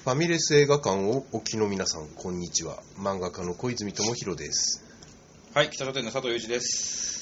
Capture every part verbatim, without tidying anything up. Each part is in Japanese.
ファミレス映画館をお聞きの皆さん、こんにちは。漫画家の小泉智弘です。 はい、北書店の佐藤祐一です。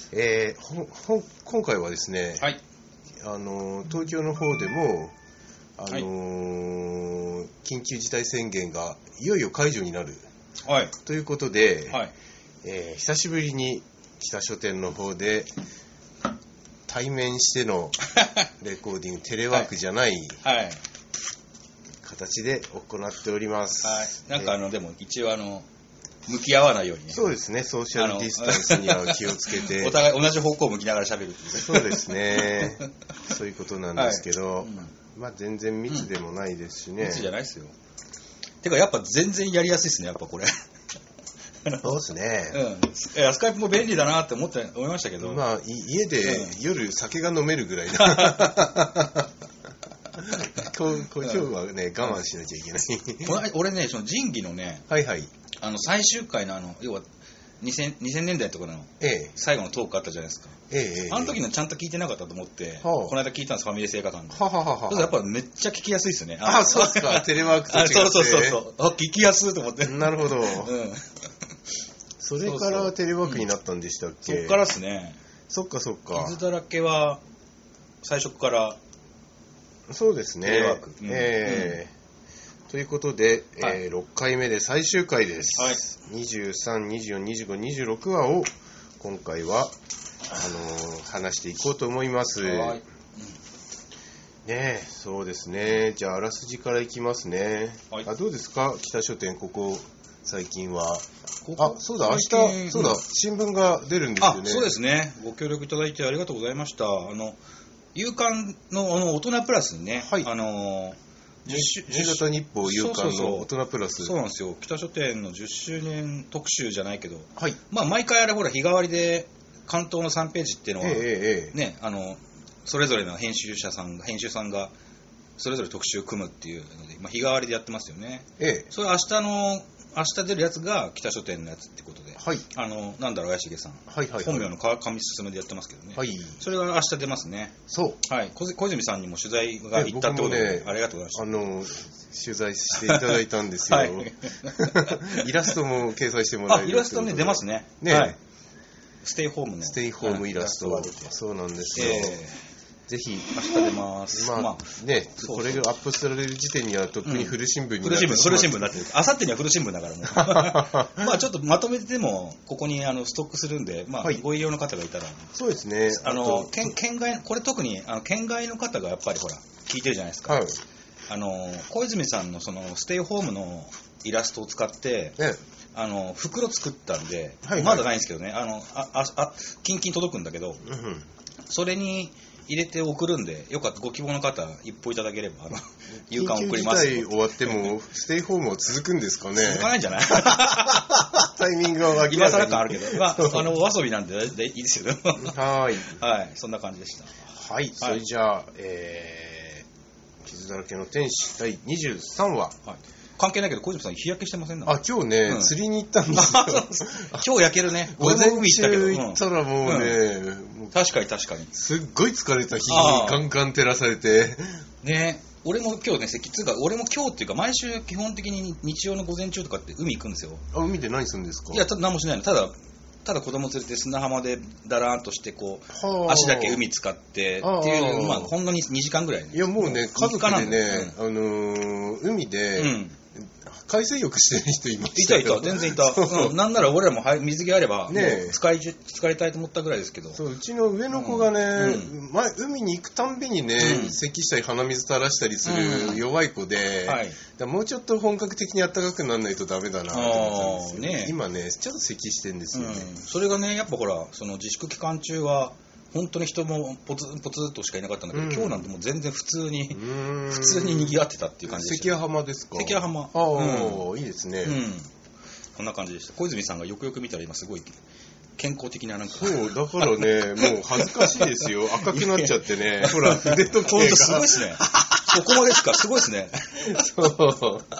えー、ほほ今回はですね、 はい、 あの東京の方でも、あのーはい、 緊急事態宣言がいよいよ解除になる、 はい、 ということで、 はい、 えー、久しぶりに北書店の方で対面してのレコーディング、テレワークじゃない、 はいはい形で行っております。 はい、なんかあの、えー、でも一応あの向き合わないようにね。 そうですね、ソーシャルディスタンスには気をつけてお互い同じ方向を向きながら喋る。 そうですね、そういうことなんですけど、はい、うん、まあ全然密でもないですしね、 うん、密じゃないですよ。てかやっぱ全然やりやすいですね、やっぱこれ。 そうですね、 うん、いやスカイプも便利だなって思って思いましたけど、 まあ家で夜酒が飲めるぐらいなこうこう今日はね、我慢しなきゃいけない。 俺ね、その仁義のね、 はいはい、 あの最終回のあの要はにせんねんだいとかの最後のトークあったじゃないですか。ええ、あの時のちゃんと聞いてなかったと思って、ええ、この間聞いたんです、ファミレス映画館で。はははは。やっぱめっちゃ聞きやすいですね。 ああ、そうですか。テレワークと違って。 そうそうそうそう。あ、聞きやすいと思って。 なるほど。うん。それからテレワークになったんでしたっけ？ そうそう、うん、そっからですね。 そっかそっか。 傷だらけは最初から。 そうですね。テレワーク。うん、えーうん、ということで、はい、えー、ろっかいめで最終回です。はい、にじゅうさん、にじゅうよん、にじゅうご、にじゅうろくわを今回はあのー、話していこうと思います。はい、うん、ねえ、そうですね。じゃああらすじからいきますね。はい、あ、どうですか、北書店、ここ最近は。ここあ、そうだ、明日、そうだ、新聞が出るんですよね。 あ、そうですね。ご協力いただいてありがとうございました。あの夕刊 の, あの大人プラスにね、はい、あの新潟日報夕刊の大人プラス、 そうなんですよ。北書店のじゅっしゅうねん特集じゃないけど、はい、まあ毎回あれほら日替わりで関東のさんページっていうのは、えーえー、ね、あのそれぞれの編集者さんが編集さんがそれぞれ特集を組むっていうので、まあ、日替わりでやってますよね。えー、それ明日の明日出るやつが北書店のやつってことで、はい、あのなんだろう、怪しげさん、はいはいはい、本名の上進でやってますけどね、はい、それが明日出ますね。そう、はい、小泉さんにも取材が行ったってことで、ね、ありがとうございました。 あの取材していただいたんですよ、はい、イラストも掲載してもらえる。 あ、イラストね、出ますね。ね、はい、ステイホームのステイホームイラスト、はい、そうなんですよ、えーぜひ明日出ます。 まあ、まあ、ね、そうそう、これがアップされる時点にはとっくに古新聞になってしまう、 うん、古新聞になってる。あさってには古新聞だからもう。まあちょっとまとめてもここにあのストックするんで、まあ、はい、ご利用の方がいたら、 そうですね。 あの県県外、これ特にあの県外の方がやっぱりほら聞いてるじゃないですか。はい、あの小泉さんのそのステイホームのイラストを使って、ね、あの袋作ったんで、はいはい、まだないんですけどね。あのあああキンキン届くんだけど、うん、それに入れて送るんで、よかったご希望の方一報いただければあの夕刊送ります。 緊急事態終わってもステイホームは続くんですかね。 続かないんじゃない？ タイミングは今更感あるけど、まああのお遊びなんでいいですよ。 はいはい、そんな感じでした。 はい、はい、それじゃあ、えー、傷だらけの天使だいにじゅうさんわ。はい、 関係ないけど小泉さん日焼けしてませんね。 あ、今日ね、うん、釣りに行ったんですよ。 今日焼けるね。 午前中行ったらもうね、うん、 確かに確かにすっごい疲れた日にガンガン照らされてね。俺も今日ね、つうか俺も今日っていうか毎週基本的に日曜の午前中とかって海行くんですよ。 あ、海で何するんですか？ いや、ただ何もしないの。ただただ子供連れて砂浜でだらーんとしてこう足だけ海使ってっていう、まあほんのににじかんぐらい、ね、 いやもうね、家族でね、うん、あのー、海で、うん、海水浴してる人いましたよ。 いたいた、全然いた。うん、なんなら俺らも水着あれば、ね、使い使いたいと思ったぐらいですけど。 そう、うちの上の子がね、うん、前海に行くたんびにね、うん、咳したり鼻水垂らしたりする弱い子で、うん、はい、だもうちょっと本格的に暖かくならないとダメだなと思ったんですよ、ね、今ねちょっと咳してるんですよね、 うん、それがねやっぱほらその自粛期間中は本当に人もポツポツっとしかいなかったんだけど、うん、今日なんてもう全然普通に普通に賑わってたっていう感じでした。 関ヶ浜ですか？ 関ヶ浜。 ああ、うん、いいですね、うん、 こんな感じでした。小泉さんがよくよく見たら今すごい健康的ななんか。 そうだからねもう恥ずかしいですよ。赤くなっちゃってねほら腕と毛がほんとすごいですね。そこまでですか？すごいですね。そう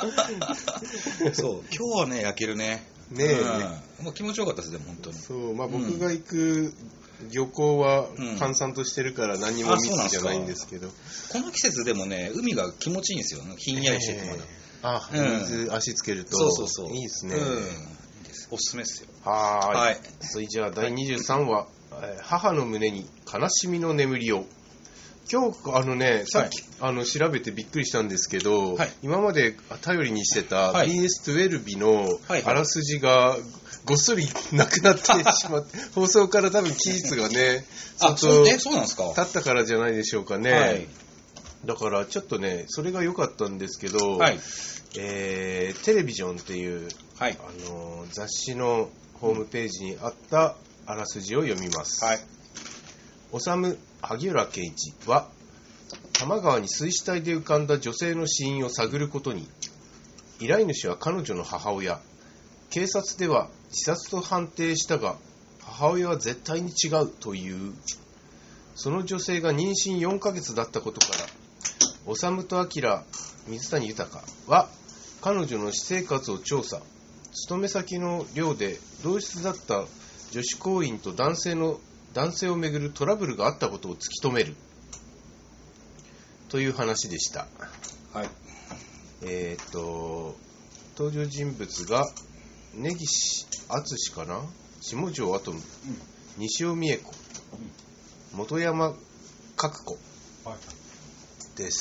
そう今日はね焼けるね。ねえ、うん、もう気持ちよかったですね本当に。 そう、まあ、僕が行く漁港は閑散としてるから何にも密じゃないんですけど、うん、 この季節でもね海が気持ちいいんですよ。ひんやりしててまだ、えあ、うん、水足つけると。 そうそうそう。 いいですね。 うん、おすすめですよ。 はーい。はい。それじゃあ、だいにじゅうさんわ、はい、母の胸に悲しみの眠りを。今日、あのね、さっき、はい、あの調べてびっくりしたんですけど、はい、今まで頼りにしてた ビーエスじゅうに のあらすじがごっそりなくなってしまって、放送から多分期日がね、 あ、そう、え、そうなんですか。 経ったからじゃないでしょうかね。はい、だからちょっとね、それが良かったんですけど、はい、えー、テレビジョンっていう、はい、あの雑誌のホームページにあったあらすじを読みます。はい、おさむ萩原健一は多摩川に水死体で浮かんだ女性の死因を探ることに。依頼主は彼女の母親。警察では自殺と判定したが母親は絶対に違うという。その女性が妊娠よんかげつだったことから修と明、水谷豊は彼女の私生活を調査。勤め先の寮で同室だった女子行員と男性の男性をめぐるトラブルがあったことを突き止めるという話でした。はい。えー、っと登場人物が根岸敦かな、下條アトム、うん、西尾美恵子、うん、本山角子です。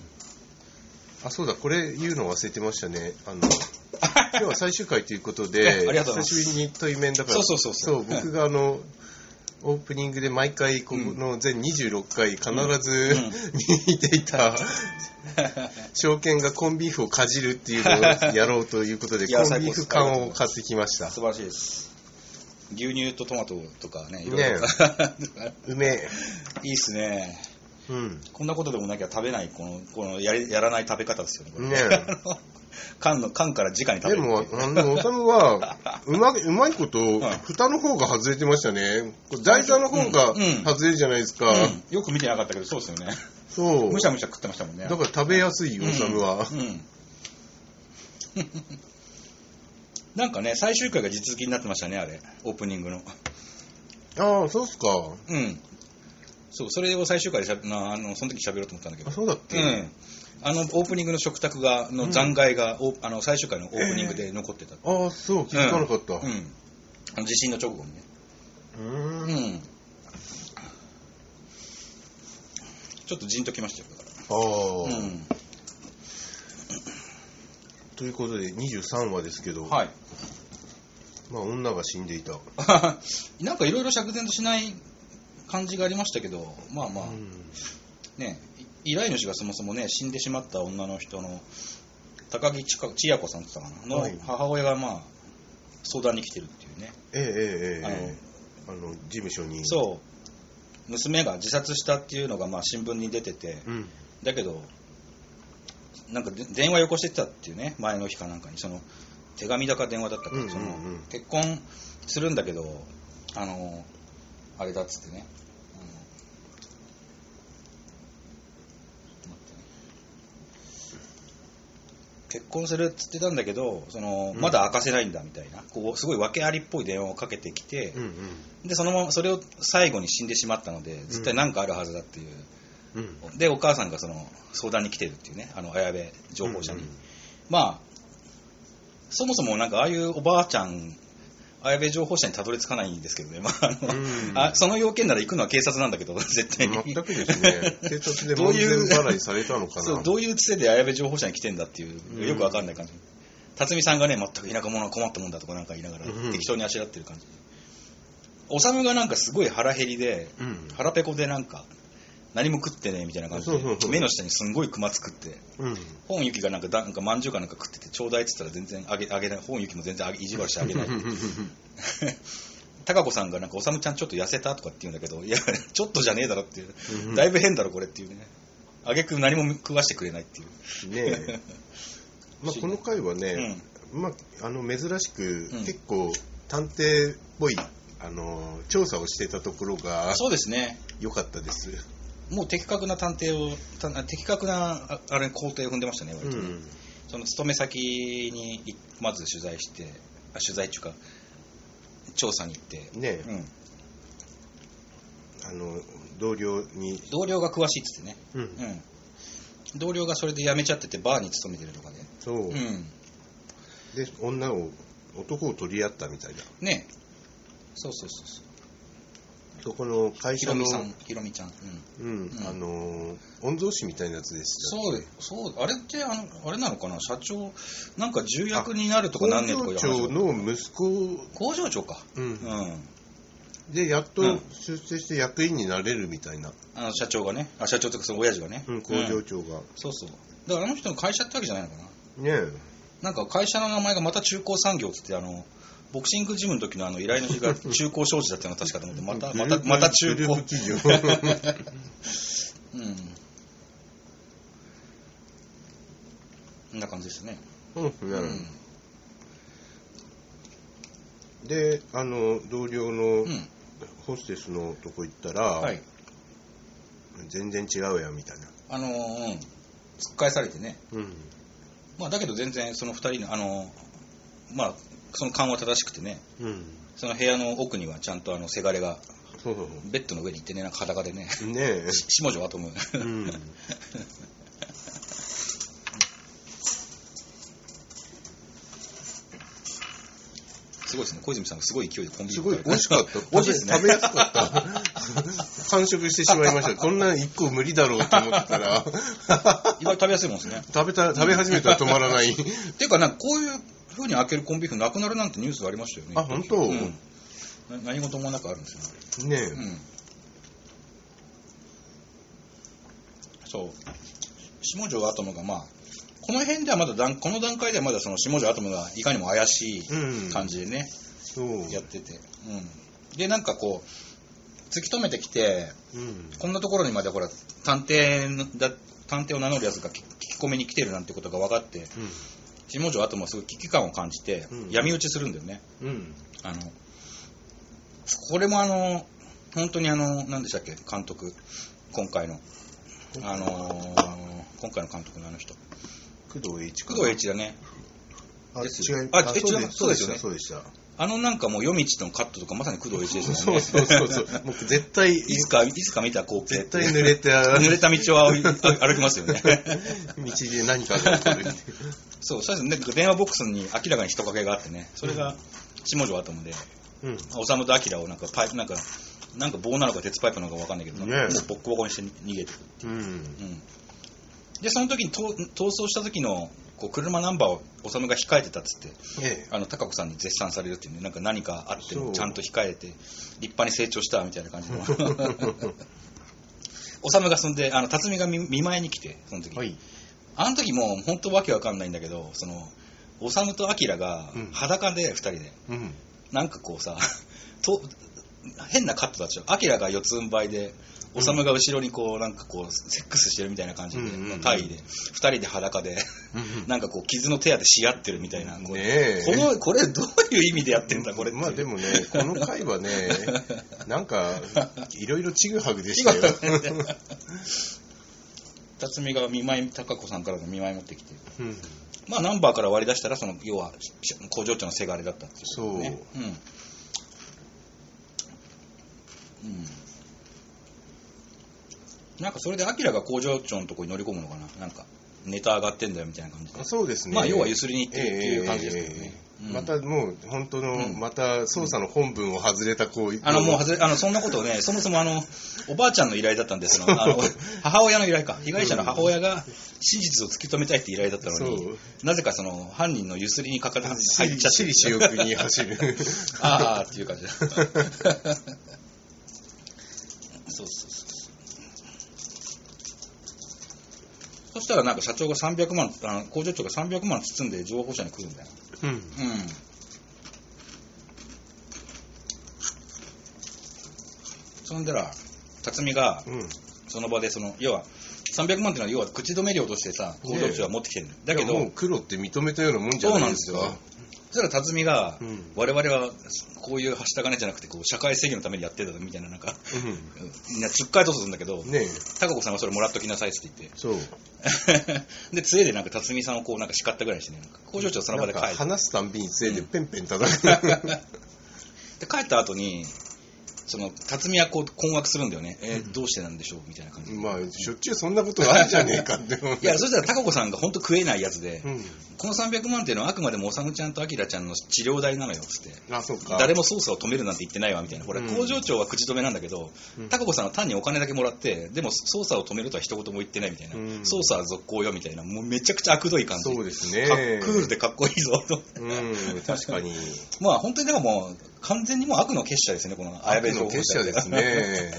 あ、そうだ、これ言うの忘れてましたね。あの今日は最終回ということで久しぶりに対面だから、 そうそうそうそう、 そう僕があのオープニングで毎回この全にじゅうろっかい必ず、うん、見ていた証券がコンビーフをかじるっていうのをやろうということでコンビーフ缶を買ってきました。 素晴らしいです。牛乳とトマトとかね、いろいろ、ね、 うめえ。 いいっすね。うん、こんなことでもなきゃ食べないこのこの や, やらない食べ方ですよね。これね缶の缶から直に食べる。 でも、あの、おさむは、うま、うまいこと、蓋の方が外れてましたね。台座の方が外れるじゃないですか、うんうん。 よく見てなかったけど、そうですよね。 そう。 むしゃむしゃ食ってましたもんね。 だから食べやすい、おさむは。うんうん、 なんかね、最終回が実付きになってましたね、あれ。オープニングの。 ああ、そうっすか。 うん。そう、それを最終回でしゃなあの、その時喋ろうと思ったんだけど。 あ、そうだっけ。うん。 あのオープニングの食卓がの残骸が、うん、あの最終回のオープニングで残ってた、 えー、ああそう気づかなかった、うんうん、 あの地震の直後にね。うーん、うん、ちょっとジンときましたよだから。ああ、うん、 ということでにじゅうさんわですけど、はい、まあ女が死んでいたなんかいろいろ釈然としない感じがありましたけど、まあまあ、うん、ね、依頼主がそもそもね死んでしまった女の人の高木千也子さんって言ったかなの母親がまあ相談に来てるっていうね。 ええええあのあの事務所に。 そう娘が自殺したっていうのがまあ新聞に出てて、うん、だけどなんか電話よこしてたっていうね、前の日かなんかにその手紙だか電話だったか、うんうんうん、その結婚するんだけどあのあれだっつってね。結婚するっつってたんだけどその、うん、まだ明かせないんだみたいなこうすごい訳ありっぽい電話をかけてきて、うんうん、でそのままそれを最後に死んでしまったので絶対何かあるはずだっていう、うん、でお母さんがその相談に来てるっていうね、あの綾部情報者に、うんうん、まあそもそもなんかああいうおばあちゃん綾部情報者にたどり着かないんですけどね、まああのうん、あその要件なら行くのは警察なんだけど絶対に全くですね。警察で門前払いされたのかな。 そうどういうつてで綾部情報者に来てんだっていう、うん、よくわかんない感じ。辰巳さんがね全く田舎者は困ったもんだとかなんか言いながら、うん、適当にあしらってる感じ。おさむがなんかすごい腹減りで、うん、腹ペコでなんか何も食ってねみたいな感じで、そうそうそう、目の下にすんごい熊作って、うん、本ゆきがなんかだなんかまんじゅうかなんか食っててちょうだいって言ったら全然あげあげない、本ゆきも全然あげ意地悪してあげないって高子さんがなんかおさむちゃんちょっと痩せたとかって言うんだけど、いやちょっとじゃねえだろっていう、うん、だいぶ変だろこれっていうね、あげく何も食わしてくれないっていうねえまあこの回はね、うん、まあ、あの珍しく、うん、結構探偵っぽいあの調査をしてたところがそうですね良かったです。 もう的確な探偵を的確なあれ工程を踏んでましたね割とね、うん、その勤め先にまず取材してあ取材っていうか調査に行ってね、うん、 あの同僚に同僚が詳しいっつってね、うんうん、 同僚がそれで辞めちゃっててバーに勤めてるとかで、 そう、うん、で女を男を取り合ったみたいだね。そうそうそうそう。 そこの会社のひろみさん、ひろみちゃん、 うん、うん、あの御曹司みたいなやつでした。 そうそう、あれってあのあれなのかな、社長なんか重役になるとか何年とかいう話。 工場長の息子。 工場長か。 うん。うん、でやっと出世して役員になれるみたいな。 あの社長がね、あ社長とかその親父がね。 うん、工場長が、うん。 そうそう。だからあの人の会社ってわけじゃないのかな。 ねえ。 なんか会社の名前がまた中高産業っつってあの。ボクシングジムの時のあの依頼の日が中高商事だったのが確かと思ってまたまたまた中高企業うん、こんな感じですね。 うん、うん、であの同僚のホステスのとこ行ったら、うん、はい、全然違うやみたいな、 あのー、うん、突っ返されてね、うん、まあだけど全然そのふたりのあのまあその勘は正しくてね、うん、その部屋の奥にはちゃんとあのせがれがベッドの上に行ってね、なんか裸でね、ねえ下女アトム、うん、すごいですね。小泉さんがすごい勢いでコンビニすごい美味しかった。美味しいですね。食べやすかった。完食してしまいました。こんなんいっこ無理だろうと思ったら意外と食べやすいもんですね。 食べた食べ始めたら止まらない。 っていうかなんかこういう風に開けるコンビーフなくなるなんてニュースありましたよね。 あ、本当、うん、 何事もなくあるんですよね。ねえ、うん、 そう下條アトムがまあこの辺ではまだこの段階ではまだその下條アトムがいかにも怪しい感じでね、うん、やってて、うん、でなんかこう突き止めてきて、うん、こんなところにまでほら探偵だ探偵を名乗るやつが聞き込みに来てるなんてことが分かって、うん、下條アトムはすごい危機感を感じて、うん、闇討ちするんだよね、うん、あのこれもあの本当にあの何でしたっけ監督今回のあのー、今回の監督のあの人工藤栄一工藤栄一だね。 あ、 です違い、 あ、違う、 そうですよね。そうでした。 あのなんかもう夜道のカットとかまさに工藤栄一ですよね。そうそうそうそう。もう絶対いつかいつか見た光景。 絶対濡れた濡れた道を歩きますよね。 道で何かが起こる。 そう、そうですね。電話ボックスに明らかに人影があってね。それが下條アトムで、うん、修と明をなんかパイプなんかなんか棒なのか鉄パイプなのか分かんないけど、ね、もうボッコボコにして逃げてくる。うん。うん。でその時に逃走した時のこう車ナンバーを修が控えてたっつって、ええ、あの高子さんに絶賛されるっていうね、なんか何かあってもちゃんと控えて立派に成長したみたいな感じの修がそんであの辰巳が 見, 見舞いに来てその時、はい、あの時もう本当わけわかんないんだけどその修と明が裸でふたりで、うん、なんかこうさと変なカットだっちゃう。明が四つん這いで修が後ろにこうなんかこうセックスしてるみたいな感じで、うんうん、タイでふたりで裸でなんかこう傷の手当てし合ってるみたいな、これ、このこれどういう意味でやってんだこれって。 まあでもねこの回はねなんかいろいろちぐはぐでしたよ。 辰巳が見舞い高子さんからの見舞い持ってきて、うん、まあナンバーから割り出したらその要は工場長のせがれだったっていうことね。そう、うんうんなんかそれでアキラが工場長のところに乗り込むのかな、なんかネタ上がってんだよみたいな感じで。 そうですね。 まあ要はゆすりに行ってるっていう感じですけどね。 えーうん、またもう本当の、うん、また捜査の本文を外れた行為、 あのもう外れあのそんなことをねそもそもあのおばあちゃんの依頼だったんですよ。あの母親の依頼か被害者の母親が真実を突き止めたいって依頼だったのに、なぜかその犯人のゆすりにかかって入っちゃって私利私欲に走るああっていう感じだ。そうそうそう。そしたらなんか社長がさんびゃくまんあの工場長がさんびゃくまん包んで情報社に来るんだよ。うん。うん。そんでら辰巳がその場でその要はさんびゃくまんってのは要は口止め料としてさ工場長は持ってきてるんだよ。だけどもう黒って認めたようなもんじゃないですか。そうなんですよ。 そしたら辰巳が、うん、我々はこういうはした金じゃなくてこう社会正義のためにやってるだみたいななんか、うん、つっかえとするんだけど、ね、高子さんはそれもらっときなさいって言ってそうで杖でなんか辰巳さんをこうなんか叱ったぐらいしてね工場長その場で帰って話すたんびに杖でペンペン叩く、 うん、で帰った後にその辰巳はこう困惑するんだよね、えー、どうしてなんでしょうみたいな感じで、 まあしょっちゅうそんなことあるじゃねえかっていやそしたら貴子さんが本当食えないやつで、 うん、 このさんびゃくまんっていうのはあくまでもおさむちゃんとあきらちゃんの治療代なのよっつって、 あそうか、 誰も捜査を止めるなんて言ってないわみたいな、これ、うん、工場長は口止めなんだけど、うん、貴子さんは単にお金だけもらってでも捜査を止めるとは一言も言ってないみたいな、うん、捜査は続行よみたいな、もうめちゃくちゃ悪どい感じ、 そうですね、 クールでかっこいいぞと、 うん、確かにまあ本当にでももう完全にもう悪の結社ですね、この綾部情報悪の結社ですね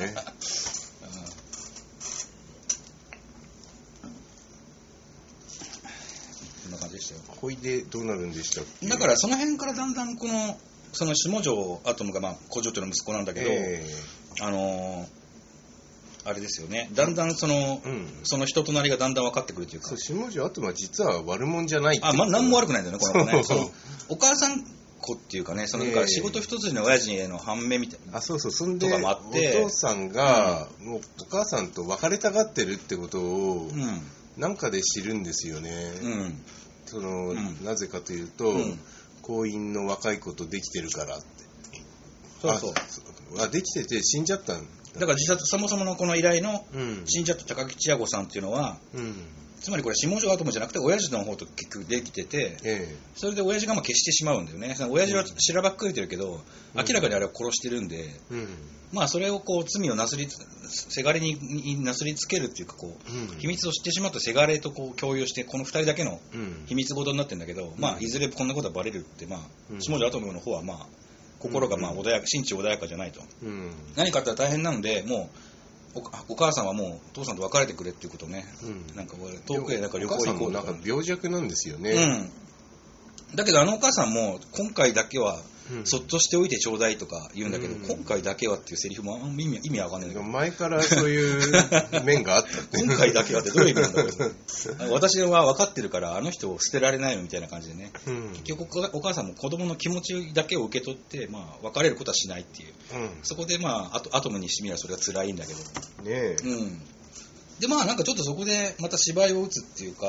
こんな感じでしたよ。 ほいでどうなるんでしたっけ。 だからその辺からだんだんこのその下條アトムがまあ工場長の息子なんだけど、えー、あのー、あれですよね、だんだんその、うん、その人となりがだんだん分かってくるというか、 そう下條アトムは実は悪者じゃないっていう、 あ、まあ、何も悪くないんだよねこの子ね。そうそう、お母さん子っていうかね、そのなんか仕事一筋の親父への反面みたいな、 あ、そうそう、そんでとかもあって、 お父さんが、うん、もうお母さんと別れたがってるってことを、うん、なんかで知るんですよね、うん、その、うん、なぜかというと、うん、婚姻の若い子とできてるからって。 そうそう、 あ、できてて死んじゃったんだ。 だから自殺、そもそものこの依頼の死んじゃった高木千矢子さんっていうのは、うん、つまりこれ下條アトムじゃなくて親父の方と結局できてて、ええ、それで親父がまあ消してしまうんだよね。その親父はしらばっくれてるけど、うん、明らかにあれは殺してるんで、うん、まあそれをこう罪をなすりせがれになすりつけるっていうか、こう、うん、秘密を知ってしまったせがれとこう共有して、このふたりだけの秘密事になってるんだけど、うん、まあいずれこんなことはバレるって、まあ、うん、下條アトムの方はまあ心がまあ穏やか、心地穏やかじゃないと、うん、何かあったら大変なので、もう お, お母さんはもう父さんと別れてくれっていうことをね、うん、なんか遠くへなんか旅行行こうとか、お母さんもなんか病弱なんですよね、 うん、だけどあのお母さんも今回だけはそっとしておいてちょうだいとか言うんだけど、うん、今回だけはっていうセリフも意味、意味わかんないんだけど、 前からそういう面があったって今回だけはってどういう意味なんだろう私は分かってるからあの人を捨てられないのみたいな感じでね、うん、結局お母さんも子供の気持ちだけを受け取って、まあ、別れることはしないっていう、うん、そこでまあアト、アトムにしてみればそれは辛いんだけど、ねえ、うん、でまあなんかちょっとそこでまた芝居を打つっていうか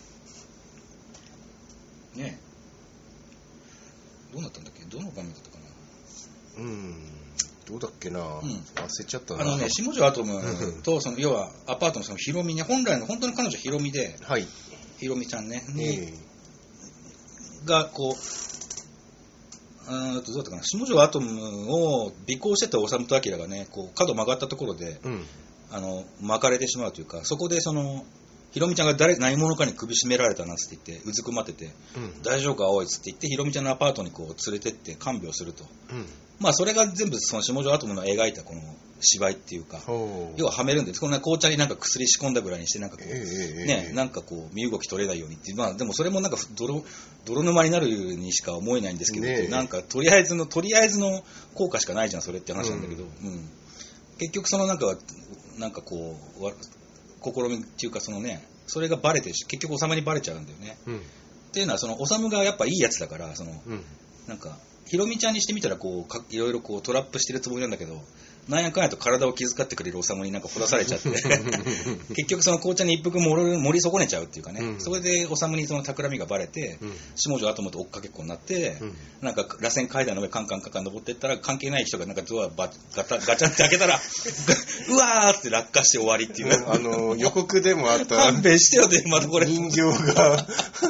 ね、どうなったんだっけ、どの場面だったかな、うん、 どうだっけな、うん、忘れちゃったな。 あのね、下條アトムとその要はアパートのそのヒロミね、本来の本当に彼女ヒロミで、はい、ヒロミちゃんね、に、えー、がこう、あとどうだったかな、下條アトムを尾行してた修と明がね、こう角曲がったところで、うん、あの巻かれてしまうというか、そこでそのひろみちゃんが誰何者かに首絞められたなって言ってうずくまってて、うん、大丈夫か青いっつって言ってひろみちゃんのアパートにこう連れてって看病すると、うん、まあそれが全部その下條アトムの描いたこの芝居っていうか、要ははめるんで、こんな紅茶になんか薬仕込んだぐらいにしてなんかこう、えー、ね、なんかこう身動き取れないようにっていう、まあでもそれもなんか泥泥沼になるにしか思えないんですけど、ね、なんかとりあえずのとりあえずの効果しかないじゃんそれって話なんだけど、うんうん、結局そのなんかなんかこう試みっていうかそのね、それがバレて結局修にバレちゃうんだよね、うん、っていうのはその修がやっぱいいやつだからその、うん、なんかひろみちゃんにしてみたらこうかいろいろこうトラップしてるつもりなんだけど、なんやかんやと体を気遣ってくれる修になんかほだされちゃって結局その紅茶に一服盛り、盛り損ねちゃうっていうかね、うん、それで修にその企みがバレて、うん、下條アトムと追っかけっこになって、うん、なんか螺旋階段の上カンカンカンカン登っていったら関係ない人がなんかドアバガタガチャって開けたらうわーって落下して終わりっていう、 あの予告でもあった勘弁してよってまたこれ人形が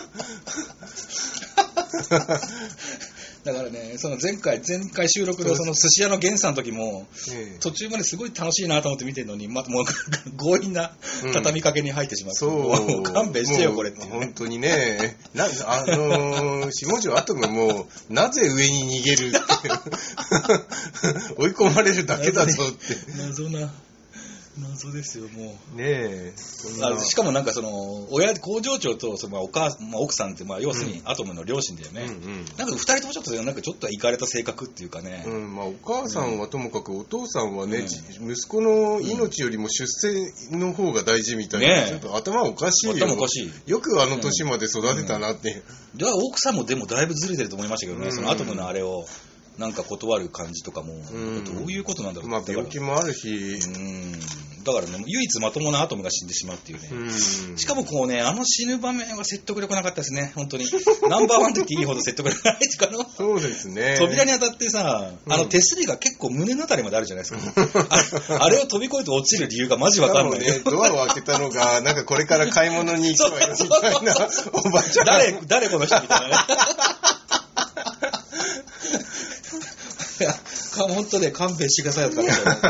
だからね、その前回前回収録のその寿司屋の源さんの時も、ええ、途中まですごい楽しいなと思って見てるのに、またもう強引な畳みかけに入ってしまって、うん、そう勘弁してよこれって、ね、 本当にね、なあのー、下條アトムもなぜ上に逃げるって追い込まれるだけだぞって謎な謎ですよもうねえ。 あしかもなんかその親工場長とそのお母、まあ、奥さんってまあ要するにアトムの両親だよね、うんうん、なんかふたりともちょっとなんかちょっとイかれた性格っていうかね、 うんまあ、お母さんはともかくお父さんはね、うん、息子の命よりも出世の方が大事みたいな、ね、ちょっと頭おかしいよ。 頭おかしい。 よくあの年まで育てたなって、 うんうん、では奥さんもでもだいぶずれてると思いましたけどね、うん、そのアトムのあれをなんか断る感じとかも、どういうことなんだろう。 まあ病気もあるし、うん、だからね、唯一まともなアトムが死んでしまうっていうね。うん、しかもこうね、あの死ぬ場面は説得力なかったですね、本当に。ナンバーワンと言っていいほど説得力ないっていうかの。 そうですね。 扉に当たってさ、あの手すりが結構胸のあたりまであるじゃないですか。あ, あれを飛び越えて落ちる理由がマジわかんない。 ね、ドアを開けたのが、なんかこれから買い物に行くわよみたいなおばちゃん。 誰、誰この人みたいなね。いや、本当ね、勘弁してくださいとか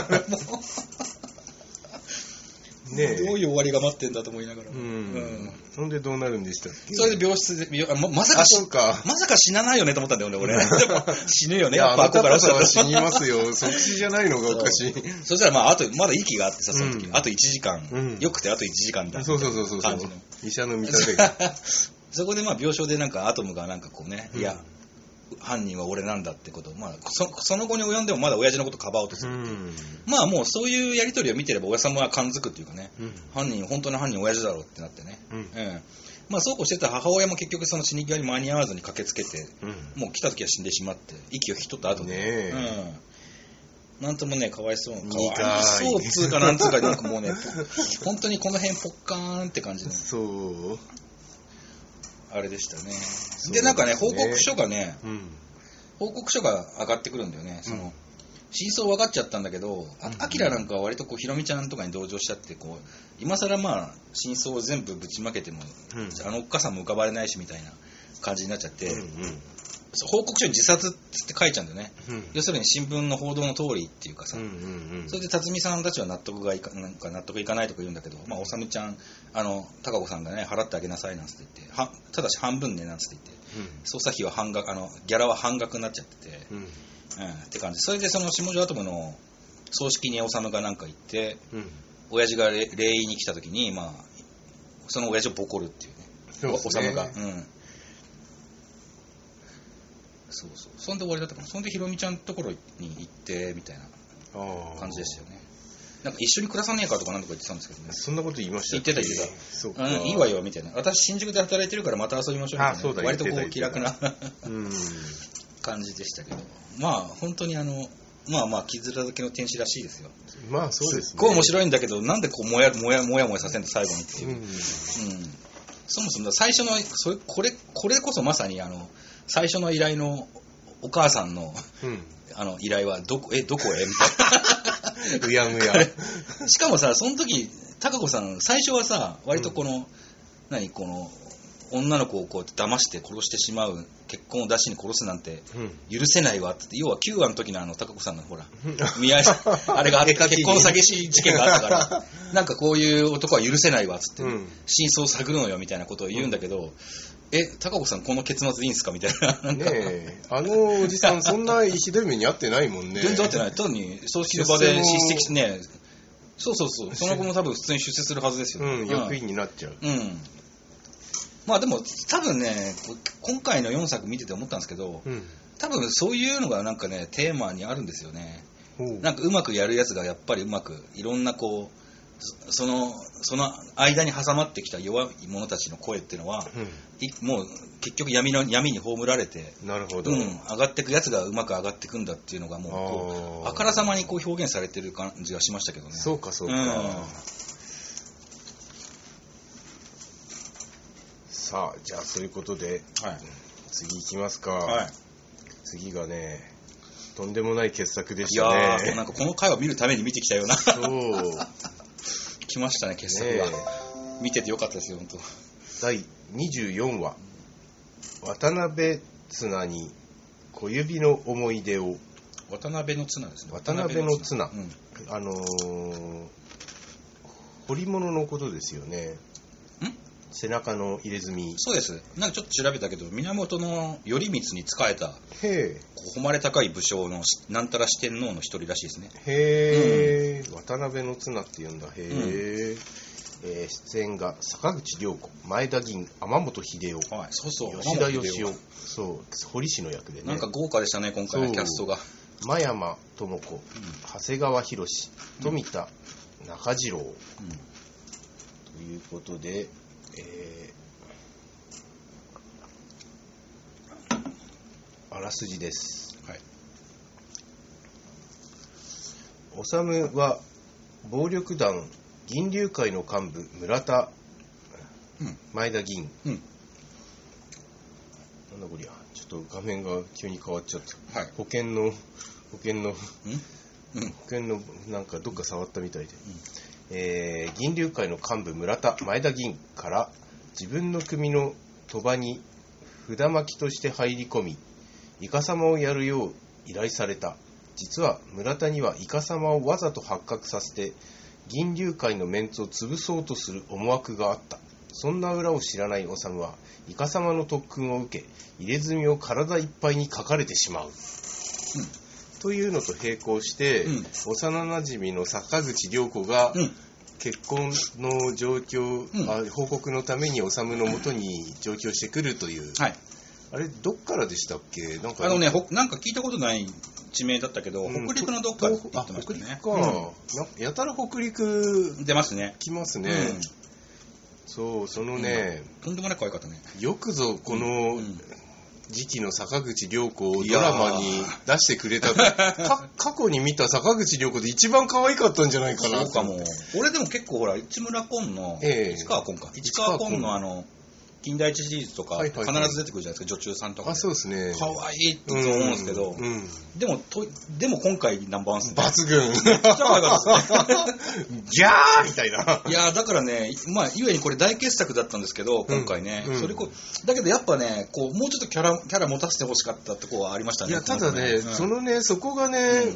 ね、どういう終わりが待ってんだと思いながら。うん。うん、そんでどうなるんでしたっけ？ それで病室で、ま、まさかかまさか死なないよねと思ったんだよね、俺。でも死ぬよね、やっぱ後からしたら死にますよ。即死じゃないのがおかしい。 そしたらまあ、あと、まだ息があってさ、その時。うん、あといちじかん、うん。よくてあといちじかんだ。 そうそうそうそう。感じの。医者の見立てが。 そこでまあ、病床でなんかアトムがなんかこうね、うん、いや、犯人は俺なんだってことを、まあ、そ, その後に及んでもまだ親父のことかばおうとするっていう、うん、まあもうそういうやり取りを見てれば親様は感づくっていうかね、うん、犯人本当の犯人親父だろうってなってね、うんうん、まあそうこうしてた母親も結局その死に際に間に合わずに駆けつけて、うん、もう来た時は死んでしまって息を引き取った後で、ねうん、なんともねかわいそうかわいそうっつうかなんつうかなんかもうね本当にこの辺ポッカーンって感じのそうあれでしたね。で、なんかね、報告書がね、うん、報告書が上がってくるんだよね。その、うん、真相分かっちゃったんだけど、あきらなんかは割とこう、ひろみちゃんとかに同情しちゃって、こう、今更まあ、真相を全部ぶちまけても、うん、あのおっかさんも浮かばれないしみたいな感じになっちゃって、うんうん報告書に自殺って書いちゃうんだよね、うん、要するに新聞の報道の通りっていうかさ、うんうんうん、それで辰巳さんたちは納得がいかなんか納得いかないとか言うんだけど、まあ、おさむちゃんあの高子さんがね払ってあげなさいなんつって言ってはただし半分ねなんつって言って、うん、捜査費は半額あのギャラは半額になっちゃってて、うんうん、って感じそれでその下條アトムの葬式におさむがなんか行って、うん、親父が礼儀に来た時に、まあ、その親父をボコるっていうねおさむが、うんそうそうそんで終わりだったかな。そんでひろみちゃんのところに行ってみたいな感じでしたよね。なんか一緒に暮らさねえかとかなんとか言ってたんですけどね。 そんなこと言いましたっけ？ 言ってた言ってた。そうか、うん、いいわよみたいな。私新宿で働いてるからまた遊びましょうみたいな。あそうだ割とこう気楽なうん感じでしたけど、まあ本当にあのまあまあ傷だらけの天使らしいですよ。 まあそうですね。 すっごい面白いんだけどなんでこうもやもやもやもやさせんの最後にっていう。うん、うん、そもそも最初のそれこれこれこそまさにあの。最初の依頼のお母さんの、うん、あの依頼はどこえどこへみたいなうやむやしかもさその時貴子さん最初はさ割とこの、うん、何この女の子をこう騙して殺してしまう結婚を出しに殺すなんて許せないわって、うん、要はきゅうわの時のあの貴子さんのほら見合いあれがあって結婚詐欺師事件があったからなんかこういう男は許せないわっつって、うん、真相を探るのよみたいなことを言うんだけど、うんえ、高子さんこの結末いいんすかみたいな。なんかねえ、あのおじさんそんなひどい目に遭ってないもんね。 全然遭ってない。単に葬式の場で出席してね、そうそうそう。その後も多分普通に出世するはずですよ、 ね。うん、役員になっちゃう。 うん。まあでも多分ね、今回のよんさく見てて思ったんですけど、うん、多分そういうのがなんかね、テーマにあるんですよね。なんかうまくやるやつがやっぱりうまく、いろんなこう、そのその間に挟まってきた弱い者たちの声っていうのは、うん、もう結局闇の闇に葬られてなるほど、 うん、上がっていくやつがうまく上がっていくんだっていうのがもうこうあからさまにこう表現されてる感じがしましたけどね。 そうかそうか、うん、さあじゃあそういうことで、はい、次行きますか、はい、次がねとんでもない傑作でしたね。 いやーなんかこの回を見るために見てきたようなそう来ましたね傑作が、ね、見ててよかったですよ本当。 だいにじゅうよんわ渡辺綱に小指の思い出を。 渡辺の綱ですね。 渡辺の綱、うん、あのー、彫り物のことですよね。ん背中の入れ墨。 そうです。なんかちょっと調べたけど源頼光に仕えた誉れ高い武将のなんたら四天王の一人らしいですね。 へえ、うん、渡辺の綱って言うんだ。へえ、うん、えー、出演が坂口良子、前田銀、天本秀夫、はい、そうそう吉田義雄、そう堀氏の役でね。 なんか豪華でしたね今回のキャストが。 真山智子、うん、長谷川博、富田中次郎、うん、ということで。えー、あらすじです、はい、 修は暴力団銀龍会の幹部村田、うん、前田議員、うん、なんだこりゃ、ちょっと画面が急に変わっちゃった、はい、保険の保険の、うん、保険のなんかどっか触ったみたいで、うん、えー、銀龍会の幹部村田前田議員から自分の組の賭場に札巻きとして入り込み、イカサマをやるよう依頼された。実は村田にはイカサマをわざと発覚させて銀龍会のメンツを潰そうとする思惑があった。そんな裏を知らない修はイカサマの特訓を受け、入れ墨を体いっぱいに書かれてしまう、うん、というのと並行して、うん、幼なじみの坂口涼子が、うん、結婚の状況、うん、あ報告のために修のもとに上京してくるという、はい、あれどっからでしたっけ？なんかあのね、なんか聞いたことない地名だったけど、うん、北陸のどっかって言ってましたね。 北陸か、うん、やたら北陸出ますね。 来ますね、うん、そう、そのね、 うん、とんでもない可愛かったね。 よくぞこの時期の坂口涼子をドラマに出してくれたか過去に見た坂口涼子で一番可愛かったんじゃないかな。 そうかも。俺でも結構ほら市村崑の、えー、市川崑か市川崑のあの金田一シリーズとか必ず出てくるじゃないですか、女中さんとかで。 あ、そうですね。 可愛いって思うんですけど、うんうん、でもとでも今回ナンバーワンですね。 抜群。ギャーみたいな。 いやだからね、まあゆえにこれ大傑作だったんですけど今回ね、うんうん、それこだけどやっぱねこうもうちょっとキャラキャラ持たせてほしかったところはありましたね。 いやただね、うん、そのねそこがね。うん、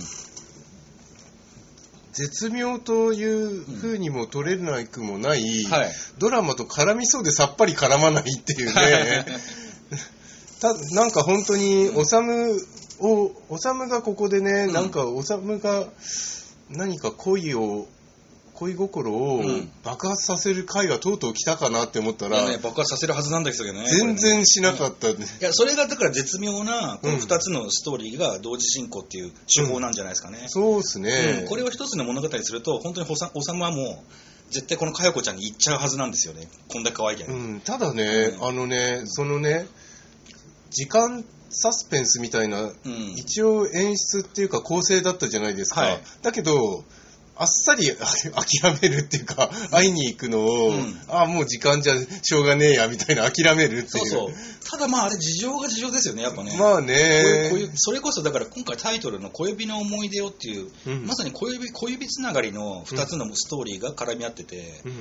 絶妙という風にも取れなくもない、うんはい、ドラマと絡みそうでさっぱり絡まないっていうねたなんか本当に修を修がここでね、うん、なんか修が何か恋を恋心を爆発させる回がとうとう来たかなって思ったら、 ね、爆発させるはずなんですけどね。 全然しなかった、ね、 いやそれがだから絶妙なこのふたつのストーリーが同時進行っていう手法なんじゃないですかね、 うん、そうですね、 うん、これを一つの物語にすると本当に修はもう絶対この佳代子ちゃんに行っちゃうはずなんですよね、こんだけ可愛いけど、 うん、ただね、うん、あのねそのね時間サスペンスみたいな、うん、一応演出っていうか構成だったじゃないですか、はい、だけどあっさり諦めるっていうか会いに行くのを、うん、ああもう時間じゃしょうがねえやみたいな諦めるっていう。 そうそう。ただまああれ事情が事情ですよねやっぱね。 まあね。 こういうこういうそれこそだから今回タイトルの小指の思い出をっていう、うん、まさに小指小指つながりのふたつのストーリーが絡み合ってて、うんうん、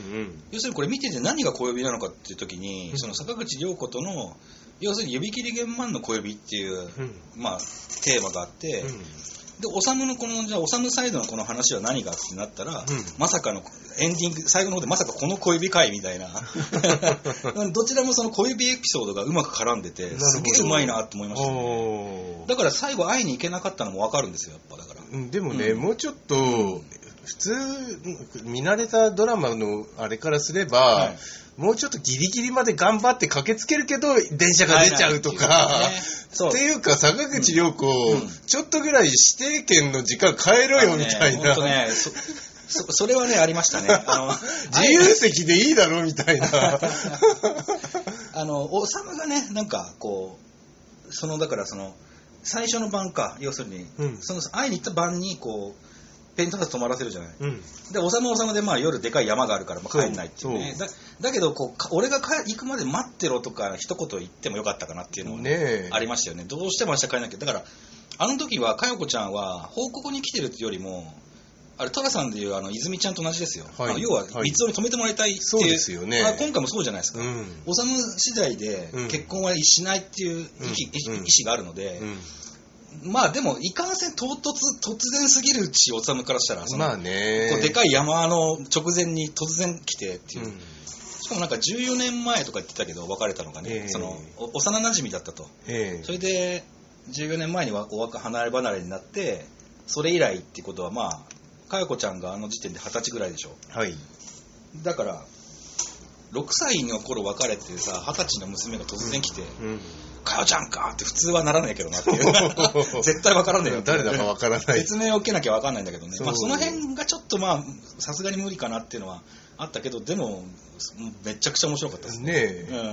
要するにこれ見てて何が小指なのかっていう時に、うん、その坂口涼子との要するに指切り弦マンの小指っていう、うん、まあテーマがあって。うんで、修のこの、じゃあ、修サイドのこの話は何かってなったら、うん、まさかのエンディング、最後の方でまさかこの小指かいみたいな。どちらもその小指エピソードがうまく絡んでて、すげえうまいなって思いましたね。だから最後会いに行けなかったのもわかるんですよ、やっぱだから。 うん、でもね、うん、もうちょっと、普通、見慣れたドラマのあれからすれば、はいもうちょっとギリギリまで頑張って駆けつけるけど電車が出ちゃうとか、って、ね、いうか坂口涼子、うん、ちょっとぐらい指定券の時間変えろよみたいな、 ねね、そ, そ, それはねありましたねあの自由席でいいだろみたいなあの修がねなんかこうそのだからその最初の晩か要するに、うん、その会いに行った晩にこうペンタス止まらせるじゃない、うん、で修は修でまあ夜でかい山があるからまあ帰んないっていうね だ, だけどこう俺が行くまで待ってろとか一言言ってもよかったかなっていうのが、ね、ありましたよね。どうしても明日帰らなきゃ。だからあの時は佳代子ちゃんは報告に来てるっていうよりもあれ寅さんでいうあの泉ちゃんと同じですよ、はい、要は三つをに止めてもらいたいっていう、 そうですよね、 あ今回もそうじゃないですか、うん、修次第で結婚はしないっていう意, うん、意思があるので、うんまあでもいかんせん唐突突然すぎるし修からしたらその、まあね、こうでかい山の直前に突然来てっていう、うん、しかもなんかじゅうよねんまえとか言ってたけど別れたのがね、えー、その幼馴染だったと、えー、それでじゅうよねんまえにはお別離れ離れになってそれ以来ってことはまあ佳代子ちゃんがあの時点ではたちぐらいでしょ、はい、だからろくさいの頃別れてさはたちの娘が突然来て、うんうんかよちゃんかって普通はならないけどなっていう絶対わからないよ誰だかわからない説明を受けなきゃわかんないんだけどね そ,、まあ、その辺がちょっとまあさすがに無理かなっていうのはあったけどでもめちゃくちゃ面白かったですね。ねえ、うん、い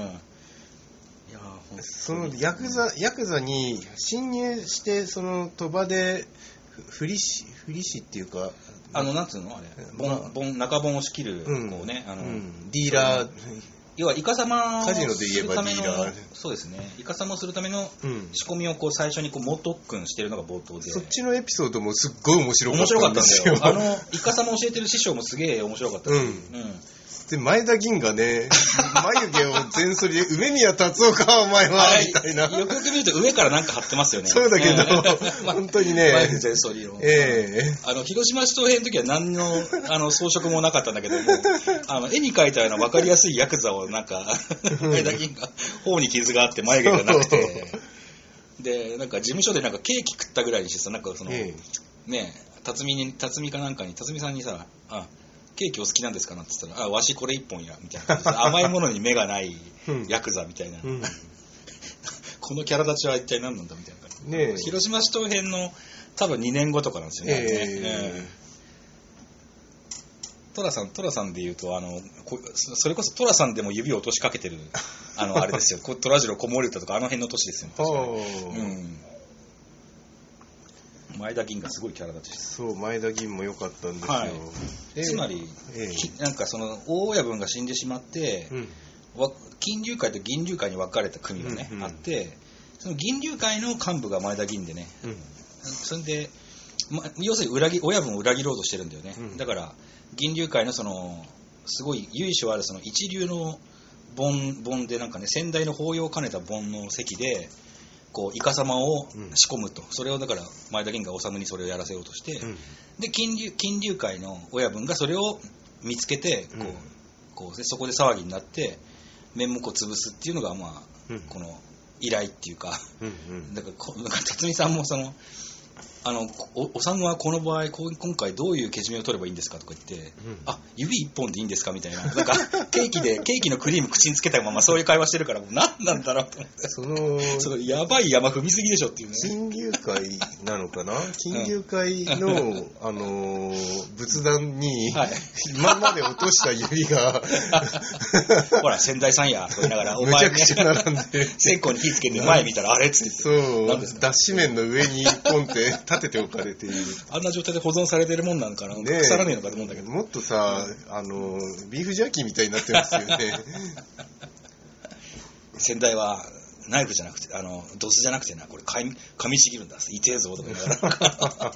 やそのヤクザヤクザに侵入してその賭場でふりしふりしっていうかあのなんつうのあれ本本中本を仕切る、うん、こうねあの、うん、 ディーラー要はイカサマをカジノで言えばディーラーそうですねイカサマをするための仕込みをこう最初にこう猛特訓してるのが冒頭で、 そっちのエピソードもすっごい面白かったんですよ。 面白かったんだよ。あのイカサマ教えてる師匠もすげえ面白かったです、うんうんで前田銀がね眉毛を全剃りで梅宮達夫かお前はみたいなよくよく見ると上からなんか貼ってますよね。 そうだけど、まあ、本当にね眉毛全剃りの、 えー、 あの広島市長編の時は何のあの装飾もなかったんだけどもあの絵に描いたような分かりやすいヤクザをなんか前田銀が頬に傷があって眉毛がなくてでなんか事務所でなんかケーキ食ったぐらいにしてさなんかその、えー、ね辰巳に辰巳かなんかに辰巳さんにさあケーキお好きなんですかなって言ったら、あ、わしこれ一本や、みたいな。甘いものに目がないヤクザみたいな。うん、このキャラ立ちは一体何なんだみたいな。ね、広島市長編の多分にねんごとかなんですよね。えー、トラさん、トラさんで言うと、あの、それこそトラさんでも指を落としかけてる、あの、あれですよ。トラジロ子守歌とかあの辺の年ですよね。うん前田銀がすごいキャラ立ちしてそう前田銀も良かったんですよ、はいえー、つまり、えー、なんかその大親分が死んでしまって、うん、金龍会と銀龍会に分かれた国がね、うんうん、あってその銀龍会の幹部が前田銀でね、うん、それで、ま、要するに裏切親分を裏切ろうとしてるんだよね、うん、だから銀龍会のそのすごい由緒あるその一流の盆盆でなんかね先代の法要を兼ねた盆の席でこうイカサマを仕込むと、うん、それをだから前田銀が治にそれをやらせようとして、うん、で金龍金龍会の親分がそれを見つけてこう、うん、こうでそこで騒ぎになって面目を潰すっていうのがまあ、うん、この依頼っていうか、うんうん、だからこなんか辰巳さんもそのあのおおさんはこの場合こう今回どういうけじめを取ればいいんですかとか言って、うん、あ指一本でいいんですかみたいななんかケーキでケーキのクリーム口につけたままそういう会話してるからもう何なんだろうと思ってそのそのやばい山踏みすぎでしょっていうね金龍会なのかな金龍会の、うん、あのー、仏壇に、はい、今まで落とした指がほら先代さんやと言いながらお前、ね、むちゃくちゃ並んで線香に火つけて前見たらあれっつってそう脱脂麺の上にポンって立てておかれているあんな状態で保存されてるもんなんかな、ね、腐らねえのかと思うんだけどもっとさ、うん、あのビーフジャーキーみたいになってますよね先代はナイフじゃなくてあのドスじゃなくてなこれ噛み、噛みちぎるんだ痛えぞとか言いながら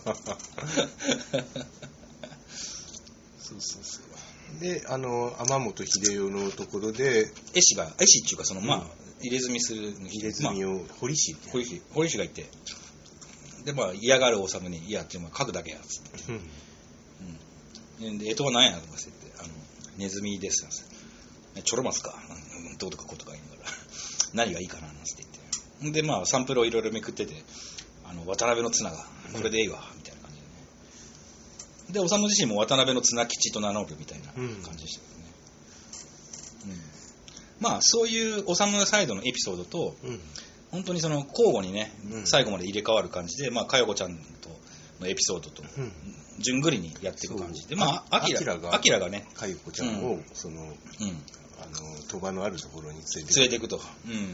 そうそうそうであの天本秀夫のところで絵師が絵師っていうかそのまあ、うん、入れ墨する入れ墨を堀師堀師堀師がいてでまあ嫌がるおさむにいやってまあ書くだけやつって、うんうん、で干支は何やとかって言ってあのネズミですちょろますかどうとかこうとか言いながら何がいいかななんて言ってでまあサンプルをいろいろめくっててあの渡辺の綱がこれでいいわ、うん、みたいな感じでねでおさむ自身も渡辺の綱吉と名乗るみたいな感じでしたけどね、うんうん、まあそういうおさむサイドのエピソードと、うん本当にその交互にね、うん、最後まで入れ替わる感じで、まあ、かよこちゃんとのエピソードと、うん、順繰りにやっていく感じで、まあ、アキラが、アキラがね、 かよこちゃんを、うん、その、うん、あの、鳥羽のあるところに連れて連れていくと。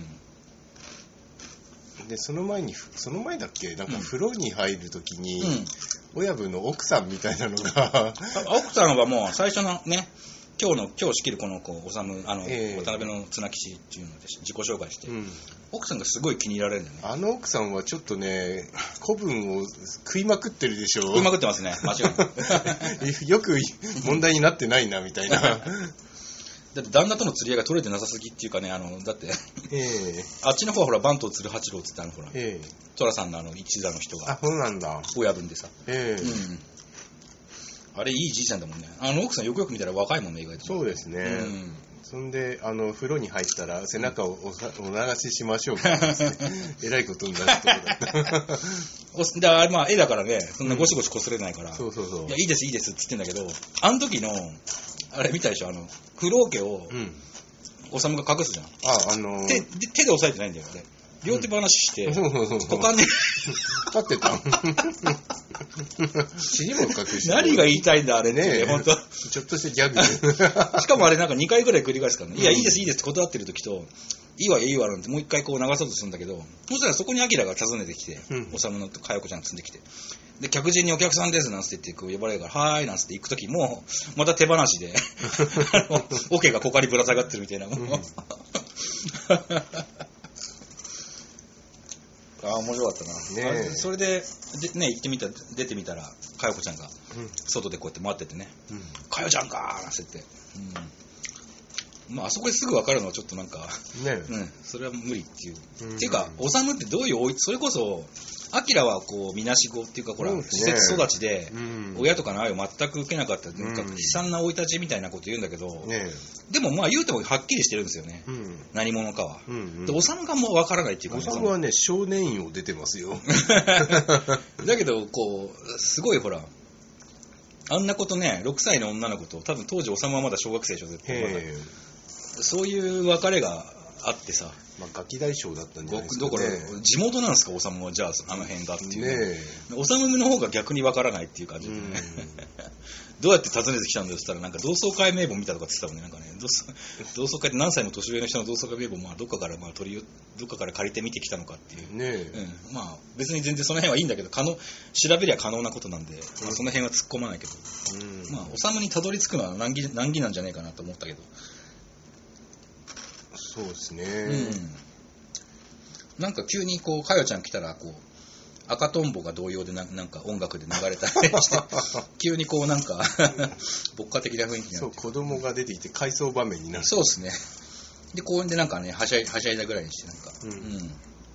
うん、で、その前に、その前だっけ、なんか風呂に入るときに、うん、親分の奥さんみたいなのが奥さんはもう最初のね、今日の今日仕切るこの子おさむあの、えー、渡辺の綱吉っていうので自己紹介して、うん、奥さんがすごい気に入られるんだよね。 あの奥さんはちょっとね古文を食いまくってるでしょ。 食いまくってますね間違いないよく問題になってないなみたいなだって旦那との釣り合いが取れてなさすぎっていうかねあのだって、えー、あっちの方はほら番頭鶴八郎っつってあのほら、えー、寅さんのあの一座の人があそうなんだ親分でさ、えーうんあれいいじいちゃんだもんね。あの奥さんよくよく見たら若いもんね意外と。 そうですね。うん、そんであの風呂に入ったら背中を お, お流ししましょうかえらいことになるところだった。 であれまあ絵だからねそんなゴシゴシ擦れないから。 うん、そうそうそう。 いやいいですいいですっつってんだけどあの時のあれ見たでしょあの風呂桶を、うん、おさむが隠すじゃん。 ああのー、 手, 手で押さえてないんだよあれ。両手話して、うん、股間で立ってた尻も隠して何が言いたいんだあれね本当ちょっとしたギャグしかもあれなんかにかいぐらい繰り返すからね、うん、いやいいですいいですって断ってる時といいわいいわなんてもう一回こう流そうとするんだけどそしたらそこにアキラが訪ねてきて、うん、おさむのかよこちゃん積んできてで客人にお客さんですなんつって言ってこう呼ばれるからはーいなんつって行く時もまた手放しでオケがこかりぶら下がってるみたいなもう、うん、ああ面白かったな、ね、それでで、ね、行ってみた出てみたらかよこちゃんが外でこうやって待っててね、うん、かよちゃんかーなんて言って、うん、まああそこですぐ分かるのはちょっとなんか、ねうん、それは無理っていう、うん、っていうかおさむってどういうそれこそアキラはこうみなしごっていうかほら、ね、施設育ちで、うん、親とかの愛を全く受けなかった、うん、なんか悲惨な生い立ちみたいなこと言うんだけど、ね、でもまあ言うてもはっきりしてるんですよね、うん、何者かは、うんうん、でおさむがもう分からないっていうかおさむはね少年院を出てますよだけどこうすごいほらあんなことねろくさいの女の子と多分当時おさむはまだ小学生でしょ絶対そういう別れがあってさ、 まあ、ガキ大将だったんじゃないですかね。 だから地元なんですかおさむはじゃああの辺がっていうねおさむの方が逆にわからないっていう感じでねどうやって訪ねてきたんだよって言ったらなんか同窓会名簿見たとかって言ってたもんねなんかね同窓、同窓会って何歳の年上の人の同窓会名簿まあどっかからまあ取りどっかから借りて見てきたのかっていうね、うん、まあ別に全然その辺はいいんだけど可能調べりゃ可能なことなんで、まあ、その辺は突っ込まないけど、うん、まあおさむにたどり着くのは難儀難儀なんじゃないかなと思ったけどそうですね、 うん、なんか急にこうかよちゃん来たらこう赤とんぼが同様で な, なんか音楽で流れたりして急にこうなんか牧歌的な雰囲気になってそう子供が出てきて回想場面になるそうですねで公園でなんかねはしゃいはしゃいだぐらいにしてなんか、うんうん、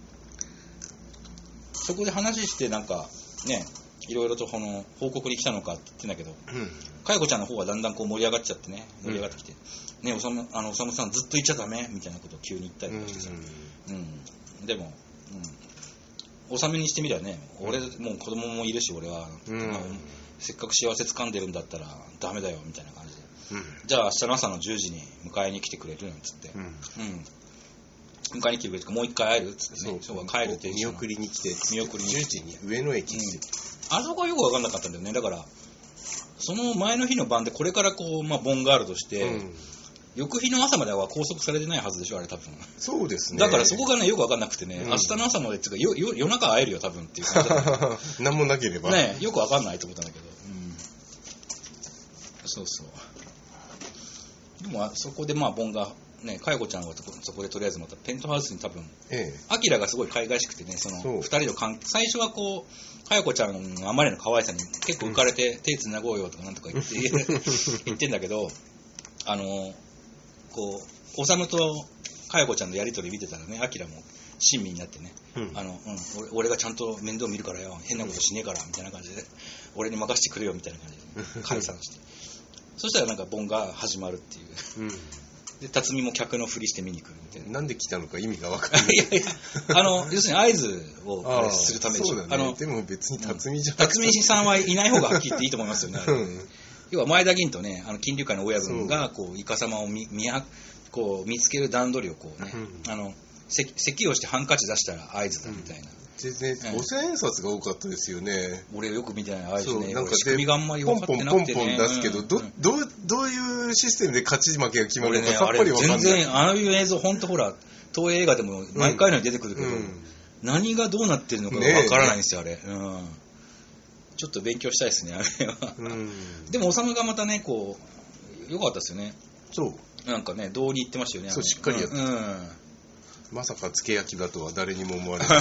そこで話してなんかねいろいろとこの報告に来たのかって言ってんだけど、うん、かよこちゃんの方はだんだんこう盛り上がっちゃってね盛り上がってきて、うん、ねおさむあのおさむさんずっと言っちゃダメみたいなことを急に言ったりとかしてさ、うんうん、でも、うん、おさむにしてみりゃね俺もう子供もいるし俺は、うんまあ、せっかく幸せ掴んでるんだったらダメだよみたいな感じで、うん、じゃあ明日の朝のじゅうじに迎えに来てくれるなんつって、うんうん迎えに来てくれるもう一回会えるっつってねそう帰るって見送りに来て見送りにじゅうじに上野駅って、 うん、あそこはよく分かんなかったんだよねだからその前の日の晩でこれからこう、まあ、ボンガールとして、うん、翌日の朝までは拘束されてないはずでしょあれ多分そうですねだからそこがねよく分かんなくてね、うん、明日の朝までっていうかよよ夜中会えるよ多分っていう感じだ何もなければねよく分かんないと思ったんだけど、うん、そうそうでもそこでまあボンがね、かよこちゃんはそこでとりあえずまたペントハウスに多分アキラがすごい可愛らしくてねそのふたりの関係最初はこうかよこちゃんのあまりの可愛さに結構浮かれて、うん、手つなごうよとかなんとか言って言ってんだけどあのこうおさむとかよこちゃんのやりとり見てたらねアキラも親身になってね、うんあのうん、俺, 俺がちゃんと面倒見るからよ変なことしねえからみたいな感じで俺に任せてくれよみたいな感じで解散してそしたらなんかボンが始まるっていう、うんで辰巳も客のふりして見に来るみたいななんで来たのか意味が分からないいやいやあの要するに合図をあれするためでしょそうだ、ね、あのでも別に辰巳じゃなくて、うん、辰巳さんはいない方がはっきり言っていいと思いますよね、うん、要は前田銀とねあの金龍会の親分がこうイカ様を 見, 見, こう見つける段取りをこうね、うん、あの咳をしてハンカチ出したら合図だみたいな、うん全然ごせんえん札が多かったですよね。 俺よく見てないああいうね。 なんか仕組みがあんまり分かってなくてね。 ポンポンポンポン出すけど、うん、どどうどういうシステムで勝ち負けが決まるのかさっぱり分かんない。 全然ああいう映像本当ほら東映映画でも毎回のように出てくるけど、うん、何がどうなってるのか分からないんですよ、ね、あれ、うん。ちょっと勉強したいですねあれは。うん、でも修がまたねこう良かったですよね。 そう。 なんかね道に言ってましたよね。 そうしっかりやった。うんうんまさかつけ焼きだとは誰にも思われない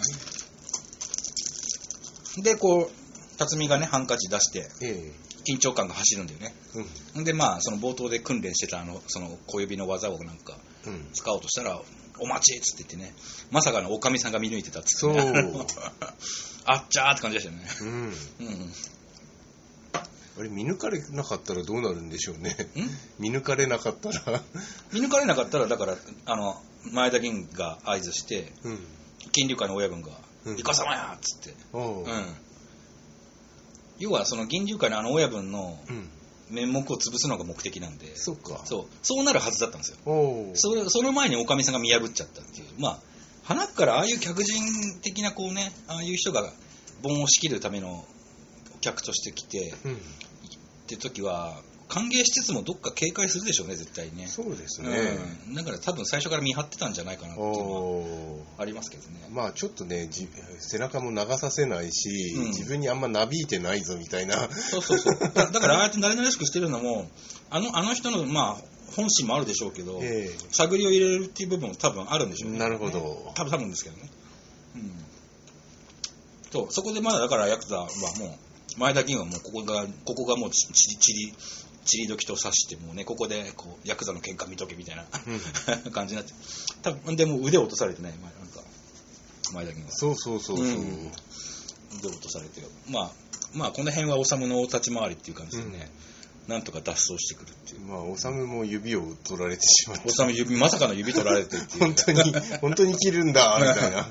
でこう辰巳がねハンカチ出して、ええ、緊張感が走るんだよね、うん、でまあその冒頭で訓練してたあのその小指の技をなんか使おうとしたら、うん、お待ちっつって言ってねまさかのおかみさんが見抜いてたっつって、ね、そうあっちゃーって感じでしたよね、うんうん、 あれ見抜かれなかったらどうなるんでしょうね見抜かれなかったら見抜かれなかったらだからあの前田銀が合図して、うん、金龍会の親分が、うん、イカ様やっつって、うん、要はその銀龍会のあの親分の面目を潰すのが目的なんで、 そうかそうそうなるはずだったんですよ。それその前におかみさんが見破っちゃったっていうまあ花からああいう客人的なこうねああいう人が盆を仕切るための客として来て、うん、って時は歓迎しつつもどっか警戒するでしょうね、絶対にね。 そうですね、 うん、だから多分最初から見張ってたんじゃないかなっていうのはありますけどね。 まあちょっとね、背中も流させないし、うん、自分にあんまなびいてないぞみたいな。 そうそうそう。だ, だからああやって慣れ慣れしくしてるのも、あのあの人のまあ本心もあるでしょうけど、えー、探りを入れるっていう部分も多分あるんでしょうね。 なるほど。 多分多分ですけどね。うん。そう、そこでまだだからヤクザはもう前田議員はもうここがここがもうちちりちりちり時と指してもうね、ここでこうヤクザの喧嘩見とけみたいな、うん、感じになって、多分でも腕を落とされてね、なんか前田議員は。 そうそうそうそう。うん、 腕を落とされて、まあまあこの辺は修の立ち回りっていう感じでね、うん、なんとか脱走してくるっていう。 まあ修も指を取られてしまって。 修指まさかの指取られてっていう。 本当に本当に切るんだみたいな。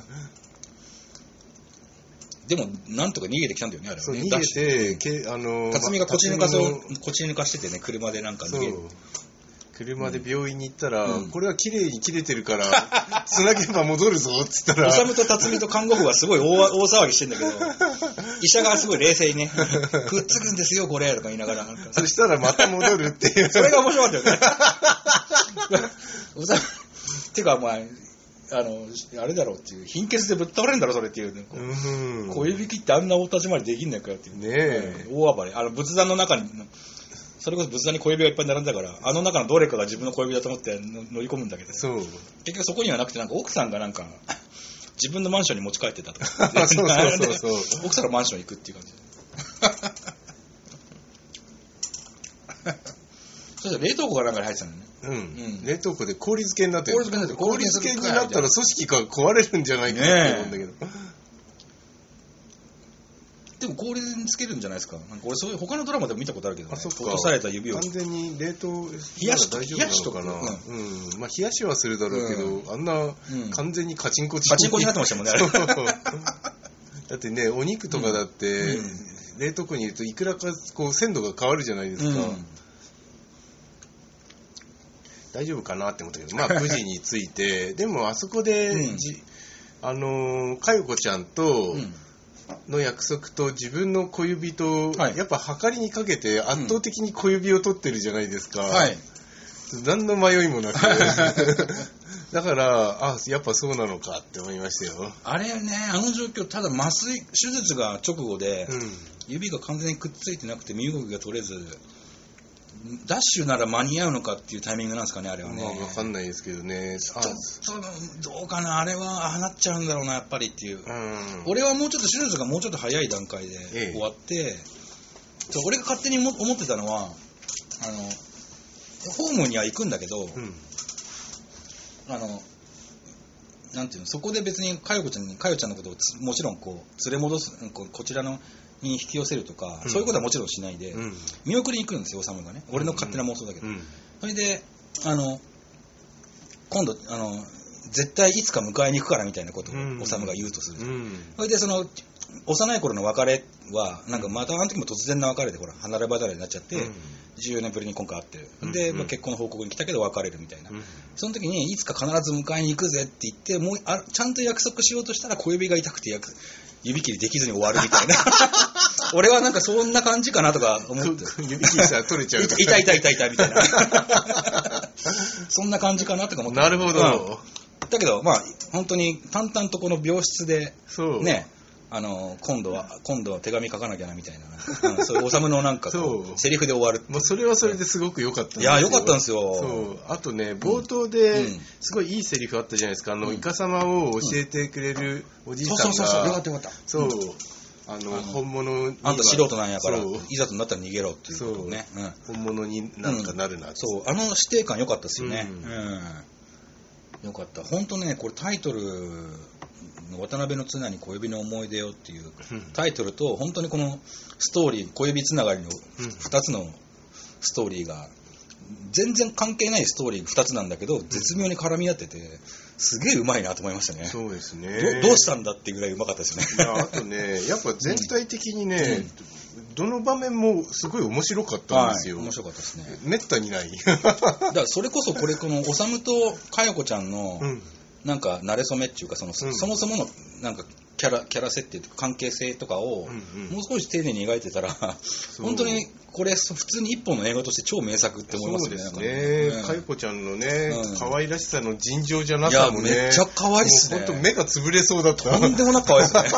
でもなんとか逃げてきたんだよね、あれはね。 そう逃げて、けあの辰巳がこち抜かそうこち抜かしててね、車でなんか逃げる。 車で病院に行ったら、うん、これは綺麗に切れてるからつなげば戻るぞっつったら、 修と辰巳と看護婦はすごい 大, 大騒ぎしてんだけど、医者がすごい冷静にね、くっつくんですよこれとか言いながら、なんかそしたらまた戻るっていう。 それが面白かったよね。てかまああのあれだろうっていう、貧血でぶっ倒れるんだろそれっていう、ね、こう小指切ってあんな大立ち回りできんのかよっていう、 ねえ、 うん、大暴れ。あの仏壇の中に、それこそ仏壇に小指がいっぱい並んだから、あの中のどれかが自分の小指だと思って乗り込むんだけど、 そう結局そこにはなくて、なんか奥さんがなんか自分のマンションに持ち帰ってたとかそうそうそうそう奥さんのマンション行くっていう感じでそしたら冷凍庫がなんかに入ってたのね。 うん、うん、冷凍庫で氷漬けになってる。 氷漬けになって氷漬けになったら組織が壊れるんじゃないかなって思うんだけど、ね、 でも氷につけるんじゃないですか。なんか俺そういう他のドラマでも見たことあるけど、ね、 あ、そっか、 落とされた指を完全に冷凍冷やしと大丈夫なのかな。うん、うん、まあ冷やしはするだろうけど、うん、あんな完全にカチンコチンカチンコになってましたもんねあれだってね、お肉とかだって、うん、冷凍庫に入れるといくらかこう鮮度が変わるじゃないですか、うん、大丈夫かなって思ったけど、まあ無事についてでもあそこで、うん、じあの佳代子ちゃんと、うんの約束と自分の小指と、はい、やっぱ計りにかけて圧倒的に小指を取ってるじゃないですか、うん、はい、何の迷いもなくだからあやっぱそうなのかって思いましたよ。 あれね、あの状況、ただ麻酔手術が直後で、うん、指が完全にくっついてなくて身動きが取れず、ダッシュなら間に合うのかっていうタイミングなんですかね、あれはね。 まあ、分かんないですけどね。 ちょっとどうかな、あれはああなっちゃうんだろうなやっぱりっていう、うん、俺はもうちょっと手術がもうちょっと早い段階で終わって、ええ、そう俺が勝手に思ってたのは、あのホームには行くんだけど、うん、あのなんていうの、そこで別に佳代子ちゃんに佳代ちゃんのことをもちろんこう連れ戻す、こ, こちらのに引き寄せるとか、うん、そういうことはもちろんしないで、うん、見送りに行くんですよ、修がね。俺の勝手な妄想だけど、うん、それであの今度あの絶対いつか迎えに行くからみたいなことを修が言うとする、うん、それでその幼い頃の別れはなんかまたあの時も突然の別れでほら離れ離れになっちゃって、うん、じゅうよねんぶりに今回会ってるで、まあ、結婚の報告に来たけど別れるみたいな、うん、その時にいつか必ず迎えに行くぜって言ってもうあちゃんと約束しようとしたら小指が痛くて指切りできずに終わるみたいな俺はなんかそんな感じかなとか思って指切りしたら取れちゃう痛い痛い痛い痛い痛いみたいなそんな感じかなとか思って。 なるほど、 うん、だけどまあ本当に淡々とこの病室でね、あの今度は今度は手紙書かなきゃなみたいな、うん、そういう修のなんかこうセリフで終わる。 まあ、それはそれですごく良かったんですよ。 いや良かったんですよ。 そうあとね冒頭ですごいいいセリフあったじゃないですか。あの、うん、イカ様を教えてくれるおじいさんが、うん、 そうそうそうよかったよかった。 そう、うん、あの本物にあんた素人なんやからいざとなったら逃げろっていうことをね、 うん、本物になんかなるなって、 うん、そうあの師弟感良かったですよね、うんうん、良かった。本当ねこれタイトル渡辺の綱に小指の思い出よっていうタイトルと本当にこのストーリー小指つながりのふたつのストーリーが全然関係ないストーリーふたつなんだけど絶妙に絡み合っててすげえうまいなと思いましたね。 そうですね。 ど, どうしたんだっていうぐらいうまかったですよね。 いやあとねやっぱ全体的にね、うん、どの場面もすごい面白かったんですよ、 はい、面白かったですね。 めったにないだからそれこそこれこの修と佳代子ちゃんの、うんなんか慣れ初めっていうかその、うん、そもそものなんかキャラキャラ設定とか関係性とかをもう少し丁寧に描いてたら、うんうん、本当にこれ普通に一本の映画として超名作って思いますよね。 そうですね。かいこちゃんのね、うん、可愛らしさの尋常じゃなさもね、 いやめっちゃ可愛いっすね。 本当目が潰れそうだった。 とんでもなく可愛いですね。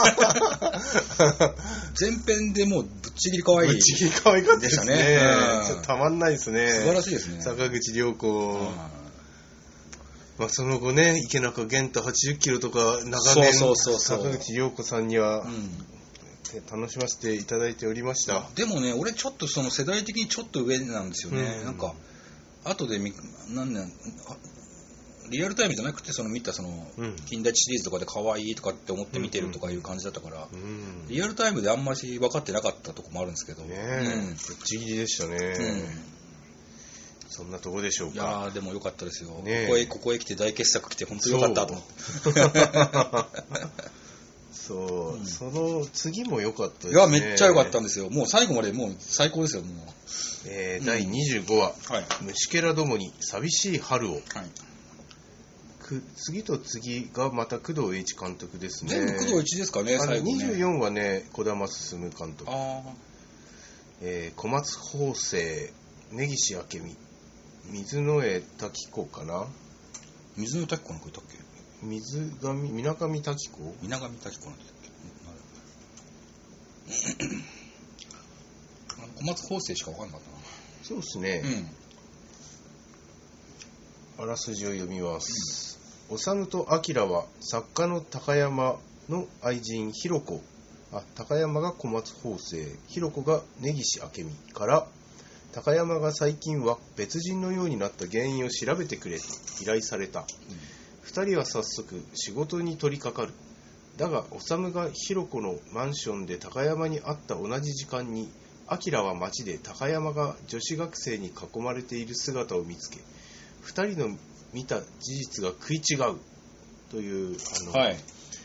前編でもうぶっちぎり可愛い。 ぶっちぎり可愛かったですね。ねうん、ちょっとたまんないですね。 素晴らしいですね。 坂口涼子。まあ、その後ね、池中玄太はちじゅっキロとか長年そうそうそうそう坂口涼子さんには、うん、楽しませていただいておりました。 でもね、俺ちょっとその世代的にちょっと上なんですよね。うん、なんか後でみなんなんリアルタイムじゃなくてその見たその、うん、金田一シリーズとかで可愛いとかって思って見てるとかいう感じだったから、うんうん、リアルタイムであんまり分かってなかったとこもあるんですけど、 ねえ、うん、ぶっちぎりでしたね。うんそんなとこでしょうか。 いやーでも良かったですよ、ね、ここへここへ来て大傑作来て本当良かったと思ってそう、うん、その次も良かったですね。 いやめっちゃ良かったんですよ。もう最後までもう最高ですよもう、 えー、だいにじゅうごわ、うんはい、虫けらどもに寂しい春を、はい、く次と次がまた工藤栄一監督ですね。 全部工藤栄一ですかね。最後ねにじゅうよんはね児玉進監督、あ、えー、小松邦生、根岸明美、水野江滝子かな。 水野江滝子の子いたっけ。 水上水上滝子水上滝子なんだっけ。小松邦生しか分かんなかったな。 そうですね、うん、あらすじを読みます、うん、修と明は作家の高山の愛人ひろ子、あ、高山が小松邦生、ひろ子が根岸明美から高山が最近は別人のようになった原因を調べてくれと依頼された、うん、ふたりは早速仕事に取り掛かる。だが修がひろ子のマンションで高山に会った同じ時間に明は街で高山が女子学生に囲まれている姿を見つけ、ふたりの見た事実が食い違うというあの、はい、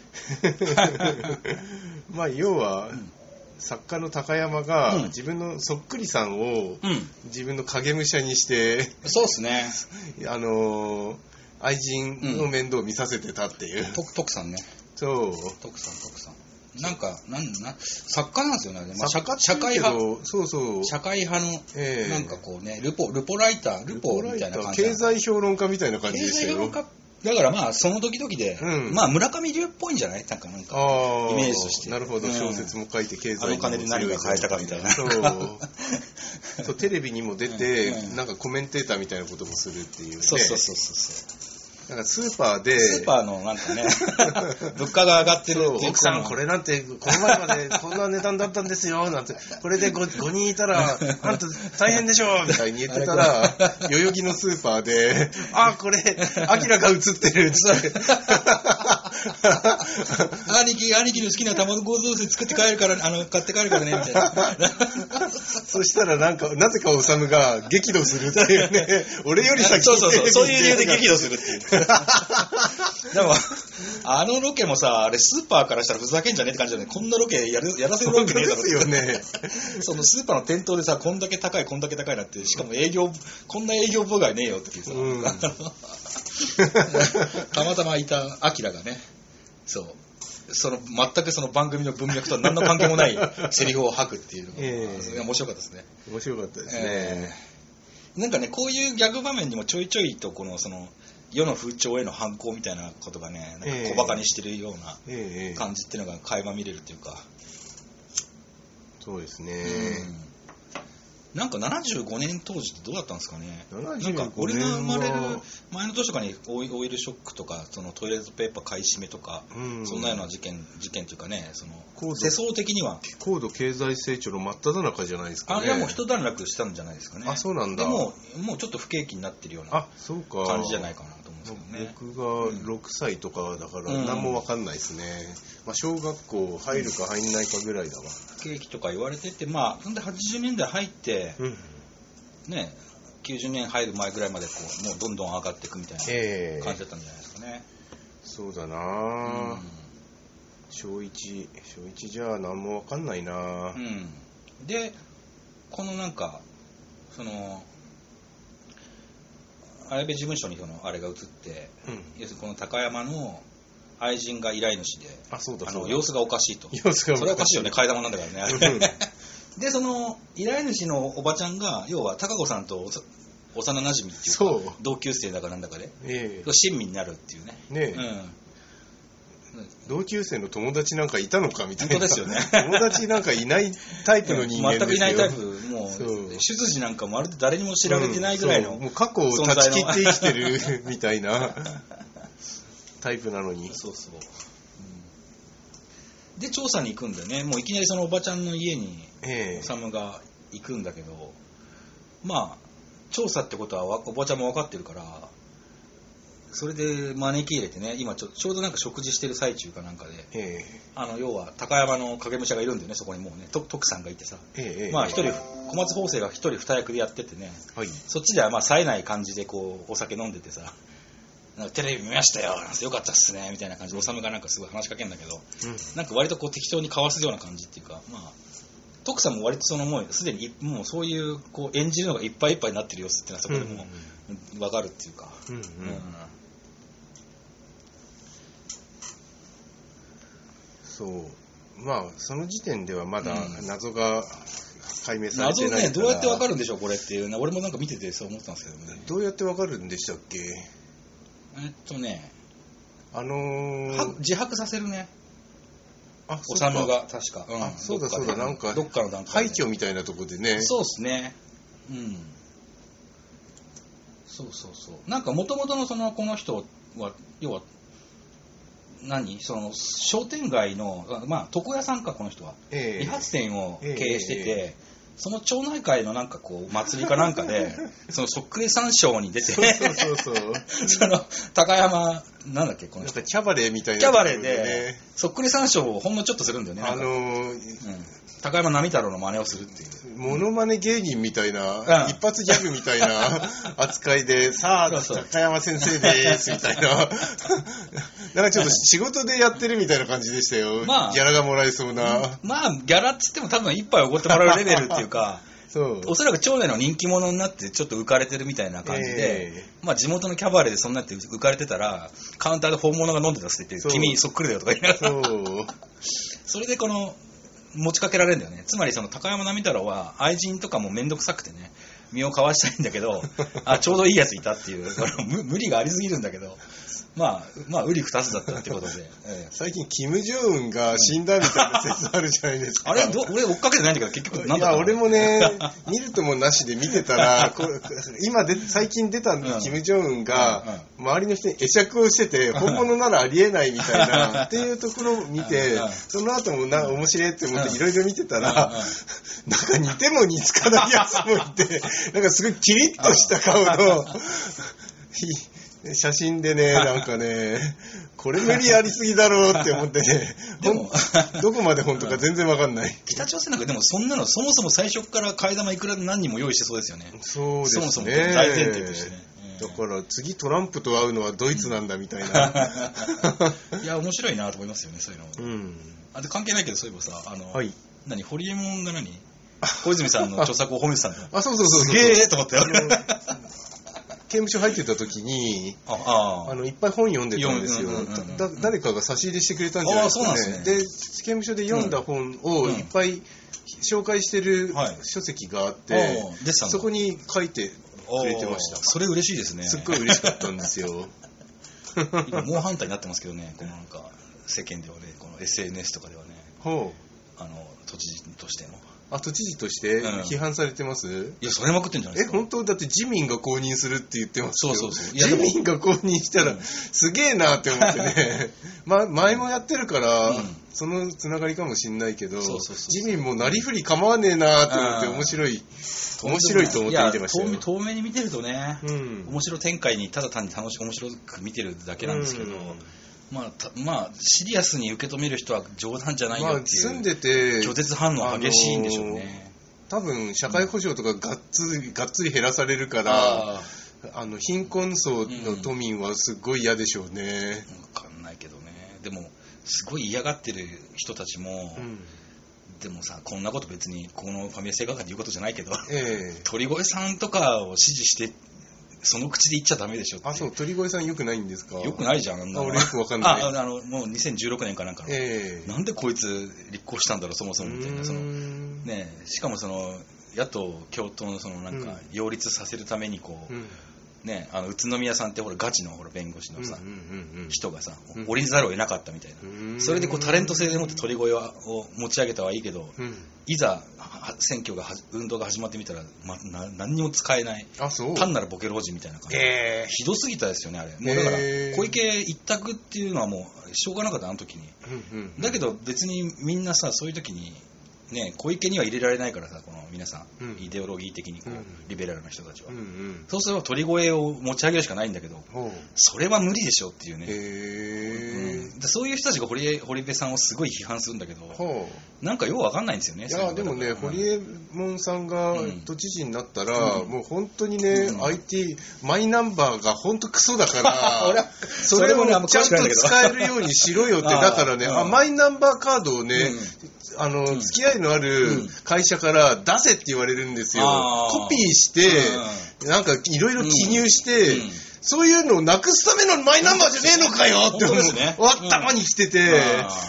まあ要は、うん、作家の高山が自分のそっくりさんを自分の影武者にして、うん、 そうですねあの愛人の面倒を見させてたっていう、 うん、徳さんね。 そう徳さん徳さんなんかなんな作家なんですよね、まあ、社, 社会派そうそう社会派の、えー、なんかこうねルポルポライタールポみたいな感じ、 経済評論家みたいな感じでしたよ。 だからまあその時々で、うん、まあ村上龍っぽいんじゃない、なんかなんかイメージとして。 なるほど、小説も書いて経済にも強い、あの金で何が買えたかみたいな。 そうそうテレビにも出て、うんうん、なんかコメンテーターみたいなこともするっていう、ね、 そうそうそうそうなんかスーパーでスーパーのなんかね物価が上がってるっていう、 奥さんこれなんてこの前までこんな値段だったんですよなんて、これで 5, ごにんいたらあんた大変でしょみたいに言ってたら代々木のスーパーであこれアキラが映ってるって兄貴兄貴の好きな卵雑炊作って帰るからあの買って帰るからねみたいなそしたらなんかなぜかおさむが激怒するっていうね俺より先にそうそうそうそういう理由で激怒するっていうでもあのロケもさあれスーパーからしたらふざけんじゃねえって感じだね。こんなロケやるやらせるロケねえだろですよねそのスーパーの店頭でさこんだけ高いこんだけ高いなって、しかも営業こんな営業妨害ねえよっていうさ、うん、たまたまいたアキラがねそうその全くその番組の文脈とは何の関係もないセリフを吐くっていうのが、えー、面白かったですね。 面白かったですね、 えー、なんかねこういうギャグ場面にもちょいちょいとこのその世の風潮への反抗みたいなことがねなんか小バカにしてるような感じっていうのが垣間見れるっていうか、 そうですね、 うん、なんかななじゅうごねん当時ってどうだったんですかね。なんか俺が生まれる前の年とかにオイルショックとかそのトイレットペーパー買い占めとか、うん、そんなような事件事件というかね、その世相的には高度経済成長の真っ只中じゃないですかね。 あれはもう一段落したんじゃないですかね。 あ、そうなんだ。 でももうちょっと不景気になってるような感じじゃないかなと思うんですけどね。 僕がろくさいとかだから何も分かんないですね、うんまあ、小学校入るか入んないかぐらいだわ。 不景気とか言われてて、まあそんではちじゅうねんだい入って、うんね、きゅうじゅうねん入る前ぐらいまでこうもうどんどん上がっていくみたいな感じだったんじゃないですかね、 えー、そうだな、うん、小一小一じゃ何も分かんないな、 うん、でこのなんかその綾部事務所にそのあれが移って、うん、要するにこの高山の愛人が依頼主で、 あ、そうだそうだ、 あの様子がおかしいと。 様子がおかしい。 それはおかしいよね、替え玉なんだからね。うん、で、その依頼主のおばちゃんが、要は高子さんと幼馴染っていうか、同級生だかなんだかで、えー、親身になるっていうね。 ねえ、うん、同級生の友達なんかいたのかみたいな。 本当ですよね。 友達なんかいないタイプの人間ですよ。 全くいないタイプ、もう出自なんかまるで誰にも知られてないぐらいの、 うん、もう過去を断ち切って生きてるみたいなタイプなのに。 そうそう。うん、で調査に行くんだよね。もういきなりそのおばちゃんの家に修が行くんだけど、えー、まあ調査ってことはおばちゃんも分かってるから、それで招き入れてね、今ち ょ, ちょうどなんか食事してる最中かなんかで、えー、あの要は高山の影武者がいるんだよね、そこにもうね、徳さんがいてさ、えー、まあ一人小松法政が一人二役でやっててね、はい、そっちではまあ冴えない感じでこうお酒飲んでてさ、なんかテレビ見ましたよ、よかったっすねみたいな感じで修がなんかすごい話しかけるんだけど、うん、なんか割とこう適当に交わすような感じっていうか、まあ徳さんも割とそのもうすでにもうそういうこう演じるのがいっぱいいっぱいになってる様子っていうのはそこでもう分かるっていうか、うんうんうん、 そうまあその時点ではまだ謎が解明されてないから、 謎ね、どうやって分かるんでしょうこれっていうね、俺もなんか見ててそう思ったんですけどね。 どうやって分かるんでしたっけ。 えっとねあのー、 自白させるね、 あ、 おさむが確か、 うん、あ、そうだそうだ、なんかどっかの段階廃墟みたいなとこでね。 そうですね、うん、そうそうそう、なんか元々のそのこの人は要は何その商店街のまあ床屋さんか、この人は、えー、理髪店を経営してて、えーその町内会のなんかこう祭りかなんかでそのそっくりさん賞に出てそうそうそうそうその高山なんだっけこの人キャバレーみたいな、 キャバレーでそっくりさん賞をほんのちょっとするんだよね。 あのーうん、 高山波太郎の真似をするっていうモノマネ芸人みたいな、うん、一発ギャグみたいな扱いでさあ高山先生ですみたいななんかちょっと仕事でやってるみたいな感じでしたよ、まあ、ギャラがもらえそうな。 まあギャラっつっても多分一杯おごってもらうレベルっていうかそうおそらく町内の人気者になってちょっと浮かれてるみたいな感じで、えー、まあ地元のキャバレーでそんなって浮かれてたらカウンターで本物が飲んでたっつって言って君そっくりだよとか言いながらそうそれでこの持ちかけられるんだよね。つまりその高山波太郎は愛人とかもめんどくさくてね身をかわしたいんだけどあちょうどいいやついたっていう無理がありすぎるんだけどまあ、まあ、うり二つだったってことで、 ええ、最近キム・ジョンウンが死んだみたいな説あるじゃないですか。 あれど俺追っかけてないんだけど結局なんだったの。 いや俺もね見るともなしで見てたらこ今で最近出た、うん、キム・ジョンウンが周りの人に会釈をしてて本物ならありえないみたいなっていうところを見てその後もな面白いって思っていろいろ見てたらなんか似ても似つかないやつもいてなんかすごいキリッとした顔の写真でね、なんかね、これ無理やりすぎだろうって思ってね、でもどこまで本当か全然わかんない。 北朝鮮なんかでもそんなのそもそも最初から替え玉いくら何人も用意してそうですよね。 そうですね。そもそも大前提としてね。 だから次トランプと会うのはドイツなんだみたいな。 いや面白いなと思いますよね、そういうの。うん。あで関係ないけどそういえばさ、あの、はい、何ホリエモンが何小泉さんの著作を褒めてたんだよ。 あそうそうそうそう。 すげえと思ったよ。 刑務所入ってた時に あ, あのいっぱい本読んでたんですよ。だ誰かが差し入れしてくれたんじゃないですかね。で、ね、で刑務所で読んだ本をいっぱい紹介してる書籍があって、はい、そこに書いてくれてました。 それ嬉しいですね。 すっごい嬉しかったんですよ。 今猛反対になってますけどね、このなんか世間ではね、この エスエヌエス とかではね、ほうあの都知事としての。 あ都知事として批判されてます、うん、 いやそれまくってんじゃないですか。 え本当だって自民が公認するって言ってますよ。 そうそうそう。 いや自民が公認したらすげえなって思ってね、ま、前もやってるから、うん、そのつながりかもしんないけど、そうそうそうそう、自民もなりふり構わねえなって思って面白い面白いと思って見てましたよ。 遠目に見てるとね、うん、面白展開にただ単に楽しく面白く見てるだけなんですけど、うんまあ、まあ、シリアスに受け止める人は冗談じゃないよっていう、まあ、 住んでて拒絶反応激しいんでしょうね。 多分社会保障とかがっつり、がっつり減らされるからあの貧困層の都民はすごい嫌でしょうね。 分かんないけどね。でもすごい嫌がってる人たちも、うん、でもさこんなこと別にこのファミレス映画館で言うことじゃないけど、えー、鳥越さんとかを支持してその口で言っちゃダメでしょって。 あ、そう、鳥越さんよくないんですか？ よくないじゃん。あんな俺よくわかんない。 あ、あの、もうにせんじゅうろくねんかなんかの、えー、なんでこいつ立候補したんだろう、そもそもみたいな。そのね、しかもその野党共闘のそのなんか擁立させるためにこう、うん、ね、あの宇都宮さんってほらガチのほら弁護士のさ、うんうんうんうん、人がさ、降りざるを得なかったみたいな、うん、それでこうタレント性でもって鳥越を持ち上げたはいいけど、うん、いざ選挙が運動が始まってみたら、ま、な何にも使えない、 あ、そう、 単なるボケ老人みたいな感じ、 えー、 ひどすぎたですよねあれ。もうだから小池一択っていうのはもうしょうがなかったあの時に、うんうんうん、だけど別にみんなさそういう時にね、小池には入れられないからさ、この皆さん、うん、イデオロギー的にこう、うん、リベラルな人たちは、うんうん、そうすれば鳥越を持ち上げるしかないんだけど、それは無理でしょっていうね、へー、うん、そういう人たちが堀江、堀部さんをすごい批判するんだけど、なんかようわかんないんですよね。 いやでもね、堀江門さんが都知事になったら、うん、もう本当にね、うん、アイティー マイナンバーが本当クソだからそれをちゃんと使えるようにしろよってだからね、あ、マイナンバーカードをね、うん、あの、うん、付き合いのある会社から出せって言われるんですよ。コピーして、うん、なんかいろいろ記入して、うんうん、そういうのをなくすためのマイナンバーじゃねえのかよって思う、ね、頭にきてて、うん、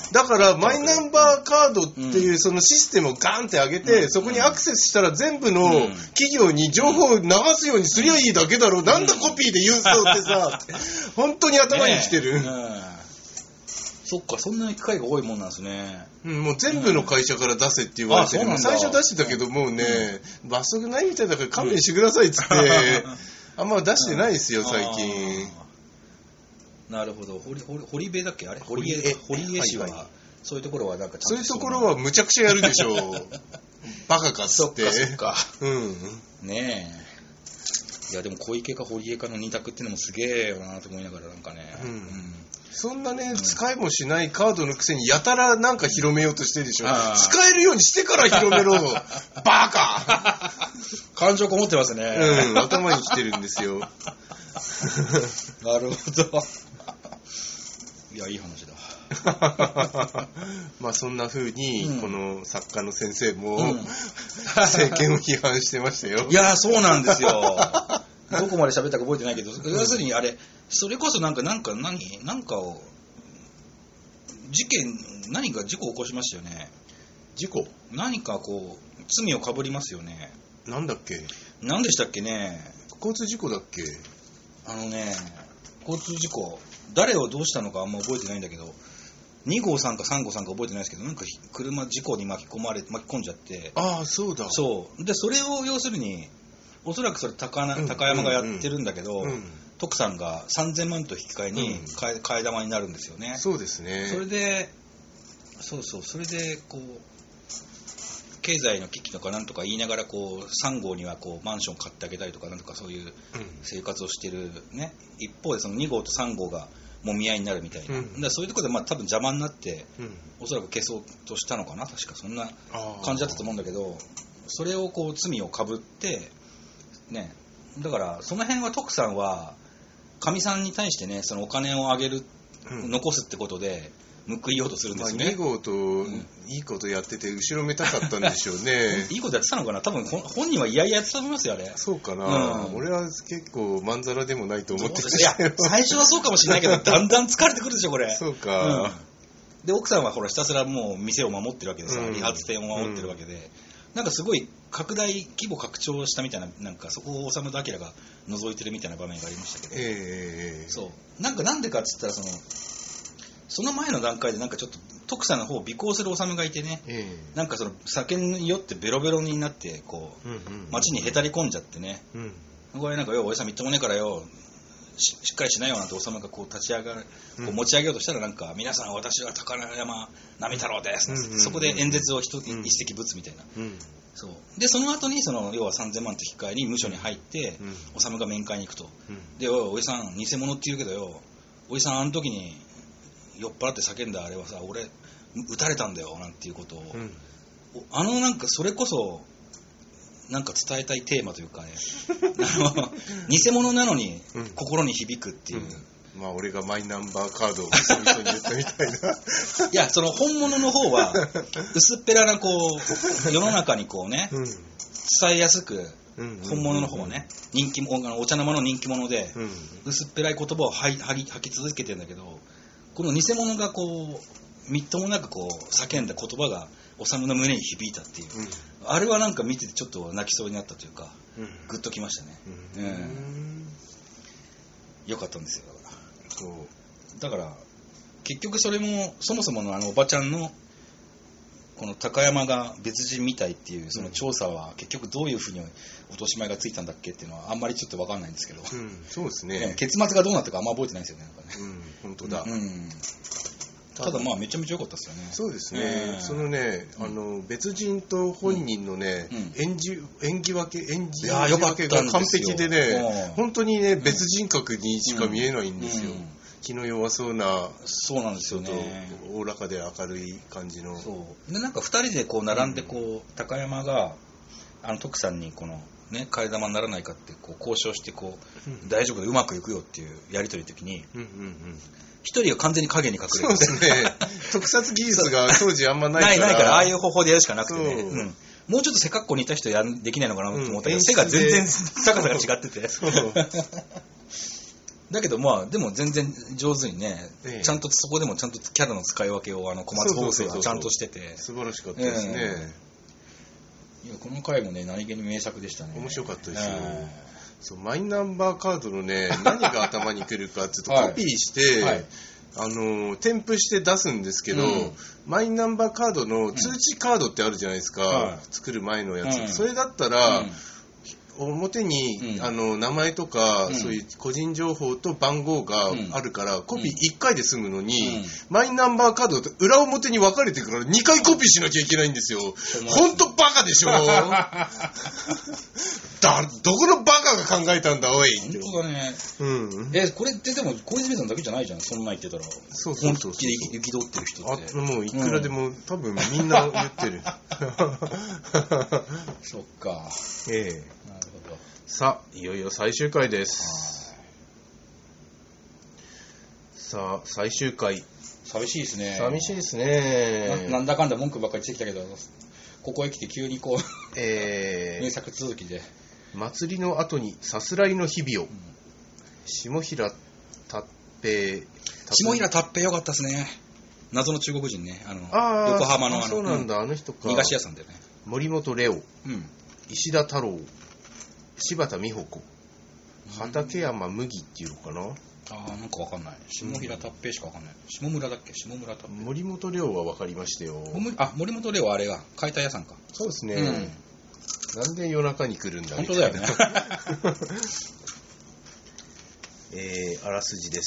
だからマイナンバーカードっていうそのシステムをガンって上げて、うん、そこにアクセスしたら全部の企業に情報を流すようにすりゃいいだけだろう、うん、なんだコピーで郵送ってさ、本当に頭にきてる、ね、うんそっか、そんなに機会が多いもんなんですね。 うん、もう全部の会社から出せって言われてる、うん、最初出してたけど、もうね、うん、罰則ないみたいだから勘弁してくださいっつって、うん、あんま出してないですよ、最近。 なるほど。堀、堀、堀部だっけあれ堀江、堀江氏は、はいはい、そういうところはなんかちゃんとそういうところはむちゃくちゃやるでしょう。バカかっつって。 そっか、そっか。うん。ねえ。いや、でも小池か堀江かの二択っていうのもすげえよなと思いながらなんかね。うん。うん、 そんなね、使いもしないカードのくせにやたらなんか広めようとしてるでしょ。使えるようにしてから広めろ。バカ感情こもってますね。 うん、頭にきてるんですよ。 なるほど。いや、いい話だ。 まあそんな風に、うん、この作家の先生も、うん、政権を批判してましたよ。 いや、そうなんですよ。どこまで喋ったか覚えてないけど、要するにあれ、それこそなんか、なんか何、なんかを、事件、何か事故を起こしましたよね。 事故？ 何かこう、罪をかぶりますよね。 なんだっけ？ 何でしたっけね。 交通事故だっけ？ あのね、交通事故、誰をどうしたのかあんま覚えてないんだけど、に号さんかさん号さんか覚えてないですけど、なんか車事故に巻き込まれ、巻き込んじゃって。 ああ、そうだ。 そう。で、それを要するに、おそらくそれ 高, な高山がやってるんだけど、うんうんうん、徳さんがさんぜんまんと引き換えに替え、替え玉になるんですよね。 そうですね。 それで、そうそう、それでこう経済の危機とかなんとか言いながらこうさん号にはこうマンション買ってあげたりとかなんとかそういう生活をしてるね。うん、一方でそのに号とさん号がもみ合いになるみたいな。うん、だそういうところでまあ多分邪魔になって、うん、おそらく消そうとしたのかな、確かそんな感じだったと思うんだけど、それをこう罪をかぶって。ね、だからその辺は徳さんはかみさんに対してねそのお金をあげる、うん、残すってことで報いようとするんですよね。 まあ、に号といいことやってて後ろめたかったんでしょうね。 いいことやってたのかな、多分本人はいやいややってたと思いますよあれ。 そうかな、うん、俺は結構まんざらでもないと思ってた。いや最初はそうかもしれないけどだんだん疲れてくるでしょこれ。 そうか、 うん、で奥さんはほらひたすらもう店を守ってるわけでさ、うん、理髪店を守ってるわけで、うん、なんかすごい拡大規模拡張したみたいな、なんかそこを修明が覗いてるみたいな場面がありましたけど、えー、そうなんかなんでかっつったらそのその前の段階でなんかちょっと徳さんの方を尾行する修がいてね、えー、なんかその酒に酔ってベロベロになってこう、うんうんうん、街にへたり込んじゃってね、うん、これなんかよおじさんみっともねえからよ し, しっかりしないよなんて修がこう立ち上がる、こう持ち上げようとしたらなんか、うん、皆さん私は高山波太郎です、うんうんうん、そこで演説を 一,、うん、一石ぶつみたいな、うん、そうでその後にその要はさんぜんまんと引き換えに無所に入って、うん、修が面会に行くと、うん、でおいおじさん偽物って言うけどよおじさんあの時に酔っ払って叫んだあれはさ俺撃たれたんだよなんていうことを、うん、あのなんかそれこそなんか伝えたいテーマというかね偽物なのに心に響くっていう、うんうん、まあ俺がマイナンバーカードをそういう人に言ったみたいないやその本物の方は薄っぺらなこう世の中にこうね、うん、伝えやすくうんうんうんうん、本物の方はね、人気者、お茶の間の人気者で、うん、薄っぺらい言葉を吐き続けてるんだけど、この偽物がこうみっともなくこう叫んだ言葉が修の胸に響いたっていう、うん、あれはなんか見ててちょっと泣きそうになったというか、うん、グッときましたね、うんうん、よかったんですよ。だからそうだから結局それもそもそものあのおばちゃんのこの高山が別人みたいっていうその調査は結局どういうふうに落とし前がついたんだっけっていうのはあんまりちょっと分かんないんですけど、うん、 そうですね。 結末がどうなったかあんま覚えてないですよね。なんかね、 うん、本当だ。うん、 ただまあめちゃめちゃ良かったですよね。 そうですね。えー、そのね、あの別人と本人のね、うん、演じ演技分け演じ分けが完璧でね、本当にね別人格にしか見えないんですよ。うんうん、気の弱そうな、 そうなんですよね。 おおらかで明るい感じの。 そうでなんかふたりでこう並んでこう、うん、高山があの徳さんにこのね替え玉にならないかってこう交渉してこう、うん、大丈夫でうまくいくよっていうやり取りの時に、うんうんうん、一人が完全に影に隠れる。 そうですね。特撮技術が当時あんまないから。 ないないからああいう方法でやるしかなくてね。うん、もうちょっと背格好にいた人やんできないのかなと思ったけど、うん、背が全然高さが違ってて。だけどまあでも全然上手にね、ええ、ちゃんとそこでもちゃんとキャラの使い分けをあの小松放送がちゃんとしてて素晴らしかったですね、 えー、いやこの回もね何気に名作でしたね。 面白かったですよ、えー、そうマイナンバーカードのね何が頭にくるかっていうとコピーして、はいはい、あの添付して出すんですけど、うん、マイナンバーカードの通知カードってあるじゃないですか、うん、作る前のやつ、うん、それだったら、うん表に、うん、あの名前とか、うん、そういう個人情報と番号があるから、うん、コピーいっかいで済むのに、うん、マイナンバーカードって裏表に分かれてくるからにかいコピーしなきゃいけないんですよ。ほんとバカでしょだどこのバカが考えたんだおい。 本当だね、うん、えこれってでも小泉さんだけじゃないじゃん。そんな言ってたらそうそうそうそう本気で行き通ってる人ってあもういくらでも、うん、多分みんな言ってるそっかええさあいよいよ最終回です。さあ最終回寂しいですね。 寂しいですねな, なんだかんだ文句ばっかりしてきたけどここへ来て急にこう、えー、名作続きで祭りの後にさすらいの日々を、うん、下平達平下平達平よかったですね。謎の中国人ねあのあ横浜のあのそうなんだ、うん、あの人か逃がし屋さんだよね。 森本レオ、うん、石田太郎柴田美穂子畠山麦っていうのかな。 あーなんかわかんない。下平達平しかわかんない。下村だっけ下村達平。 森本レオはわかりましたよ。 あ森本レオはあれが解体屋さんか。 そうですね、うん、なんで夜中に来るんだ本当だよねえー、あらすじです、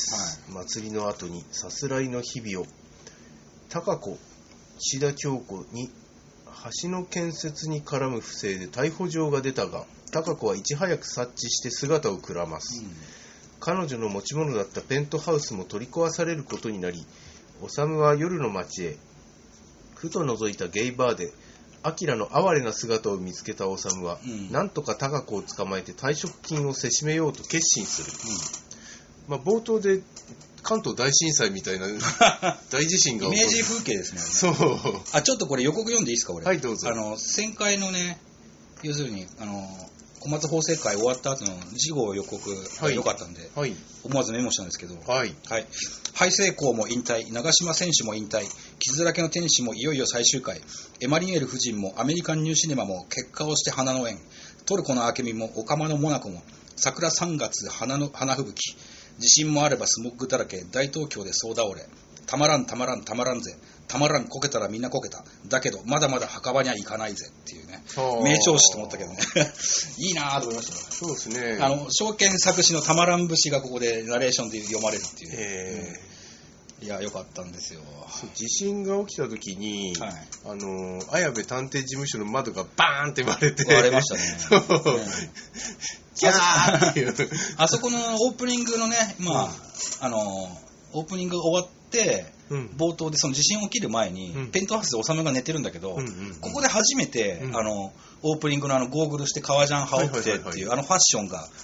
はい、祭りの後にさすらいの日々を高子岸田京子に橋の建設に絡む不正で逮捕状が出たが高子はいち早く察知して姿をくらます、うん、彼女の持ち物だったペントハウスも取り壊されることになり修は夜の街へふと覗いたゲイバーで明の哀れな姿を見つけた修は、うん、なんとか高子を捕まえて退職金をせしめようと決心する、うんまあ、冒頭で関東大震災みたいな大地震が起こるイメージ風景ですね。 そうあちょっとこれ予告読んでいいですか。これはいどうぞ。 あの旋回のね要するにあの小松法制会終わった後の事後予告が良かったんで、はい、思わずメモしたんですけど、はいはい、敗成功も引退長嶋選手も引退傷だらけの天使もいよいよ最終回エマリエル夫人もアメリカンニューシネマも結果をして花の縁トルコの明美もオカマのモナコも桜さんがつ花の花吹雪地震もあればスモッグだらけ大東京で総倒れたまらんたまらんたまらんぜたまらんこけたらみんなこけただけどまだまだ墓場には行かないぜっていうね名調子と思ったけどねいいなぁと思いましたね。 そうですね。 あの証券作詞のたまらん節がここでナレーションで読まれるっていう、えーうん、いや良かったんですよ。 地震が起きた時に、はい、あの綾部探偵事務所の窓がバーンって割れて割れましたねキャーっていうあそこのオープニングのねまあ、うん、あのオープニング終わってうん、冒頭でその地震起きる前に、うん、ペントハウスで修が寝てるんだけど、うんうんうん、ここで初めて、うん、あのオープニングのあのゴーグルして革ジャン羽織ってっていう、はいはいはいはい、あのファッションが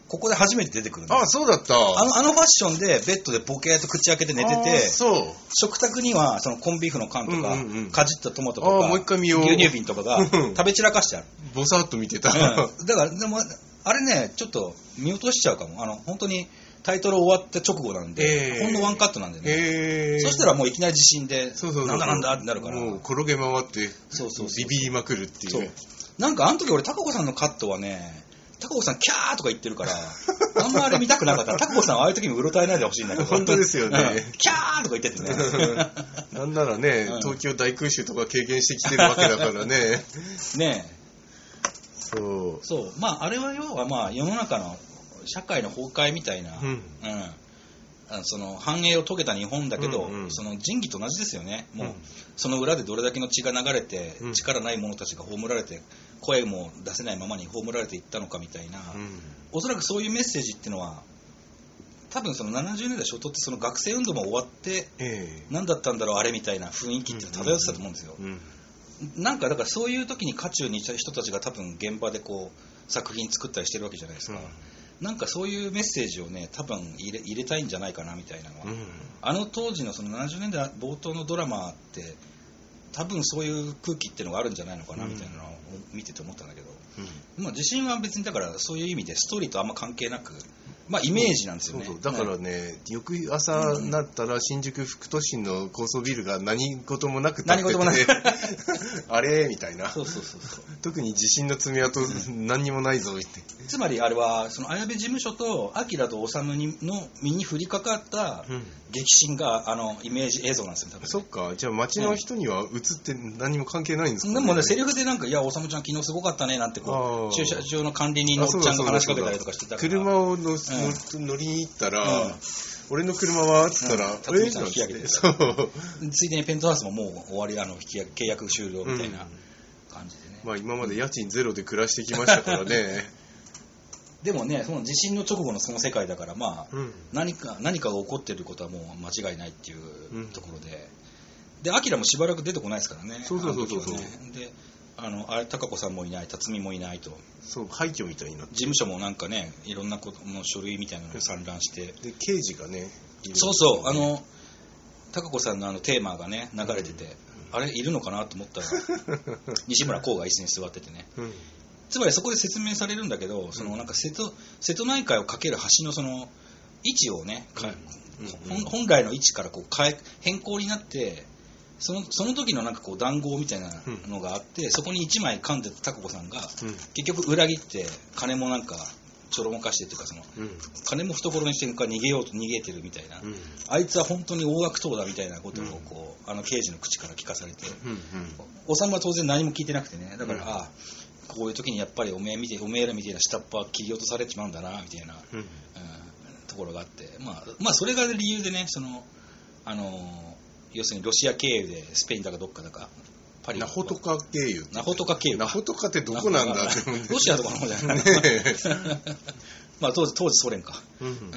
ここで初めて出てくるんです。 あ、そうだった。 あの、あのファッションでベッドでボケーっと口開けて寝てて、 そう。 食卓にはそのコンビーフの缶とか、うんうんうん、かじったトマトとか、 もう一回見よう。 牛乳瓶とかが食べ散らかしてある。 ぼさっと見てた。 うん、だから、でも、あれね、ちょっと見落としちゃうかも。あの、本当にタイトル終わった直後なんで、えー、ほんのワンカットなんでね。えー、そしたらもういきなり地震で、そうそうそう、なんだなんだってなるから。 もう転げ回って、そうそうそうビビりまくるっていう。そう。 なんかあの時俺、高子さんのカットはね、高子さんキャーとか言ってるから、あんまあれ見たくなかった。高子さんはああいう時にうろたえないでほしいんだけど。 本当ですよね。 うん、キャーとか言っててね。 なんならね、うん、東京大空襲とか経験してきてるわけだからね。 ねえ。 そう。 そう。まああれは要はまあ世の中の社会の崩壊みたいな、うん。うん、その繁栄を遂げた日本だけど、うんうん、その仁義と同じですよね。もう、うん、その裏でどれだけの血が流れて、うん、力ない者たちが葬られて、声も出せないままに葬られていったのかみたいな、うん、おそらくそういうメッセージっていうのは多分そのななじゅうねんだい初頭ってその学生運動も終わって、えー、何だったんだろうあれみたいな雰囲気って漂ってたと思うんですよ、うんうんうん、なんかだからそういう時に渦中にいた人たちが多分現場でこう作品作ったりしてるわけじゃないですか、うん、なんかそういうメッセージをね多分入れ、入れたいんじゃないかなみたいなのは、うん、あの当時のそのななじゅうねんだい冒頭のドラマって多分そういう空気っていうのがあるんじゃないのかなみたいなのを見てて思ったんだけど、うん、まあ、地震は別にだからそういう意味でストーリーとあんま関係なく、まあ、イメージなんですよね。 そうそうだからね、うん、翌朝になったら新宿副都心の高層ビルが何事もなく建ってて、何事もなくあれみたいな。そうそうそうそう。特に地震の爪痕何にもないぞって。 つまりあれはその綾部事務所と明と修の身に降りかかった激震があのイメージ映像なんですよ、多分ね。 そっか、じゃあ街の人には映って何も関係ないんですかね。 でもね、セリフでなんかいや修ちゃん昨日すごかったねなんてこう駐車場の管理人のおっちゃんが話しかけたりとかしてたから。 車をの、うん、乗りに行ったら、うん、俺の車はっつったら、うん、 辰巳さん引き上げてた。そうついでにペントハウスももう終わり、あの引き契約終了みたいな感じでね、 うん、まあ今まで家賃ゼロで暮らしてきましたからね。 でもね、その地震の直後のその世界だから、まあ、うん、何か何かが起こっていることはもう間違いないっていうところで、うん、で、アキラもしばらく出てこないですからね。 そうそうそうそうそう、 ね、で、あのあれ高子さんもいない、辰巳もいないと。 そう、廃墟みたいになって。 事務所もなんかね、いろんなことの書類みたいなのが散乱して。 で、刑事がね、 そうそう、あの高子さんのあのテーマがね流れてて、うん、あれいるのかなと思ったら西村光が椅子に座っててね。うん、つまりそこで説明されるんだけど、そのなんか瀬戸、瀬戸内海を架ける橋のその位置をね、うん、本来の位置からこう変え変更になって、そのその時のなんかこう談合みたいなのがあって、うん、そこにいちまい噛んでた高子さんが、うん、結局裏切って金もなんかちょろまかしてというかその、うん、金も懐にして逃げようと逃げてるみたいな、うん、あいつは本当に大悪党だみたいなことをこう、うん、あの刑事の口から聞かされて、うんうん、修は当然何も聞いてなくてね、だから、うん、ああこういう時にやっぱりおめえみておめえらみたいな下っ端切り落とされちまうんだなみたいな、うんうん、ところがあって、まあ、まあそれが理由でね、そのあの要するにロシア経由でスペインだかどっかだかパリナホトカ経由ナホトカ経由ナホトカってどこなんだってロシアとかの方じゃないまあ当時当時ソ連か、うんうん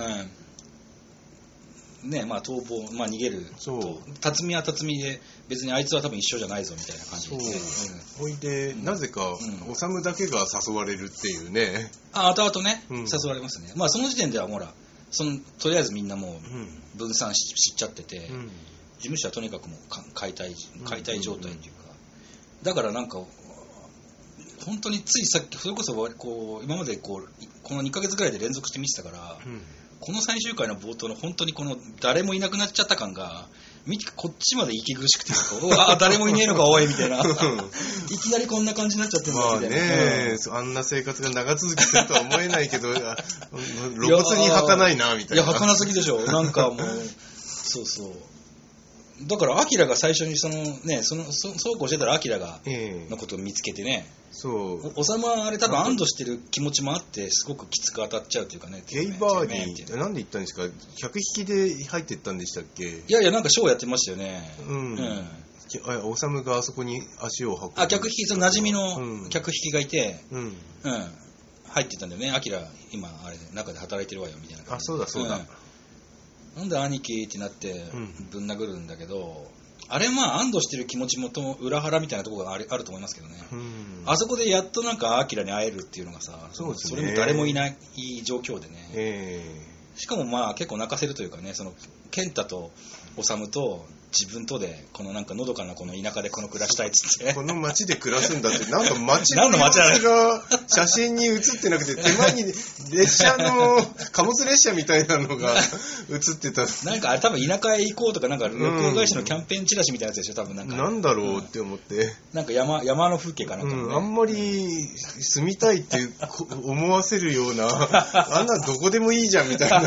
うん、ねまあ逃亡、まあ、逃げると辰巳は辰巳で別にあいつは多分一緒じゃないぞみたいな感じで、ね、 ほ、うん、いで、うん、なぜか修だけが誘われるっていうね。 あ後々ね、うん、誘われますね。まあその時点ではほらそのとりあえずみんなもう分散 し,、うん、しちゃってて、うん事務所はとにかくもう解体、解体状態というか、だからなんか本当についさっきそれこそこう今までこうこのにかげつぐらいで連続して見てたから、うん、この最終回の冒頭の本当にこの誰もいなくなっちゃった感が見てこっちまで息苦しくてあ誰もいねえのかおいみたいないきなりこんな感じになっちゃってるんだみたいな、まあねうん、あんな生活が長続きするとは思えないけど露骨に儚いなみたいな。 いや儚すぎでしょなんかもうそうそうだからアキラが最初にそのねそのそそうこうしてたらアキラがのことを見つけてね、えー、そうおさまあれ多分安堵してる気持ちもあってすごくきつく当たっちゃうというかねゲイバーになんで行ったんですか。客引きで入ってったんでしたっけ。いやいやなんかショーやってましたよね。うん、 うんおさむがあそこに足を運ぶあ客引きその馴染みの客引きがいて、うん、うん、入ってたんだよね。アキラ今あれ中で働いてるわよみたいな感じで。 あそうだそうだ、うんなんで兄貴ってなってぶん殴るんだけど、 あれまあ安堵してる気持ちもと裏腹みたいなところがある、あると思いますけどね、うん、あそこでやっとなんかアキラに会えるっていうのがさ、そうですね、それも誰もいない状況でね、えー、しかもまあ結構泣かせるというかね、その健太と修と自分とでこのなんかのどかなこの田舎でこの暮らしたいっつってこの町で暮らすんだってなんか町の様子が写真に写ってなくて手前に列車の貨物列車みたいなのが写ってたなんかあれ多分田舎へ行こうとかなんか旅行会社のキャンペーンチラシみたいなやつでしょ多分なんかなんだろうって思って、うん、 なんか山山の風景かなんか、ね、 うん、あんまり住みたいって思わせるようなあんなどこでもいいじゃんみたいな、うん、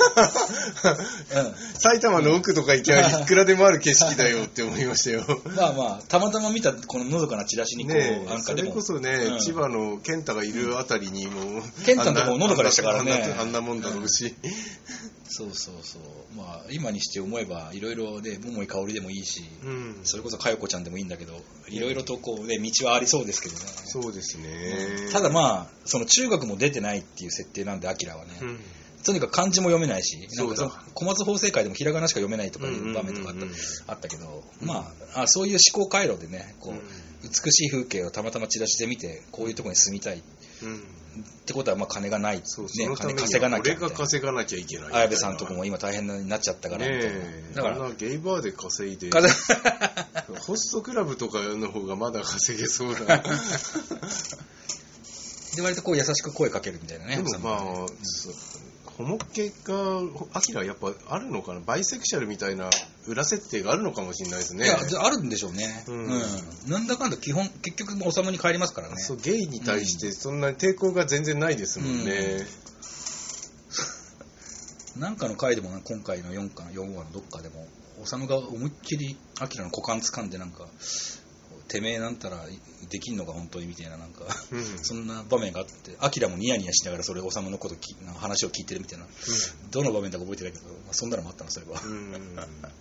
埼玉の奥とか行きゃいくらでもある景色だよって思いましたよまあまあたまたま見たこののどかなチラシにこう、ね、 なんかでもそれこそね、うん、千葉の健太がいるあたりにも健太のとこものどかでしたからねあんなもんだろうし、うん、 そうそうそうまあ今にして思えばいろいろで桃井かおりでもいいし、うん、それこそかよこちゃんでもいいんだけどいろいろとこうね道はありそうですけどねそうですね、 うん、ただまあその中学も出てないっていう設定なんでアキラはね、うんとにかく漢字も読めないし、なんかその小松法制会でもひらがなしか読めないとかいう場面とかあった,、うんうんうんうん、あったけど、まあ、あそういう思考回路でねこう、うん、美しい風景をたまたまチラシで見てこういうところに住みたい、うん、ってことはまあ金がない、 そうね、 金稼がなきゃ俺が稼がなきゃいけない綾部さんとこも今大変になっちゃったからみたいな、ね、 だからあんなゲイバーで稼いでホストクラブとかの方がまだ稼げそうだで割とこう優しく声かけるみたいなね。 でもまあ、うん、ホモ系がアキラやっぱあるのかな、バイセクシャルみたいな裏設定があるのかもしれないですね。 いやあるんでしょうね、うんうん、なんだかんだ基本結局おさむに帰りますからね。 そうゲイに対してそんな抵抗が全然ないですもんね、 うん、なんかの回でも今回のよんかよんわのどっかでもおさむが思いっきりアキラの股間掴んでなんかてめえなんたらできんのか本当にみたいななんか、うん、そんな場面があってアキラもニヤニヤしながらそれおさむのことき話を聞いてるみたいな、うん、どの場面だか覚えてないけど、まあ、そんなのもあったなそれは、うんうん、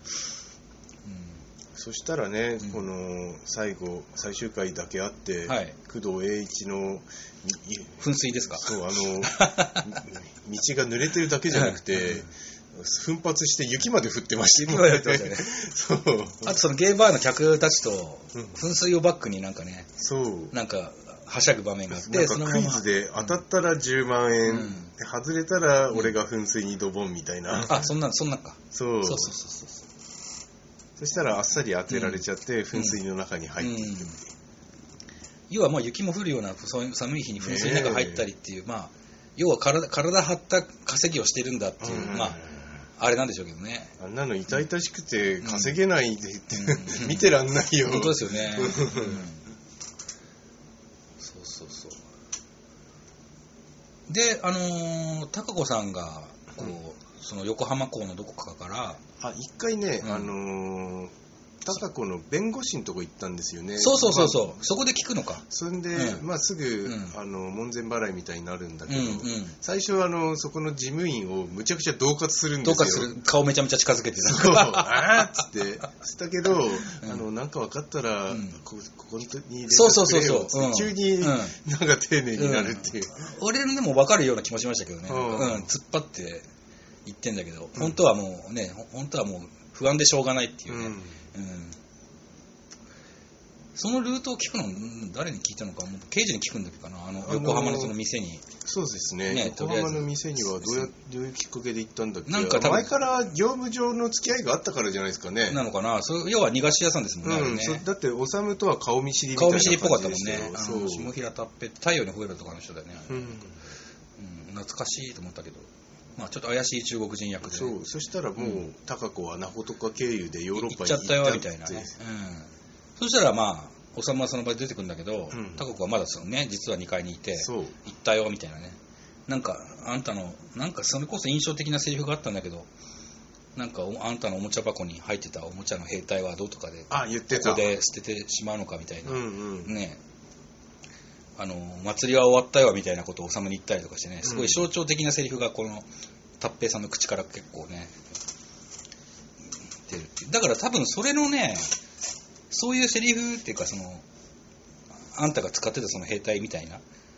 そしたらね、うん、この最後最終回だけあって、はい、工藤栄一の噴水ですか。 そうあの道が濡れてるだけじゃなくて奮発して雪まで降ってましたね。 そうあとそのゲーバーの客たちと噴水をバックになんかね、そうなんかはしゃぐ場面があって、 なんかクイズで当たったらじゅうまんえん、うん、外れたら俺が噴水にドボンみたいな、うん、 あそんなそんなかそうそうそうそうそう、そしたらあっさり当てられちゃって、うん、噴水の中に入っていく、うんうん、 要はまあ雪も降るような寒い日に噴水の中に入ったりっていう、まあ要は 体, 体張った稼ぎをしてるんだっていう、うん、まああれなんでしょうけどね。あんなの痛々しくて稼げないでって、うん、見てらんないよ。 本当ですよね、うん、そうそうそうであのー、高子さんがこう、うん、その横浜港のどこかからあ一回ね、うん、あのー高子の弁護士のとこ行ったんですよね。 そうそうそうそう、まあ、そこで聞くのか。 そんで、うん、まあすぐ、うん、あの門前払いみたいになるんだけど、うんうん、最初はあのそこの事務員をむちゃくちゃ恫喝するんですよ。 恫喝する、顔めちゃめちゃ近づけてそうあーっつってしたけど、うん、あのなんか分かったら、うん、こ, ここに連絡そうそうそうそう、 急になんか丁寧になるっていう、 うん、俺でも分かるような気もしましたけどね、うんうん、突っ張って言ってんだけど、本当はもうね本当はもう不安でしょうがないっていうね、うんうんそのルートを聞くの誰に聞いたのか、もう刑事に聞くんだっけかな、あの横浜のその店に。 そうですね、ね横浜の店にはどうやどういうきっかけで行ったんだっけ。なんか前から業務上の付き合いがあったからじゃないですかね。 なのかな、そ要は逃がし屋さんですもんね、うんねだって修とは顔見知りみたいな感じでしたよ。 顔見知りっぽかったもんね。下平達平太陽に吠えるとかの人だよね、うんうん、懐かしいと思ったけど、まあ、ちょっと怪しい中国人役で、 そうそしたらもう、うん、高子はナホとか経由でヨーロッパに行っちゃったよみたいなね、うんそしたらまあおさむはその場で出てくるんだけど、うん、タコ子はまだそのね実はにかいにいて行ったよみたいなね、なんかあんたのなんかそれこそ印象的なセリフがあったんだけど、なんかあんたのおもちゃ箱に入ってたおもちゃの兵隊はどうとかであ言ってたここで捨ててしまうのかみたいな、うんうん、ねあの祭りは終わったよみたいなことをおさむに言ったりとかしてね、すごい象徴的なセリフがこの達平さんの口から結構ね出るっていう。だから多分それのねそういうセリフっていうか、そのあんたが使ってたその兵隊みたいな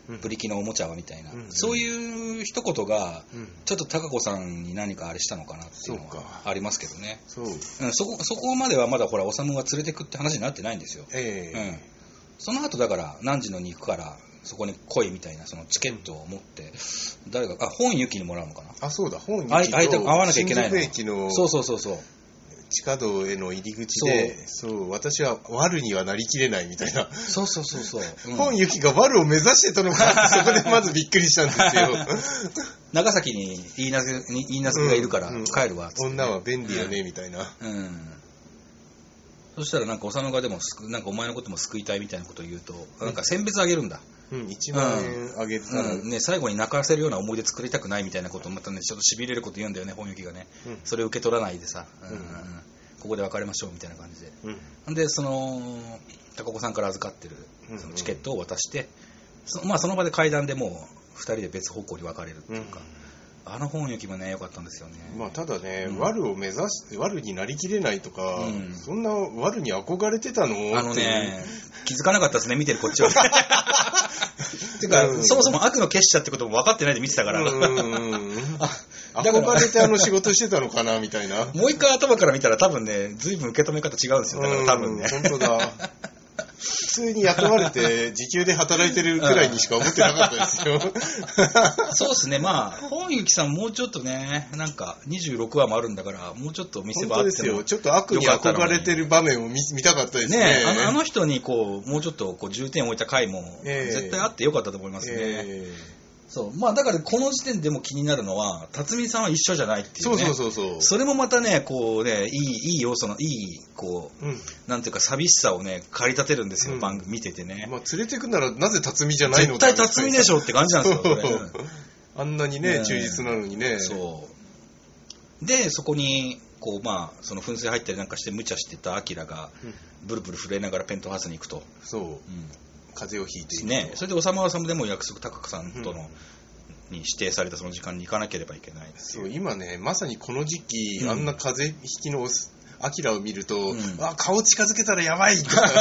ブリキのおもちゃはみたいな、 うん、 そういう一言が、うん、ちょっと貴子さんに何かあれしたのかなっていうのはありますけどね。 そう、 うん、そこそこまではまだほらおさむが連れてくって話になってないんですよ、 えーうん、その後だから何時のに行くからそこに来いみたいなそのチケットを持って、うん、誰があ本行きにもらうのかな。 あ、そうだ、本行きと会わなきゃいけないの。 新宿駅のそうそうそうそう地下道への入り口で、そう、そう、私は悪にはなりきれないみたいな。 そうそうそうそう。 うん、本行きが悪を目指してたのかって、そこでまずびっくりしたんですよ。 長崎に言いなずがいるから帰るわっつって、ね、 女は便利よね、みたいな。 うん。うんそしたらなんかおさむがでもなんかお前のことも救いたいみたいなことを言うと、うん、なんか選別あげるんだ。 うん、いちまんえんあげたら、 うんね、最後に泣かせるような思い出作りたくないみたいなことをまたねちょっとしびれること言うんだよね本行きがね、うん、それを受け取らないでさ、うんうん、ここで別れましょうみたいな感じで、うん、でその高子さんから預かってるそのチケットを渡して、そ, まあ、その場で階段でもうふたりで別方向に分かれるっていうか、うん、あの本行きもね良かったんですよね。 まあただね、うん、悪を目指し悪になりきれないとか、うん、そんな悪に憧れてたのあのね気づかなかったですね見てるこっちはてか、うん、そもそも悪の結社ってことも分かってないで見てたから、うん憧れてあの仕事してたのかなみたいな。 もう一回頭から見たら多分ね随分受け止め方違うんですよ。だから多分ね、 本当だ普通に雇われて時給で働いてるくらいにしか思ってなかったですよそうですね。まあ本行さんもうちょっとねなんかにじゅうろくわもあるんだからもうちょっと見せ場あっても。 本当ですよ。ちょっと悪に憧れてる場面を 見, 見たかったですね。 ねあの、あの人にこうもうちょっとこう重点を置いた回も絶対あってよかったと思いますね、えーそうまあ、だからこの時点でも気になるのは辰巳さんは一緒じゃないっていうね。 そうそうそうそう。 それもまたねこうねいいいい要素のいいこう、うん、なんていうか寂しさをね駆り立てるんですよ、うん、番組見ててね。 まあ連れてくならなぜ辰巳じゃないの。 絶対辰巳でしょって感じなんですよ。それあんなにね、ね忠実なのにね。 そうでそこにこうまあその噴水入ったりなんかして無茶してたアキラが、うん、ブルブル震えながらペントハウスに行くと。 そう。うん風邪をひいているね。それでおさむはさむでも約束高子さんとの、うん、に指定されたその時間に行かなければいけない。 そう今ねまさにこの時期、うん、あんな風邪ひきのアキラを見ると、うん、あ顔近づけたらやばいとか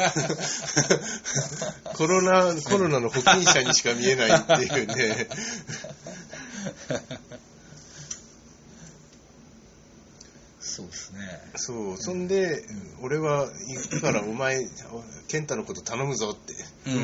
コロナコロナの保険者にしか見えないっていうねそうですね。 そう、そんで、うん、俺は行くからお前健太のこと頼むぞって、うん、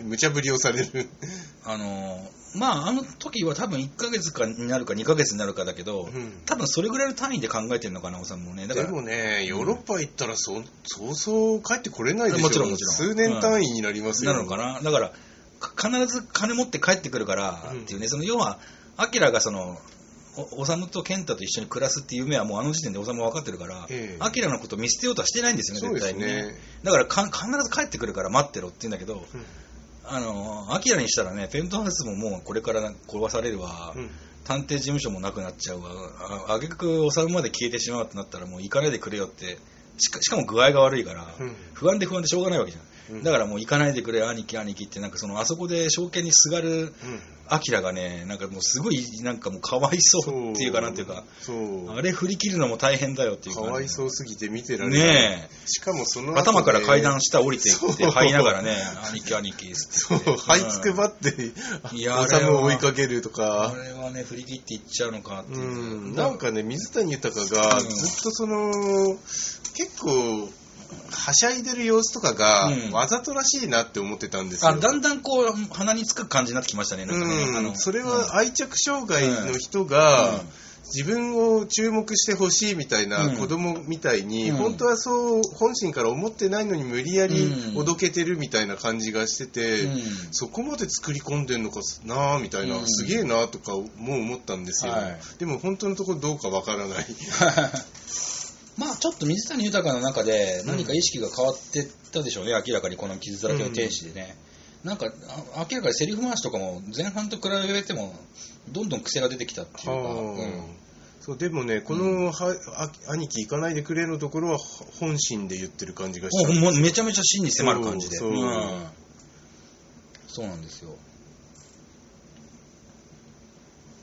無茶ぶりをされる。 あのまああの時は多分いっかげつかになるかにかげつになるかだけど、うん、多分それぐらいの単位で考えてるのかなおさんもね。だからでもねヨーロッパ行ったらそ、うん、そうそう帰ってこれないでしょ。もちろんもちろん数年単位になりますよ、 うん、なのかな。だから必ず金持って帰ってくるからっていうね、うん、その要はアキラがそのおさむと健太と一緒に暮らすっていう夢はもうあの時点でおさむは分かってるからアキラのことを見捨てようとはしてないんですよね絶対に ね, ねだからか必ず帰ってくるから待ってろって言うんだけど、うん、あのアキラにしたらねペントハウスももうこれから壊されるわ、うん、探偵事務所もなくなっちゃうわああげくおさむまで消えてしまうってなったらもう行かないでくれよってし か, しかも具合が悪いから、うん、不安で不安でしょうがないわけじゃん。だからもう行かないでくれ兄貴兄貴ってなんかそのあそこで証券にすがるアキラがねなんかもうすごいなんかもうかわいそうっていうかなんていうかそうあれ振り切るのも大変だよっていうか、 かわいそうすぎて見てられないねえ。 しかもその後、 ね、頭から階段下降りていって這いながらね兄貴兄貴そう這いつくばっておさむを追いかけるとかあれはね振り切っていっちゃうのかっていう、 うん、なんかね水谷豊がずっとその、うん、結構はしゃいでる様子とかがわざとらしいなって思ってたんですよ、 うん、あだんだんこう鼻につく感じになってきましたね。なんかね、 うん、あのそれは愛着障害の人が、うんうん自分を注目してほしいみたいな子供みたいに、うん、本当はそう本心から思ってないのに無理やりおどけてるみたいな感じがしてて、うん、そこまで作り込んでんのかなみたいな、うん、すげえなとかもう思ったんですよ、はい、でも本当のところどうかわからないまあちょっと水谷豊の中で何か意識が変わってったでしょうね、うん、明らかにこの傷だらけの天使でね、うん、なんか明らかにセリフ回しとかも前半と比べてもどんどん癖が出てきたっていうか、うん、 そうでもねこの、うん、は兄貴行かないでくれのところは本心で言ってる感じがしちゃう。 もうめちゃめちゃ真に迫る感じでそう、うん、そうなんですよ。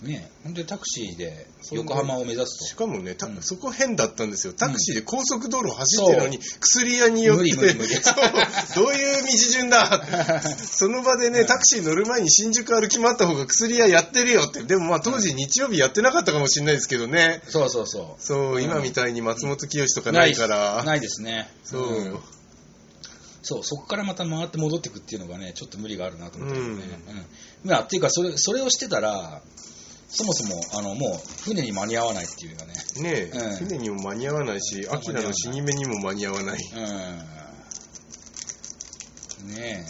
ね、ほんでタクシーで横浜を目指すと。 しかもね、うん、そこ変だったんですよ。タクシーで高速道路走ってるのに、うん、薬屋によって、そうどういう道順だその場でね、タクシー乗る前に新宿歩き回った方が薬屋やってるよって。でもまあ当時日曜日やってなかったかもしれないですけどね。 そうそうそう。 そう、うん、今みたいに松本清とかないから。 ない、ないですね。 そう。うんそう、そこからまた回って戻ってくっていうのがね、ちょっと無理があるなと思ったけどね。うん。うん、まあ、っていうか、それ、それをしてたら、そもそも、あの、もう、船に間に合わないっていうかね。 ねえ、うん、船にも間に合わないし、アキラの死に目にも間に合わない。 うん。ねえ。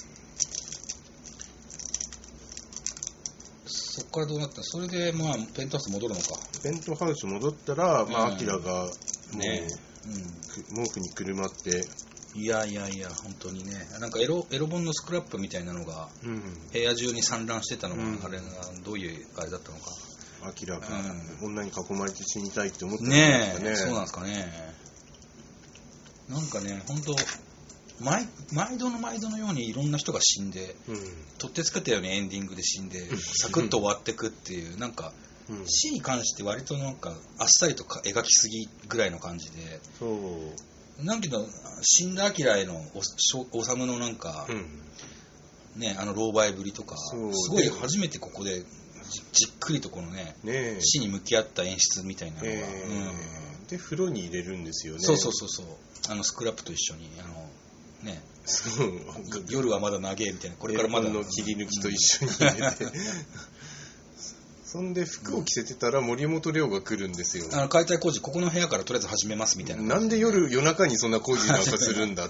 そこからどうなった？それで、まあ、ペントハウス戻るのか。 ペントハウス戻ったら、まあ、アキラが、ねえ、うん、毛布にくるまって、 いやいやいや、本当にね、なんかエロ、エロ本のスクラップみたいなのが、部屋中に散乱してたのが、うん、あれがどういうあれだったのか。 アキラが女に囲まれて死にたいって思ってたんですかね。 ねえ、そうなんですかね。なんかね、本当毎、毎度の毎度のようにいろんな人が死んで、うん、取ってつけたようにエンディングで死んで、サクッと終わってくっていう、なんか、うん、死に関して割となんかあっさりとか描きすぎぐらいの感じで。 そう。 なんけど死んだアキラへのおさむのなんか、うん、ね、あの狼狽ぶりとかすごい初めてここで じ, じっくりとこの ね, ね死に向き合った演出みたいなのが、えーうん、で風呂に入れるんですよね。 そうそうそうそう、あのスクラップと一緒にあのね、そう夜はまだ長えみたいな、これからまだの切り抜きと一緒に入れて、うんそんで服を着せてたら森本涼が来るんですよ。 あの解体工事ここの部屋からとりあえず始めますみたいな。 なんで夜夜中にそんな工事なんかするんだって。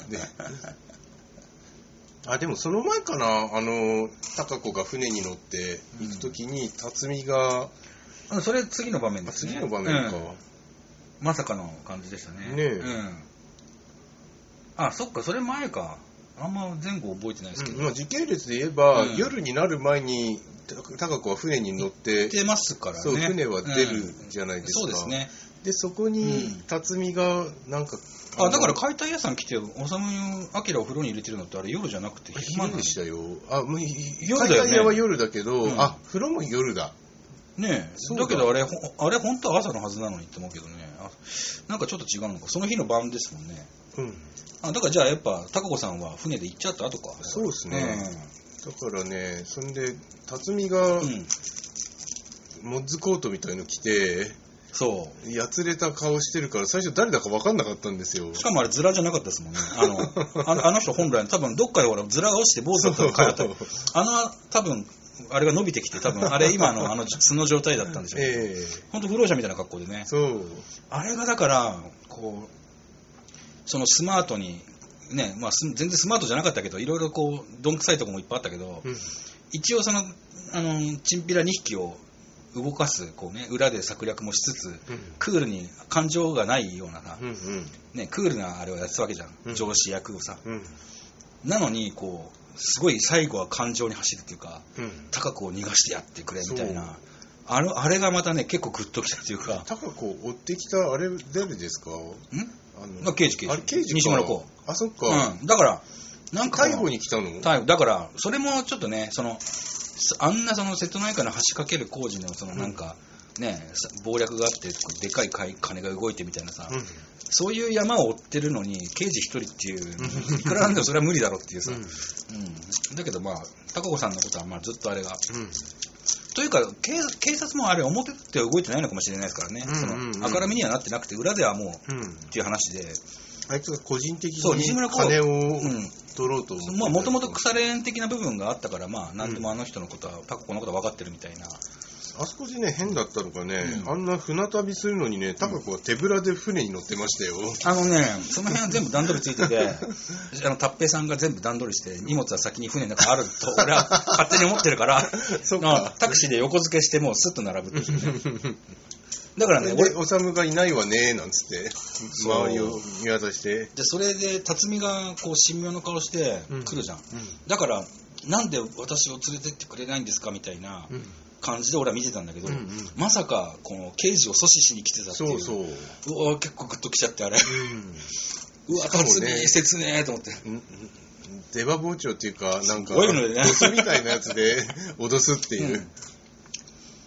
あでもその前かな、あの貴子が船に乗って行くときに、うん、辰巳があそれ次の場面ですね。 次の場面か、うん、 まさかの感じでしたね。 ねえ、 うん、あそっかそれ前か。あんま前後覚えてないですけど、 うんまあ、時系列で言えば、うん、夜になる前に貴子は船に乗って出ますからね。 そう船は出るじゃないですか、 うん、そうですね。 でそこに辰巳がなんか、 うん、あだから解体屋さん来て修明を風呂に入れてるのってあれ夜じゃなくて昼でしたよ。あもう夜だよね。解体屋は夜だけど、うん、あ風呂も夜だねえ。だけどあれあれ本当は朝のはずなのにって思うけどね。あなんかちょっと違うのか。その日の晩ですもんね。 うんあだからじゃあやっぱ貴子さんは船で行っちゃった後か。 そうですね、うん、だからねそんで辰巳が、うん、モッズコートみたいの着てそうやつれた顔してるから最初誰だか分かんなかったんですよ。 しかもあれズラじゃなかったですもんね。あのあの、あの人本来多分どっかでほらズラが落ちて坊主だったのかやったあの多分あれが伸びてきて多分あれ今のあの素の状態だったんでしょうけど、えー、本当不老者みたいな格好でね。 そうあれがだからこうそのスマートにね、まあ、全然スマートじゃなかったけどいろいろこうどんくさいとこもいっぱいあったけど、うん、一応そのあのチンピラにひきを動かすこう、ね、裏で策略もしつつ、うん、クールに感情がないようなさ、うんうんね、クールなあれをやってたわけじゃん、うん、上司役をさ、うん、なのにこうすごい最後は感情に走るっていうか、うん、高くを逃がしてやってくれみたいなあのあれがまたね結構グッときたっていうか。 高くを追ってきたあれ誰ですか？んあの刑事刑事あれ刑事か西村公あそっか、 うん、だからなんか逮捕に来たの逮捕だからそれもちょっとねそのあんなその瀬戸内海の橋かける工事のそのなんか、うん、ね謀略があってでかい金が動いてみたいなさ、うん、そういう山を追ってるのに刑事一人っていういくらなんでもそれは無理だろっていうさ、うんうん、だけどまあ貴子さんのことはまあずっとあれが、うんというか警、警察もあれ表って動いてないのかもしれないですからね、うんうんうん、その明るみにはなってなくて裏ではもう、うん、っていう話であいつが個人的に金を取ろうと思って、 もともと腐れ縁的な部分があったからまあ何でもあの人のことは貴子のことは分かってるみたいな。 あそこでね変だったのがね、うん、あんな船旅するのにね貴子は手ぶらで船に乗ってましたよ。 あのねその辺は全部段取りついててあのタッペイさんが全部段取りして荷物は先に船の中あると俺は勝手に思ってるからそうかタクシーで横付けしてもうスッと並ぶっていうねだからね俺修がいないわねなんつって周りを見渡してでそれで辰巳がこう神妙な顔して来るじゃん、うんうん、だからなんで私を連れてってくれないんですかみたいな、うん感じで俺は見てたんだけど、うんうん、まさかこの刑事を阻止しに来てたっていう。 そうそううわ結構グッときちゃってあれ、うん、うわ辰巳切ねえと思って、うん、 出刃包丁っていうかなんかボスみたいなやつで脅すっていう、うん、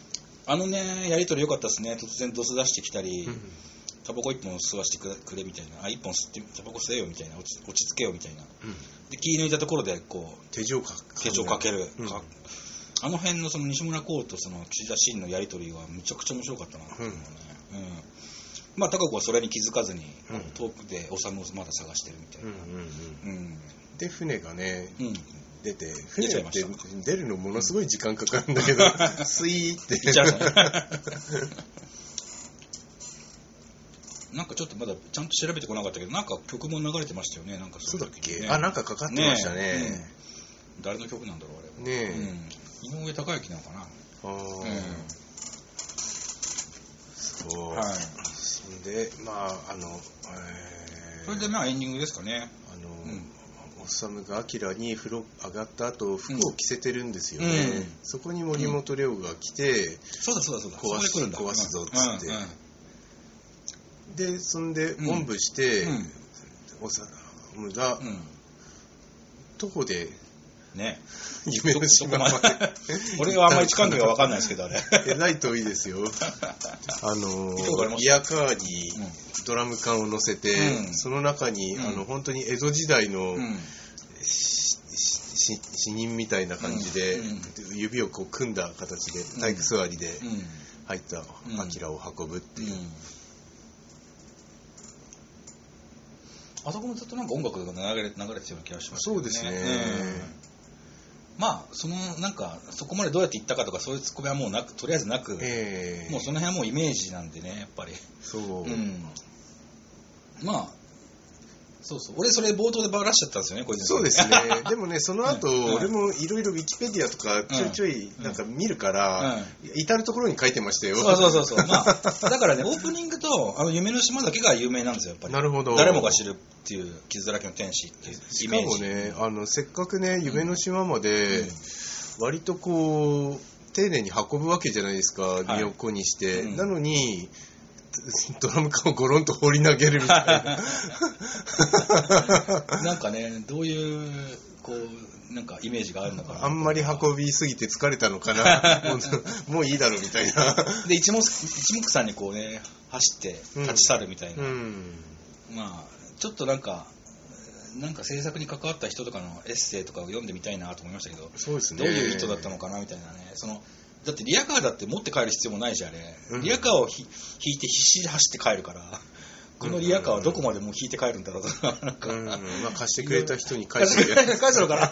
あのね、やりとり良かったですね。突然ドス出してきたり、うん、タバコ一本吸わしてくれみたいな、あ、一本吸ってタバコ吸えよみたいな、落ち、落ち着けよみたいな、うん、で気抜いたところでこう手錠か手錠かける、うん、かあの辺のその西村光とその岸田真のやりとりはむちゃくちゃ面白かったなっていうのね、うんうん、まあ高子はそれに気づかずに、うん、遠くで修をまだ探してるみたいな、うんうんうん、 で船がね、うん、出て船って出るのものすごい時間かかるんだけどスイーって行っちゃうねなんかちょっとまだちゃんと調べてこなかったけど、なんか曲も流れてましたよね。なんかそうだっけ、ね、あ、なんかかかってましたね、ね、 うん、誰の曲なんだろうあれねえ、 うん、井上貴之なのかな。ああ、うん、 そう、はい、そんでまああの、 えー、それでまあエンディングですかね。 あの、うん、おっさむがアキラに風呂上がった後服を着せてるんですよね、うん、そこに森本レオが来て、うん、 そうだそうだそうだ、 壊す、壊すぞっつって、うんうん、でそんでおんぶして、うん、おさむが、うん、徒歩でね、 夢の島まで俺はあんまり位置関係が分かんないですけどあれえらい遠いですよあのリヤカーにドラム缶を乗せて、うん、その中に、うん、あの本当に江戸時代の、うん、死人みたいな感じで、うん、指をこう組んだ形で体育座りで入ったアキラを運ぶっていう、うんうん、 あそこもずっとなんか音楽が流れ、流れてるような気がしますね。 そうですね、うんまあそのなんかそこまでどうやって行ったかとかそういうツッコミはもうなく、とりあえずなく、えー、もうその辺はもうイメージなんでねやっぱりそう、うん、 まあそうそう俺それ冒頭でバラしちゃったんですよねこれそうですねでもねその後、うん、俺もいろいろウィキペディアとかちょいちょいなんか見るから、うんうん、至るところに書いてましたよ。 そうそうそうそうまあだからねオープニングとあの夢の島だけが有名なんですよやっぱり。 なるほど。 誰もが知るっていう傷だらけの天使っていうイメージ。 しかもねあのせっかくね夢の島まで、うん、割とこう丁寧に運ぶわけじゃないですか、身を粉にして、うん、なのにドラム缶をゴロンと放り投げるみたいななんかねどういうこうなんかイメージがあるのかな。 あんまり運びすぎて疲れたのかなも, うもういいだろうみたいなで一目一目散にこうね走って立ち去るみたいな、うんうん、まあちょっとなんかなんか制作に関わった人とかのエッセイとかを読んでみたいなと思いましたけど、 そうですね、 どういう意図だったのかなみたいなね。そのだってリヤカーだって持って帰る必要もないしあれ、うん、リヤカーをひ引いて必死で走って帰るからこのリヤカーはどこまでも引いて帰るんだろうとかなんか、うんまあ、貸してくれた人に返して返すのかな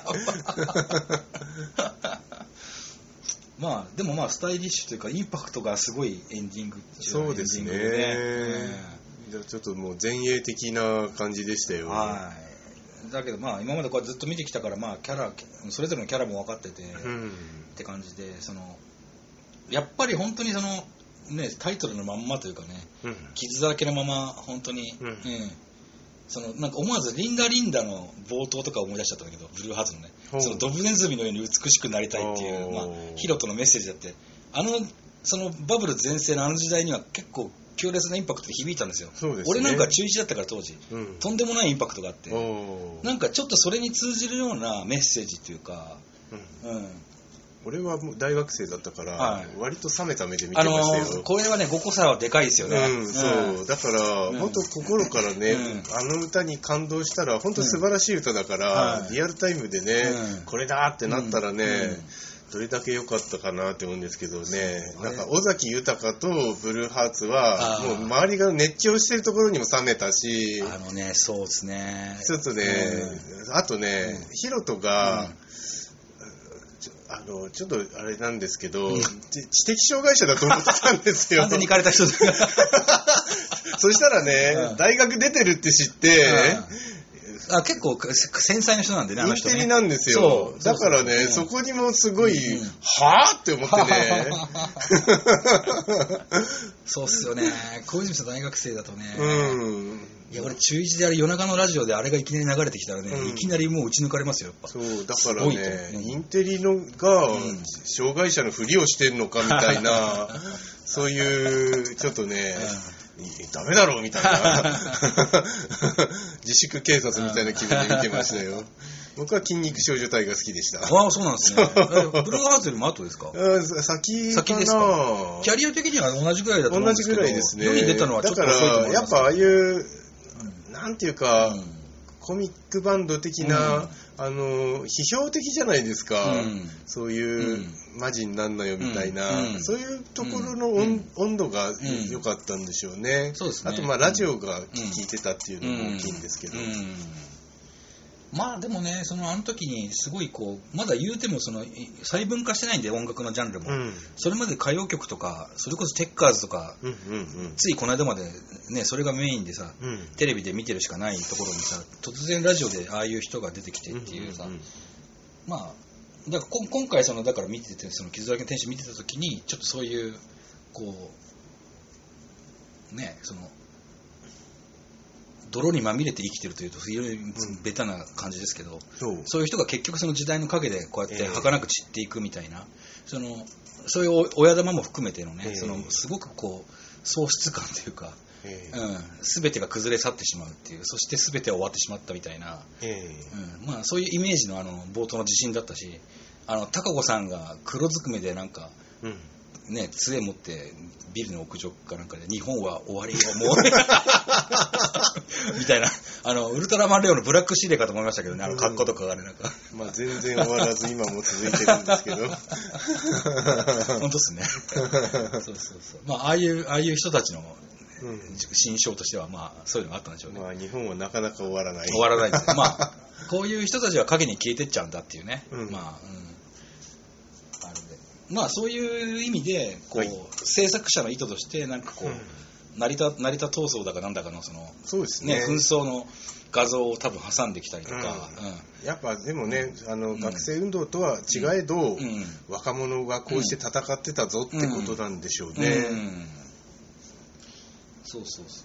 まあでもまあスタイリッシュというかインパクトがすごいエンディングっていうそうですね、うん、ちょっともう前衛的な感じでしたよ。 はいだけどまあ今までこうずっと見てきたからまあキャラそれぞれのキャラも分かってて、うん、って感じでそのやっぱり本当にそのねタイトルのまんまというかね、うん、傷だらけのまま本当に、うんうん、そのなんか思わずリンダリンダの冒頭とか思い出しちゃったんだけどブルーハーツのねそのドブネズミのように美しくなりたいっていう、まあ、ヒロトのメッセージだってあのそのバブル全盛のあの時代には結構強烈なインパクトで響いたんですよ。そうですね、俺なんか中いちだったから当時、うん、とんでもないインパクトがあってなんかちょっとそれに通じるようなメッセージっていうか、うんうん、 俺はもう大学生だったから、はい、割と冷めた目で見てましたよ。 あのー、これはねごこ差はでかいですよね、 うん、そう、うん、だから、うん、本当心からね、うん、あの歌に感動したら本当素晴らしい歌だから、うん、リアルタイムでね、うん、これだってなったらね、うんどれだけ良かったかなって思うんですけどね、なんか尾崎豊とブルーハーツはもう周りが熱狂してるところにも冷めたし、 あのねそうですねちょっとね、うん、あとね、うん、ヒロトが、うんあのちょっとあれなんですけど、うん、知的障害者だと思ってたんですよ。 完全に行かれた人そしたらね、うん、大学出てるって知って、 うん、あ結構繊細な人なんでね、あの人ね。 インテリなんですよ。だからね、うん、そこにもすごい、うん、はぁって思ってね。 そうっすよね。小泉さん大学生だとね。うんいや俺中いちであれ夜中のラジオであれがいきなり流れてきたらね、うん、いきなりもう打ち抜かれますよやっぱ。 そうだからね、うん、インテリのが障害者のふりをしてんのかみたいな、うん、そういうちょっとね、うん、ダメだろうみたいな自粛警察みたいな気分で見てましたよ。 僕は筋肉少女隊が好きでした。 ああ、そうなんですね。ブルーハーツよりも後ですか？ 先かな。 先ですか？キャリア的には同じぐらいだと思うんですけど。 同じぐらいですね。 世に出たのはちょっと遅いと思います。 だから、やっぱああいう、うん、なんていうか、うん、コミックバンド的な、うん、あの、批評的じゃないですか。うん、そういう、うん、マジになんなよみたいな、うん、そういうところの 温,、うん、温度が良かったんでしょうね。そうですね。あと、まあ、ラジオが聴いてたっていうのも大きいんですけど。うんうんうん、 まあでもね、そのあの時にすごいこう、まだ言うてもその細分化してないんで、音楽のジャンルも、うん、それまで歌謡曲とか、それこそテッカーズとか、うんうんうん、ついこの間までね、それがメインでさ、うん、テレビで見てるしかないところにさ、突然ラジオでああいう人が出てきてっていうさ、うんうんうん、まあだからこ今回そのだから見てて、その傷だらけの天使見てた時にちょっとそういうこうね、その泥にまみれて生きてるというと非常にベタな感じですけど、うん、そういう人が結局その時代の陰でこうやって儚く散っていくみたいな、えー、そのそういう親玉も含めてのね、えー、そのすごくこう喪失感というか、えーうん、全てが崩れ去ってしまうっていう、そして全ては終わってしまったみたいな、えーうんまあ、そういうイメージの、あの冒頭の地震だったし、あの高子さんが黒ずくめでなんか、うんね、杖持ってビルの屋上かなんかで日本は終わりよもうみたいな、あのウルトラマンレオのブラックシーレかと思いましたけどね、あの格好とかがね、なんか、 うん、まあ全然終わらず今も続いてるんですけど本当ですねそうそうそう、まあああいうああいう人たちの心象としてはまあそういうのがあったんでしょうね。 まあ日本はなかなか終わらない終わらないですね。まあこういう人たちは影に消えてっちゃうんだっていうね、うん、まあ、うんまあそういう意味でこう、はい、制作者の意図としてなんかこう、うん、成田成田闘争だかなんだかのそのそうですね、 ね紛争の画像を多分挟んできたりとか、うんうん、 やっぱでもね、あの、うん、学生運動とは違えど、うん、若者がこうして戦ってたぞってことなんでしょうね、うんうん、 そうそうそう、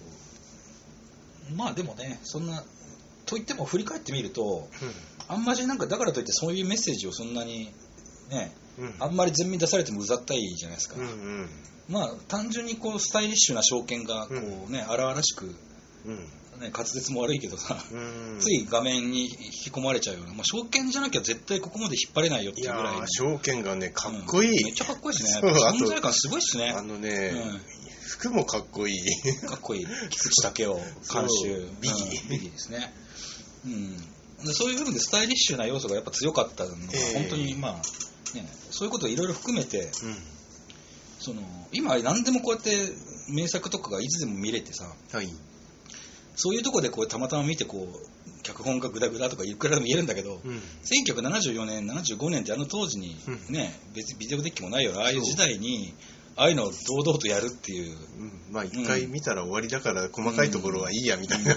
まあでもね、そんなといっても振り返ってみると、うん、あんまりなんかだからといってそういうメッセージをそんなにね、うん、あんまり前面に出されてもうざったいじゃないですか、うんうん、まあ単純にこうスタイリッシュな証券がこう、ね、荒々しく、うんね、滑舌も悪いけどさ、うん、つい画面に引き込まれちゃうような、まあ、証券じゃなきゃ絶対ここまで引っ張れないよっていうぐらいの、いや証券がねかっこいい、 うん、めっちゃかっこいいですね、存在感すごいっすね、 あのね、うん、服もかっこいいかっこいい、菊池武雄監修ビギ、 うん、ビギですね、うん、そういう部分でスタイリッシュな要素がやっぱ強かったのが、えー、本当にまあね、そういうことをいろいろ含めて、うん、その今何でもこうやって名作とかがいつでも見れてさ、はい、そういうとこでこうたまたま見てこう脚本がグダグダとかいくらでも言えるんだけど、うん、せんきゅうひゃくななじゅうよねんななじゅうごねんってあの当時に、ね、うん、別にビデオデッキもないようなああいう時代にああいうのを堂々とやるっていう、 うん、まあ一回見たら終わりだから細かいところはいいやみたいな、うん、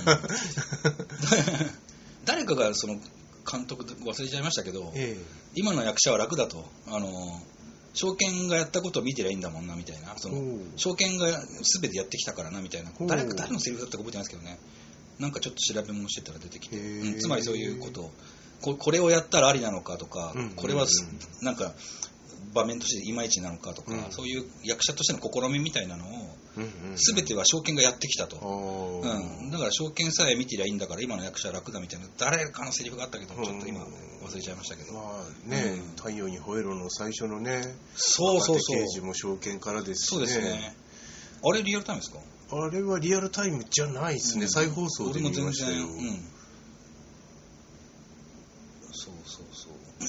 誰かがその監督忘れちゃいましたけど、ええ、今の役者は楽だと、あの証券がやったことを見てりゃいいんだもんなみたいな、その証券が全てやってきたからなみたいな、誰か誰のセリフだったか覚えてないですけどね、なんかちょっと調べ物してたら出てきて、うん、つまりそういうことを こ, これをやったらありなのかとか、うんうんうん、これはなんか場面としていまいちなのかとか、うん、そういう役者としての試みみたいなのを、うんうんうん、全ては証券がやってきたと、うん、だから証券さえ見てりゃいいんだから今の役者は楽だみたいな誰かのセリフがあったけどちょっと今忘れちゃいましたけど、まあね、うん、太陽に吠えろの最初のね、 そうそうそう、 刑事も証券からですしね、 そうですね、あれリアルタイムですか？ あれはリアルタイムじゃないですね、うん、再放送で見ましたよ、うん、 そうそうそう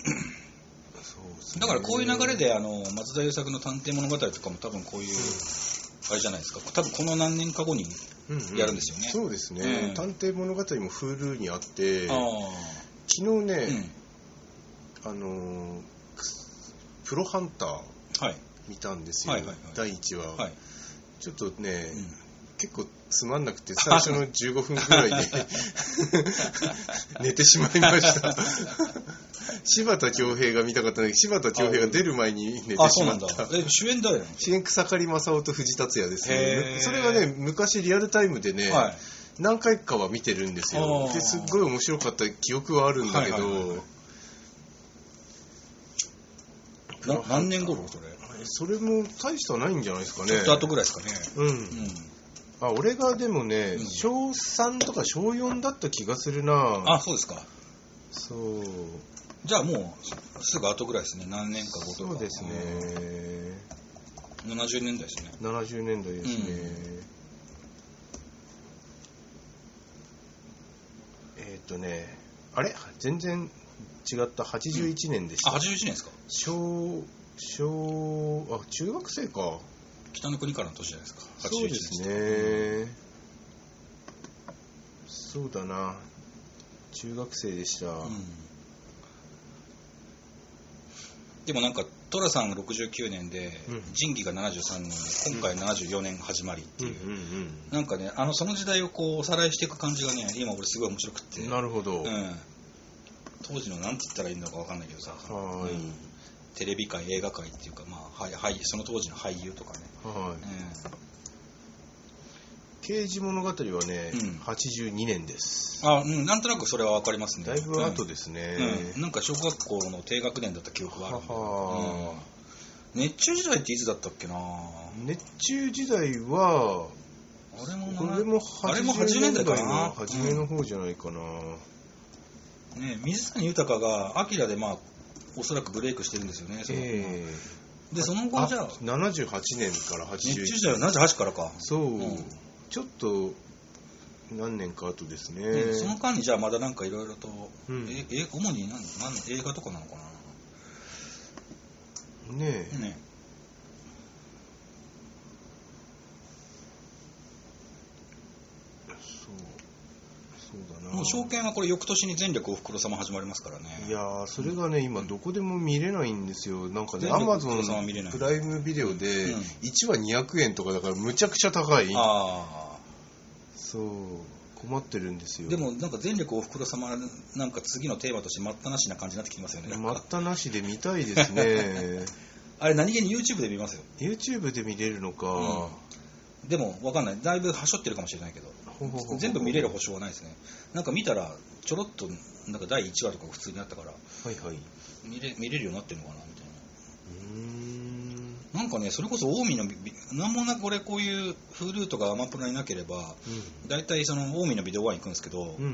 だからこういう流れであの松田優作の探偵物語とかも多分こういう、うん、あれじゃないですか、多分この何年か後にやるんですよね、 うんうん、そうですね、うん、探偵物語も Hulu にあって昨日ね、うん、あのプロハンター見たんですよ、はいはいはいはい、だいいちわ、はい、ちょっとね、うん、結構つまんなくて最初のじゅうごふんぐらいで寝てしまいました柴田恭平が見たかったので柴田恭平が出る前に寝てしまった。 え主演誰なの？ 主演草刈正雄と藤達也ですね。それはね昔リアルタイムでね、はい、何回かは見てるんですよ。ですっごい面白かった記憶はあるんだけど、はいはいはいはい、 な何年頃それ？ それも大したないんじゃないですかね。 ちょっと後ぐらいですかね。うん。うん、 あ俺がでもね、うん、しょうさんとかしょうよんだった気がするな。 あそうですか。 そうじゃあもうすぐ後ぐらいですね。何年か後とか。 そうですね、 うん、ななじゅうねんだいですね。 ななじゅうねんだいですね、うん、えっ、ー、とねあれ全然違った。はちじゅういちねんでした、 うん、あはちじゅういちねんですか。 小小あ中学生か。 北の国からの年じゃないですか。 そうですね、うん、そうだな、中学生でした、うん、 でもなんか寅さんがろくじゅうきゅうねんで、うん、仁義がななじゅうさんねんで今回ななじゅうよねん始まりっていう、うんうんうん、なんかねあのその時代をこうおさらいしていく感じがね今俺すごい面白くて。 なるほど、 うん、当時のなんて言ったらいいのか分かんないけどさ、はい、うん、テレビ界映画界っていうか、まあ、はいはい、その当時の俳優とかね、はい、えー刑事物語はね、うん、はちじゅうにねんです。 あ、うん、なんとなくそれは分かりますね。 だいぶ後ですね、 うんうん、なんか小学校の低学年だった記憶があるんで。は、うん、熱中時代っていつだったっけな。 熱中時代はあれもこれもはちじゅうねんだいの初めの方じゃないかな、 うん、ね、水谷豊がアキラでまあおそらくブレイクしてるんですよね。その、えー、でその後じゃあななじゅうはちねんからはちじゅういち熱中時代はななじゅうはちからか。 そう、うん、ちょっと何年か後ですね。 ね、その間にじゃあまだなんかいろいろと、うん、ええ主に何何映画とかなのかな。 ねえ。ねもう証券はこれ翌年に全力おふくろ様始まりますからね。 いやーそれがね今どこでも見れないんですよ。なんかねアマゾンプライムビデオでいちわにひゃくえんとかだからむちゃくちゃ高い。ああそう困ってるんですよ。 でもなんか全力おふくろ様なんか次のテーマとして待ったなしな感じになってきますよね。 待ったなしで見たいですね。 あれ何気に YouTube で見ますよ。 YouTube で見れるのか、 うん、でも分かんない。だいぶはしょってるかもしれないけど全部見れる保証はないですね。なんか見たらちょろっとなんかだいいちわとか普通にあったから、はいはい、見れ、見れるようになってるのかなみたいな。うーんなんかねそれこそ近江のなんもなく俺こういう Hulu とかアマプラになければ、うん、だいたいその近江のビデオワン行くんですけど、うんうんうんうん、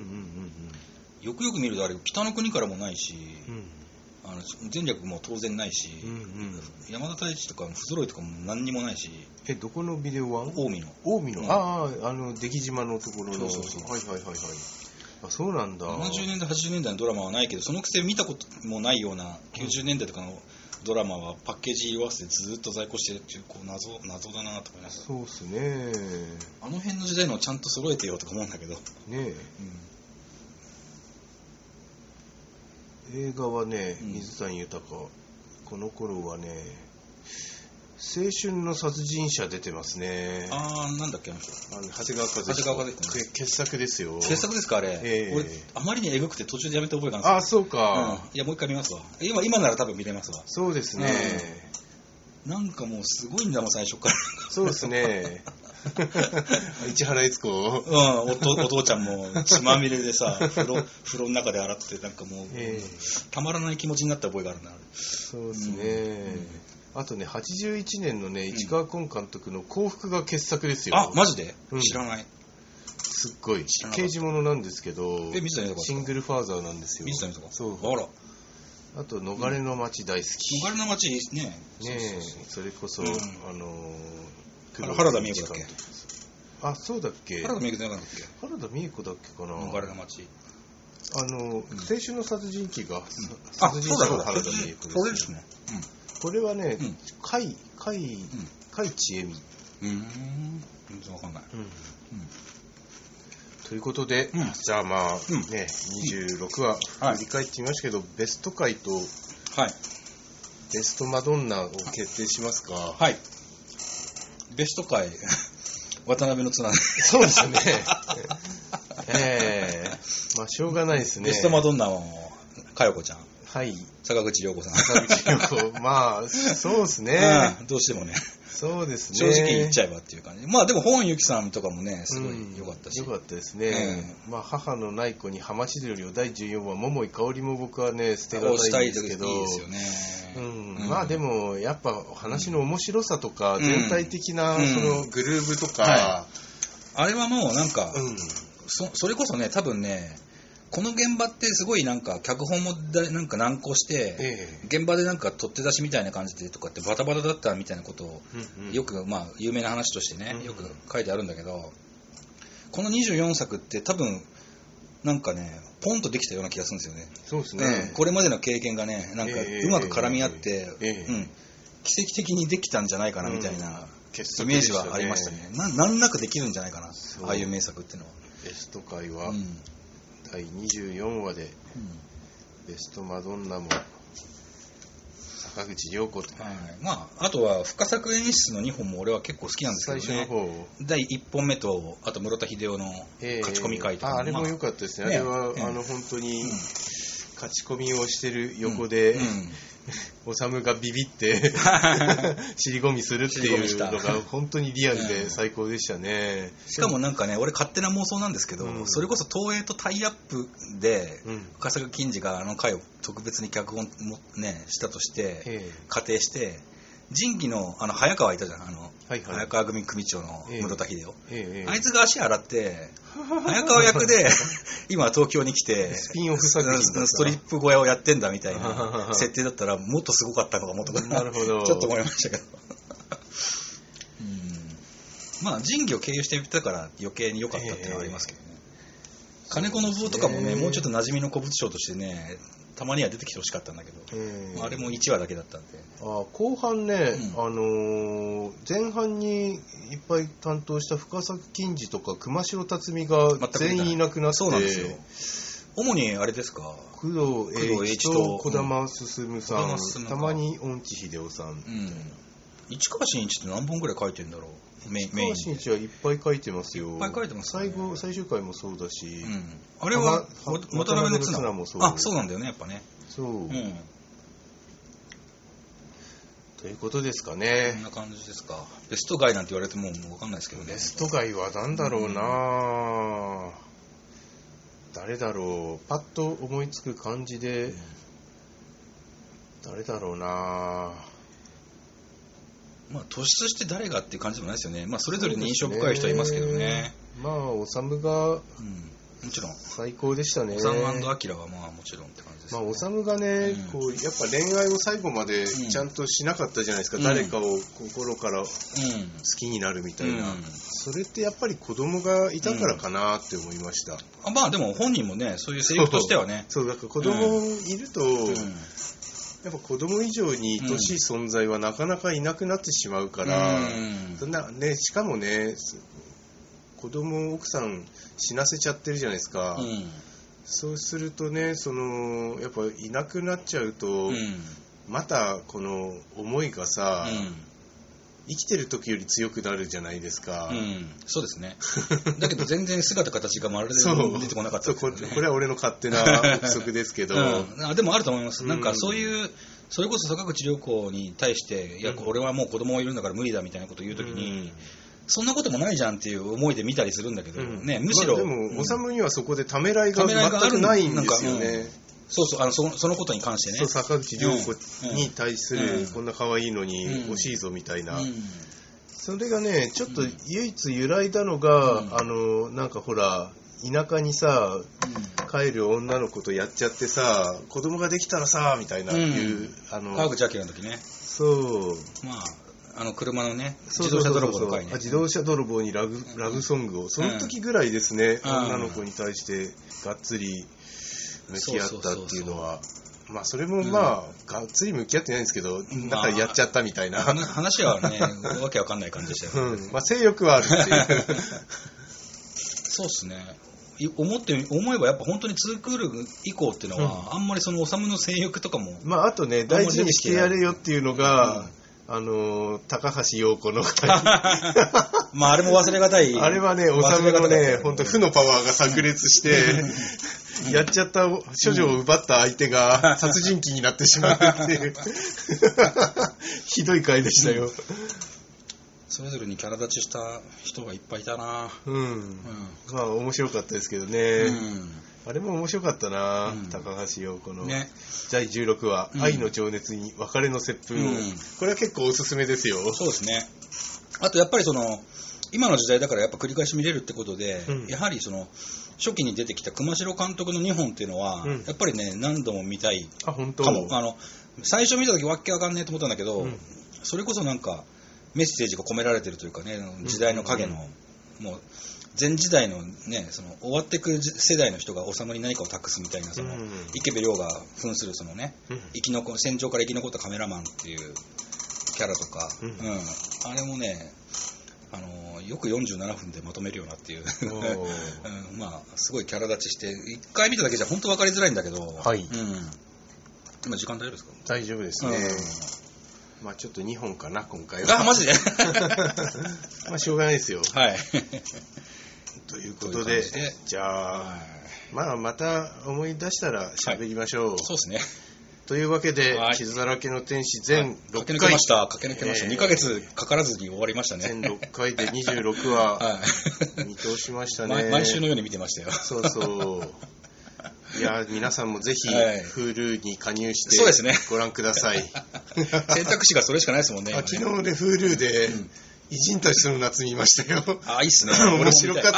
よくよく見るとあれ北の国からもないし、うん、あの前略も当然ないし、うんうん、山田太一とか不揃いとかも何にもないし。 えどこのビデオは近江の近江の、うん、あああの出来島のところの。そうそうそう、はいはいはいはい。あそうなんだ。 ななじゅうねんだいはちじゅうねんだいのドラマはないけどそのくせ見たこともないようなきゅうじゅうねんだいとかのドラマはパッケージ色あせてずっと在庫してるっていうこう 謎, 謎だなと思います。 そうっすね。 あの辺の時代のをちゃんと揃えてよとか思うんだけどねえ、 うん、映画はね水谷豊、この頃はね青春の殺人者出てますね。 ああなんだっけあの人。 あの長谷川和彦。 長谷川和彦、ね、 傑作ですよ。 傑作ですかあれ、えー、俺あまりにエグくて途中でやめて覚えたんですよ。あそうか、 うん、いやもう一回見ますわ。今今なら多分見れますわ。 そうですね、 うん、なんかもうすごいんだもん最初からそうですね市原悦子、うん、 お, とお父ちゃんも血まみれでさ風呂風呂の中で洗ってなんかもう、えー、たまらない気持ちになった覚えがあるな。 そうですね、うんあとねはちじゅういちねんのね市川崑監督の幸福が傑作ですよ。 あマジで、うん、知らない。 すっごい刑事物なんですけどえ水谷豊シングルファーザーなんですよ。 水谷豊そうあらあと逃れの街大好き、 うん、逃れの街ねねえそれこそ、うん、あのー、原田美恵子だっけ。 あそうだっけ。 原田美恵子じゃなかったっけ。 原田美恵子だっけかな。 逃れの街あの、うん、青春の殺人鬼が、うん、 殺人鬼が原田美恵子です、ね、 それですね、うんこれはね、甲斐、甲斐、甲斐千恵美。 うん。全然わかんない。うん。うん、 ということで、うん、じゃあまあ、うん、ね、にじゅうろくわ振り返ってみましたけど、はい、ベスト回と、はい、ベストマドンナを決定しますか。 はい。ベスト回、渡辺の綱。 そうですね。ええー、まあしょうがないですね。 ベストマドンナは、かよこちゃん。 はい。 坂口涼子さん。 坂口涼子。まあ、そうですね、 うん。どうしてもね。 そうですね。 正直言っちゃえばっていう感じ。まあでも、本ゆきさんとかもね、すごい良かったし。 良、うん、かったですね。うん、まあ、母のない子に浜千鳥をだいじゅうよんわ、桃井かおりも僕はね、捨てがたいんですけど。いいですよね。うん。うん、まあでも、やっぱ話の面白さとか、全体的な、そのグルーヴとか、 はい。あれはもうなんか、うん、そそれこそね、多分ね、 この現場ってすごいなんか脚本もだなんか難航して、ええ、現場でなんか取って出しみたいな感じでとかってバタバタだったみたいなことを、うんうん、よくまあ有名な話としてね、うんうん、よく書いてあるんだけど、このにじゅうよんさくって多分なんかねポンとできたような気がするんですよね。 そうですね、 うん、これまでの経験がねなんかうまく絡み合って、えええうん、奇跡的にできたんじゃないかなみたいな、うん、イメージはありましたね。な難なくできるんじゃないかな、ああいう名作っていうのは。 ベスト回は、うん、だいにじゅうよんわで、うん、ベストマドンナも坂口涼子と、 はい、まああとは深作演出のにほんも俺は結構好きなんですけどね。最初の方だいいっぽんめとあと室田秀夫の勝ち込み会とか、 えー、あ, あれも良かったですね、まあ、あれは、ね、あの本当に、うん、勝ち込みをしてる横で、うんうんおさむがビビって尻込みするっていうのが本当にリアルで最高でしたね、 うん、しかもなんかね俺勝手な妄想なんですけど、うん、それこそ東映とタイアップで、うん、深作欣二があの回を特別に脚本も、ね、したとして仮定して仁義のあの早川いたじゃん、あの、はいはい、早川組組長の室田秀夫、えええ、あいつが足洗って早川役で今東京に来てスピンオフ作品ストリップ小屋をやってんだみたいな設定だったらもっとすごかったのかもとかなるほどちょっと思いましたけどうんまあ仁義を経由して言ったから余計に良かったっていうのはありますけどね、えー、金子信夫とかもねもうちょっと馴染みの古物商としてねたまには出てきてほしかったんだけど、えー、あれもいちわだけだったんで。 あ後半ね、うん、あのー、前半にいっぱい担当した深作欣二とか熊代辰巳が全員いなくなって、 そうなんですよ。主にあれですか、 工藤栄一と児玉進さん、うん、たまに恩地秀夫さん、うん、 市川新一って何本ぐらい書いてるんだろう。 市川新一はいっぱい書いてますよ。 いっぱい書いてます、 ね、最後最終回もそうだし、うん、 あれは渡辺の綱もそう。あ、そうなんだよねやっぱね。 そう、うん、ということですかね。 こんな感じですか。ベストガイなんて言われてももう分かんないですけどね。 ベストガイは何だろうな、うん、誰だろう、パッと思いつく感じで、うん、誰だろうな。 まあ、突出して誰がっていう感じでもないですよね。まあ、それぞれに印象深い人はいますけどね。 まあ、おさむが、うん、 もちろん最高でしたね。 おさむ&あきらはまあもちろんって感じです、ね。 まあ、おさむがね、うん、こうやっぱ恋愛を最後までちゃんとしなかったじゃないですか。うん、誰かを心から好きになるみたいな、うん。それってやっぱり子供がいたからかなって思いました。うん、 あまあでも本人もね、そういうセリフとしてはね。 そう、だから子供いると。うんうんやっぱ子供以上に愛しい存在はなかなかいなくなってしまうから、うん、そんなね、しかもね子供奥さん死なせちゃってるじゃないですか、うん、そうするとねそのやっぱいなくなっちゃうと、うん、またこの思いがさ、うん生きてる時より強くなるじゃないですか、うん、 そうですね。だけど全然姿形がまるで出てこなかったですよね。 そうこれは俺の勝手な憶測ですけど、 うん、あでもあると思います、うん、なんかそういうそれこそ坂口涼子に対していや俺はもう子供いるんだから無理だみたいなことを言うときに、うん、そんなこともないじゃんっていう思いで見たりするんだけど、うん、ねむしろ、 まあ、でもおさむにはそこでためらいが全くないんですよね。 そうそう、あの そ, そのことに関してね。 そう坂口涼子に対する、うん、こんな可愛いのに惜しいぞみたいな、うんうん、それがねちょっと唯一揺らいだのが、うん、あのなんかほら田舎にさ、うん、帰る女の子とやっちゃってさ子供ができたらさみたいな、うん、いうあの川口明の時ね。 そうまああの車のね自動車泥棒の回ね。 自動車泥棒にラブ、ラブソングをその時ぐらいですね、うん、女の子に対してがっつり向き合ったっていうのはまあそれもまあ、うん、がっつり向き合ってないんですけど、だからやっちゃったみたいな、まあ、 話はねわけわかんない感じでしたよね、 うんまあ、性欲はあるっていうそうですね。思って思えばやっぱ本当にツークール以降っていうのは、うん、あんまりそのおさむの性欲とかもまああとね大事にしてやれよっていうのが、うんあのー、高橋洋子のまああれも忘れがたい。 あれはねおさむのね本当負のパワーが炸裂してやっちゃった処女を奪った相手が殺人鬼になってしまうっていうひどい回でしたよ。 それぞれにキャラ立ちした人がいっぱいいたな。 うん、うん、まあ面白かったですけどね、うん、あれも面白かったな、うん、高橋洋子の、ね、だいじゅうろくわ、うん、愛の情熱に別れの接吻を、うん、これは結構おすすめですよ。 そうですね。あとやっぱりその今の時代だからやっぱ繰り返し見れるってことで、うん、やはりその初期に出てきた熊代監督のにほんっていうのは、うん、やっぱりね何度も見たいかも。 あ、本当。 あの最初見た時わっけわかんねえと思ったんだけど、うん、それこそなんかメッセージが込められてるというかね、時代の影の、うん、もう前時代のね、その終わっていく世代の人が治に何かを託すみたいな、その、うん、池部亮が扮するそのね、うん、生き残戦場から生き残ったカメラマンっていうキャラとか、うんうん、あれもね、あのよくよんじゅうななふんでまとめるよなっていう、うん、まあすごいキャラ立ちして、いっかい見ただけじゃ本当分かりづらいんだけど、はい、うん、今時間大丈夫ですか？ 大丈夫ですね。うん、まあちょっとにほんかな今回は。 あ、マジで？ まあしょうがないですよ。 はい。 ということで、じゃあ、はい、まあまた思い出したら喋りましょう。はい、 そうですね。 というわけで、はい、傷だらけの天使全ろっかい、 駆け抜けました。駆け抜けました。えー、にかげつかからずに終わりましたね。 全ろっかいでにじゅうろくわ、はい、見通しましたね。 毎週のように見てましたよ。 そうそう。いや皆さんもぜひ Hulu に加入してご覧ください。 選択肢がそれしかないですもんね。 あ、昨日で Hulu で、うん、偉人たちの夏見ましたよ。 あ、いいっすね。 面白かった。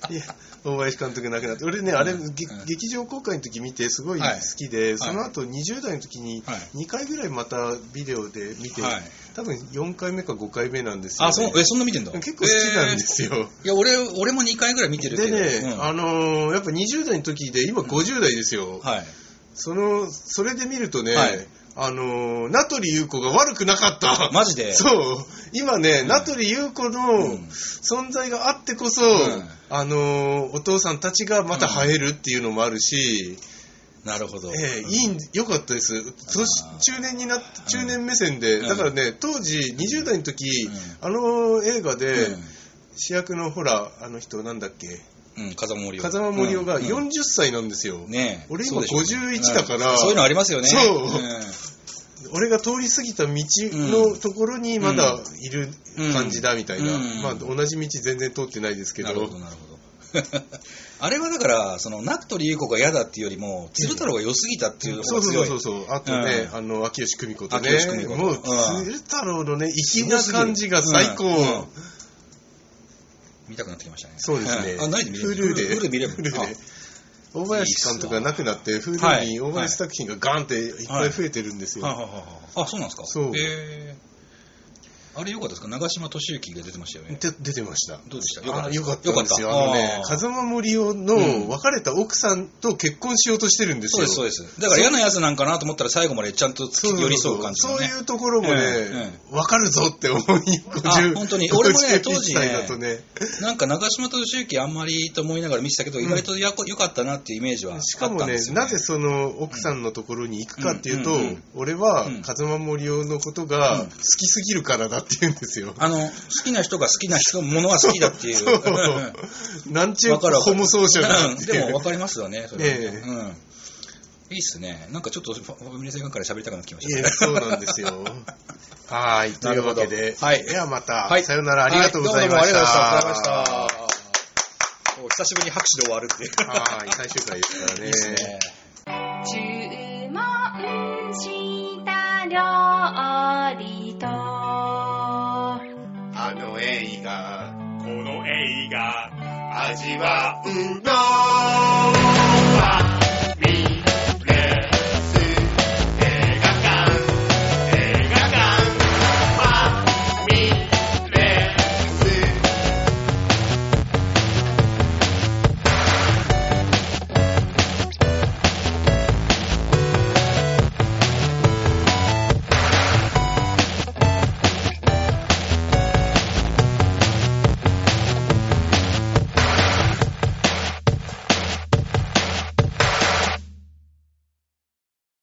いや、大林監督亡くなって、俺ね、うん、あれ、うん、劇場公開の時見てすごい好きで、はい、その後にじゅう代の時ににかいぐらいまたビデオで見て、はい、多分よんかいめかごかいめなんですよ、ね。 あ、そ, えそんな見てんだ。 結構好きなんですよ。えー、 いや、俺、俺もにかいぐらい見てるけど。 でね、うん、あのー、やっぱにじゅう代の時で、今ごじゅう代ですよ。うん、はい。その、それで見るとね、はい、あのー、名取裕子が悪くなかった。 マジで？ そう。今ね、うん、名取裕子の存在があってこそ、うん、あのー、お父さんたちがまた生えるっていうのもあるし、 うん、なるほど。 えー、いいん、よかったです。そし中年になって、中年目線で、うん、だからね、当時にじゅう代の時、うん、あの映画で、うん、主役のほら、あの人なんだっけ、 うん、風間森生風間森生がよんじゅっさいなんですよ、うん、ね、俺今ごじゅういちだから、 うん、そういうのありますよね。 そう、うん、俺が通り過ぎた道のところにまだいる感じだみたいな、うんうん、まあ、同じ道全然通ってないですけど。 なるほどなるほど。あれはだからその名取裕子が嫌だっていうよりも鶴太郎が良すぎたっていうのが強い。 そうそうそうそう。あとね、うん、あの秋吉久美子とね、もう鶴太郎のね粋な感じが最高。うんうん、 見たくなってきましたね。 そうですね。 あ、何で見れる？ Hulu で。 Hulu で見れる。 大林監督が亡くなって、Hulu に大林作品がガーンっていっぱい増えてるんですよ。はいはいはいはい、 あ、そうなんですか。 そう。 へー。あれ良かったですか？長嶋俊之が出てましたよね。 で出てました。 どうでした？ よかったです。よかったんですよ。あのね、風間森生の別れた奥さんと結婚しようとしてるんですよ。 そうですそうです。だから嫌なやつなんかなと思ったら最後までちゃんと寄り添う感じのね。 そういうところもね、分かるぞって思い、ごじゅう、 本当に。俺もね、当時ね、なんか長嶋俊之あんまりと思いながら見てたけど、意外と良かったなっていうイメージはあったんですよね。 しかもね、なぜその奥さんのところに行くかっていうと、俺は風間森生のことが好きすぎるからだって言うんですよ。 あの好きな人が好きな人ものは好きだっていう。そうそうなんちゅうホモソーシャルだっていう。 でも分かりますよね。それはね、えーうん、いいっすね。なんかちょっとファミレス館から喋りたくなってきましたね。 いや、そうなんですよ。はい。というわけで、 はい。 ではまた、はい、さよなら、ありがとうございました。 はい、どうもありがとうございました。もう久しぶりに拍手で終わるっていう。 はい。最終回ですからね。いいですね。 注文した料理とあの映画、 この映画、 味わうのは